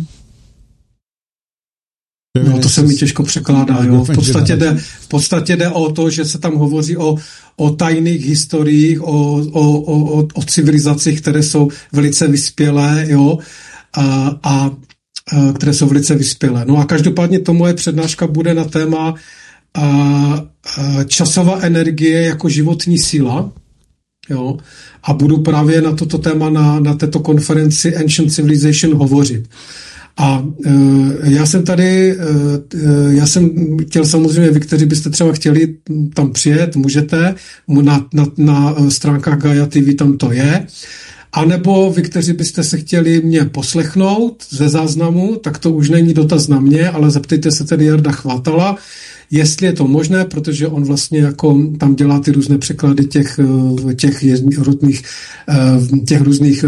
No to se mi těžko překládá. Jo. V, podstatě jde, v podstatě jde o to, že se tam hovoří o, o tajných historiích, o, o, o, o civilizacích, které jsou velice vyspělé, jo, a, a které jsou velice vyspělé. No a každopádně to moje přednáška bude na téma a, a časová energie jako životní síla, jo, a budu právě na toto téma na, na této konferenci Ancient Civilization hovořit. A e, já jsem tady, e, já jsem chtěl samozřejmě, vy, kteří byste třeba chtěli tam přijet, můžete, na, na, na stránkách Gaia T V tam to je, a nebo vy, kteří byste se chtěli mě poslechnout ze záznamu, tak to už není dotaz na mě, ale zeptejte se tedy Jarda Chvátala, jestli je to možné, protože on vlastně jako tam dělá ty různé překlady těch, těch různých, těch různých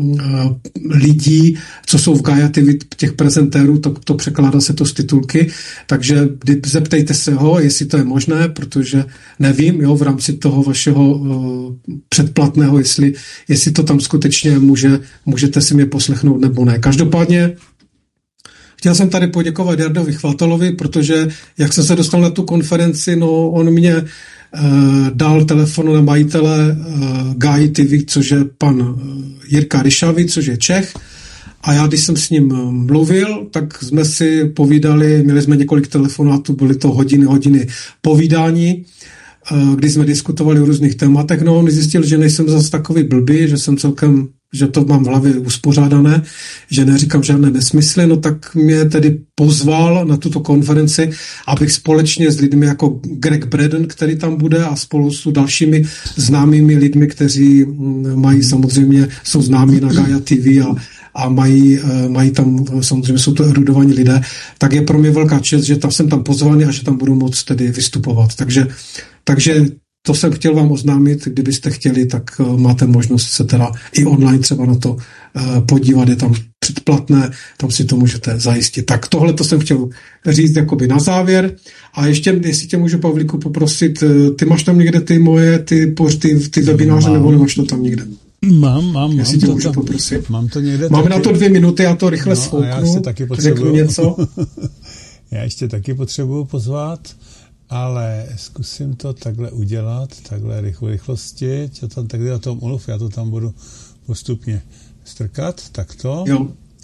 lidí, co jsou v Gaia T V, těch prezentérů, to, to překládá se to z titulky, takže zeptejte se ho, jestli to je možné, protože nevím, jo, v rámci toho vašeho předplatného, jestli, jestli to tam skutečně může, můžete si mě poslechnout nebo ne. Každopádně chtěl jsem tady poděkovat Jardovi Chvátalovi, protože jak jsem se dostal na tu konferenci, no on mě e, dal telefon na majitele e, Gaia T V, což je pan Jirka Ryšavý, což je Čech. A já, když jsem s ním mluvil, tak jsme si povídali, měli jsme několik telefonátů, byly to hodiny, hodiny povídání, e, kdy jsme diskutovali o různých tématech. No on zjistil, že nejsem zase takový blbý, že jsem celkem že to mám v hlavě uspořádané, že neříkám žádné nesmysly, no tak mě tedy pozval na tuto konferenci, abych společně s lidmi jako Greg Braden, který tam bude, a spolu s dalšími známými lidmi, kteří mají samozřejmě, jsou známí na Gaia T V a, a mají, mají tam, samozřejmě jsou to erudovaní lidé, tak je pro mě velká čest, že tam jsem tam pozvaný a že tam budu moct tedy vystupovat. Takže, takže to jsem chtěl vám oznámit, kdybyste chtěli, tak máte možnost se teda i online třeba na to podívat, je tam předplatné, tam si to můžete zajistit. Tak tohle to jsem chtěl říct jakoby na závěr. A ještě, jestli tě můžu, Pavlíku, poprosit, ty máš tam někde ty moje, ty, ty, ty webináře, nebo nemáš to tam někde? Mám, mám, jestli mám tě to můžu tam, poprosit. Mám to někde. Máme taky na to dvě minuty, já to rychle no, svouknu, já řeknu něco. Já ještě taky potřebuju pozvat, ale zkusím to takhle udělat, takhle rychle rychlosti, tě tam takhle o tom mluv, já to tam budu postupně strkat, takto. Jo.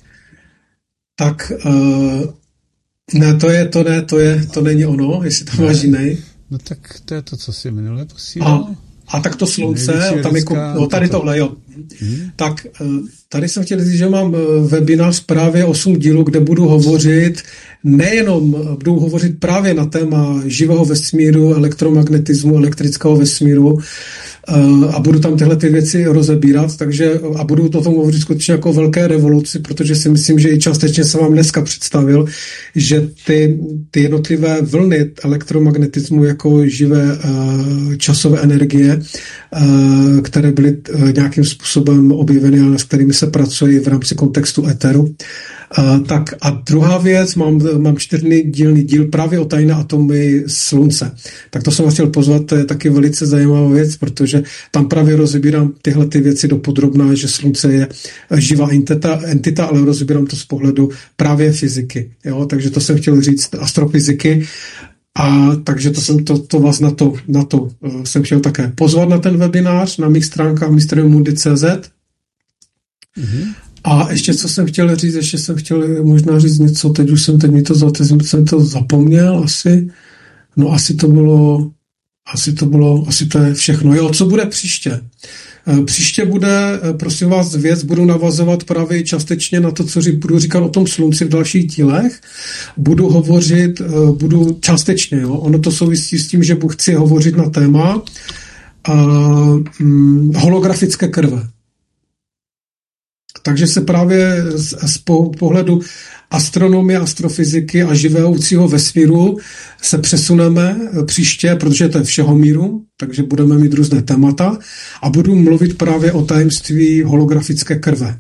Tak, uh, ne, to je, to ne, to je, to není ono, jestli tam máš jiný. No tak to je to, co si minule posílal. A, a tak to slunce, tam jako, no tady tohle, jo. Hmm. Tak, tady jsem chtěl říct, že mám webinář právě osm dílů, kde budu hovořit, nejenom budu hovořit právě na téma živého vesmíru, elektromagnetismu, elektrického vesmíru, a budu tam tyhle ty věci rozebírat, takže a budu o tom hovořit skutečně jako velké revoluci, protože si myslím, že i částečně jsem vám dneska představil, že ty, ty jednotlivé vlny elektromagnetismu jako živé uh, časové energie, uh, které byly uh, nějakým způsobem objeveny a s kterými se pracuje v rámci kontextu éteru. Uh, tak a druhá věc, mám, mám čtyřdílný díl právě o tajné atomy slunce. Tak to jsem vás chtěl pozvat, to je taky velice zajímavá věc, protože tam právě rozebírám tyhle ty věci do podrobná, že slunce je živá entita, entita, ale rozebírám to z pohledu právě fyziky. Jo? Takže to jsem chtěl říct, astrofyziky. A takže to jsem to, to vás na to, na to uh, jsem chtěl také pozvat na ten webinář na mých stránkách mystery mundi tečka cé zet. Mm-hmm. A ještě co jsem chtěl říct, ještě jsem chtěl možná říct něco, teď už jsem teď mi to, teď jsem to zapomněl asi, no asi to bylo, asi to bylo, asi to je všechno. Jo, co bude příště? Příště bude, prosím vás, věc, budu navazovat právě částečně na to, co budu říkat o tom slunci v dalších dílech. Budu hovořit, budu částečně, jo, ono to souvisí s tím, že chci hovořit na téma uh, um, holografické krve. Takže se právě z, z pohledu astronomie, astrofyziky a živého vesmíru se přesuneme příště, protože to je všeho míru, takže budeme mít různé témata a budu mluvit právě o tajemství holografické krve.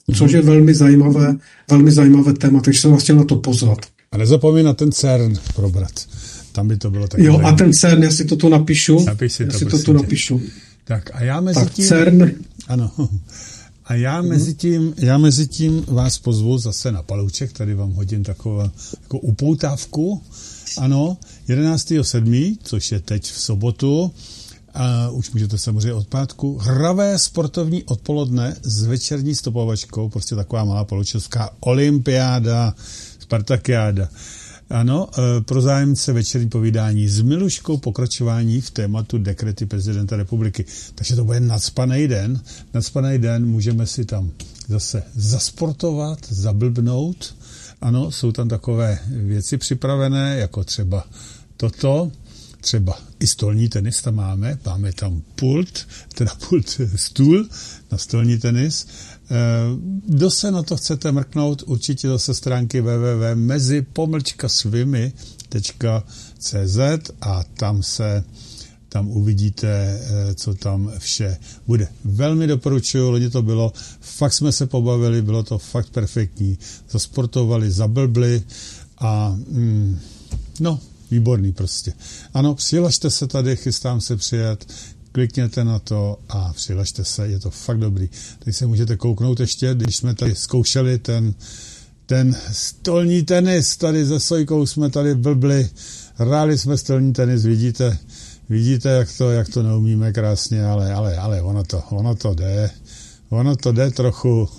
což je velmi zajímavé, velmi zajímavé téma, takže jsem vás chtěl na to pozvat. A nezapomeň na ten CERN probrat. Tam by to bylo taky Jo, zajímavé. a ten CERN, já si to tu napíšu. Napiš si já to, si to tu napíšu. Tak a já mezi tak, tím... CERN. Ano. A já mezi tím, já mezi tím vás pozvu zase na Palouček, tady vám hodím takovou jako upoutávku. Ano, jedenáctého sedmého, což je teď v sobotu, a už můžete samozřejmě od pátku, hravé sportovní odpoledne s večerní stopovačkou, prostě taková malá paloučkovská olympiáda, spartakiáda. Ano, pro zájemce večerní povídání s Miluškou, pokračování v tématu dekrety prezidenta republiky. Takže to bude nacpaný den. Nacpaný den, můžeme si tam zase zasportovat, zablbnout. Ano, jsou tam takové věci připravené, jako třeba toto, třeba i stolní tenis tam máme, máme tam pult, teda pult, stůl na stolní tenis. Kdo se na to chcete mrknout, určitě zase stránky w w w tečka mezi pomlčka svými tečka c z a tam se tam uvidíte, co tam vše bude. Velmi doporučuju, loni to bylo, fakt jsme se pobavili, bylo to fakt perfektní. Zasportovali, zablbli a mm, no, výborný prostě. Ano, přihlašte se tady, chystám se přijet, klikněte na to a přihlašte se, je to fakt dobrý. Teď se můžete kouknout ještě, když jsme tady zkoušeli ten, ten stolní tenis, tady se Sojkou jsme tady blbli, hráli jsme stolní tenis, vidíte, vidíte, jak to, jak to neumíme krásně, ale, ale, ale ono to, ono to jde, ono to jde trochu.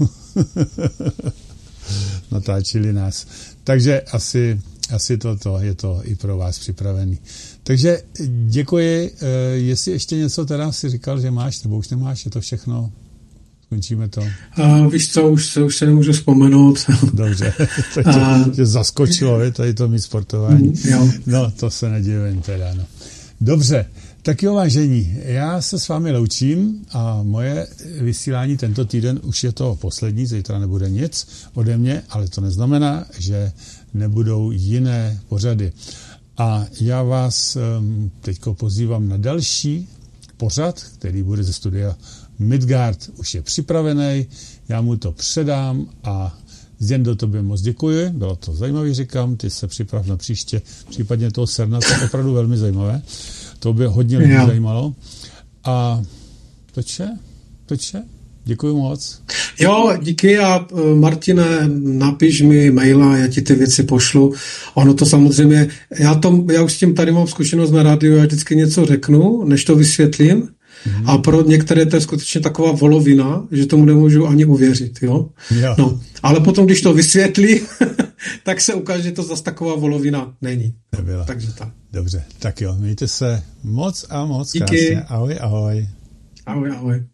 Natáčili nás. Takže asi Asi toto, je to i pro vás připravený. Takže děkuji. Jestli ještě něco teda si říkal, že máš, nebo už nemáš, je to všechno? Skončíme to. A víš co, už se, už se nemůžu vzpomenout. Dobře, to tě, a... tě zaskočilo, je, tady to mít sportování. Jo. No, to se nedivím teda, no. Dobře, tak jo, vážení, já se s vámi loučím a moje vysílání tento týden už je to poslední, zítra nebude nic ode mě, ale to neznamená, že nebudou jiné pořady. A já vás um, teďko pozývám na další pořad, který bude ze studia Midgard. Už je připravený, já mu to předám a Zděndo, tobě moc děkuji, bylo to zajímavý, říkám, ty se připrav na příště, případně toho Serna, to je opravdu velmi zajímavé. To by hodně lidí zajímalo. A to vše, to vše. Děkuji moc. Jo, díky a Martine, napiš mi maila, já ti ty věci pošlu. Ono to samozřejmě, já, to, já už s tím tady mám zkušenost na rádiu, já vždycky něco řeknu, než to vysvětlím. Mm-hmm. A pro některé to je skutečně taková volovina, že tomu nemůžu ani uvěřit. Jo? Jo. No, ale potom, když to vysvětlí, tak se ukáže, že to zase taková volovina není. Nebyla. Takže tak. Dobře, tak jo, mějte se moc a moc díky. Krásně. Ahoj, ahoj. Ahoj, ahoj.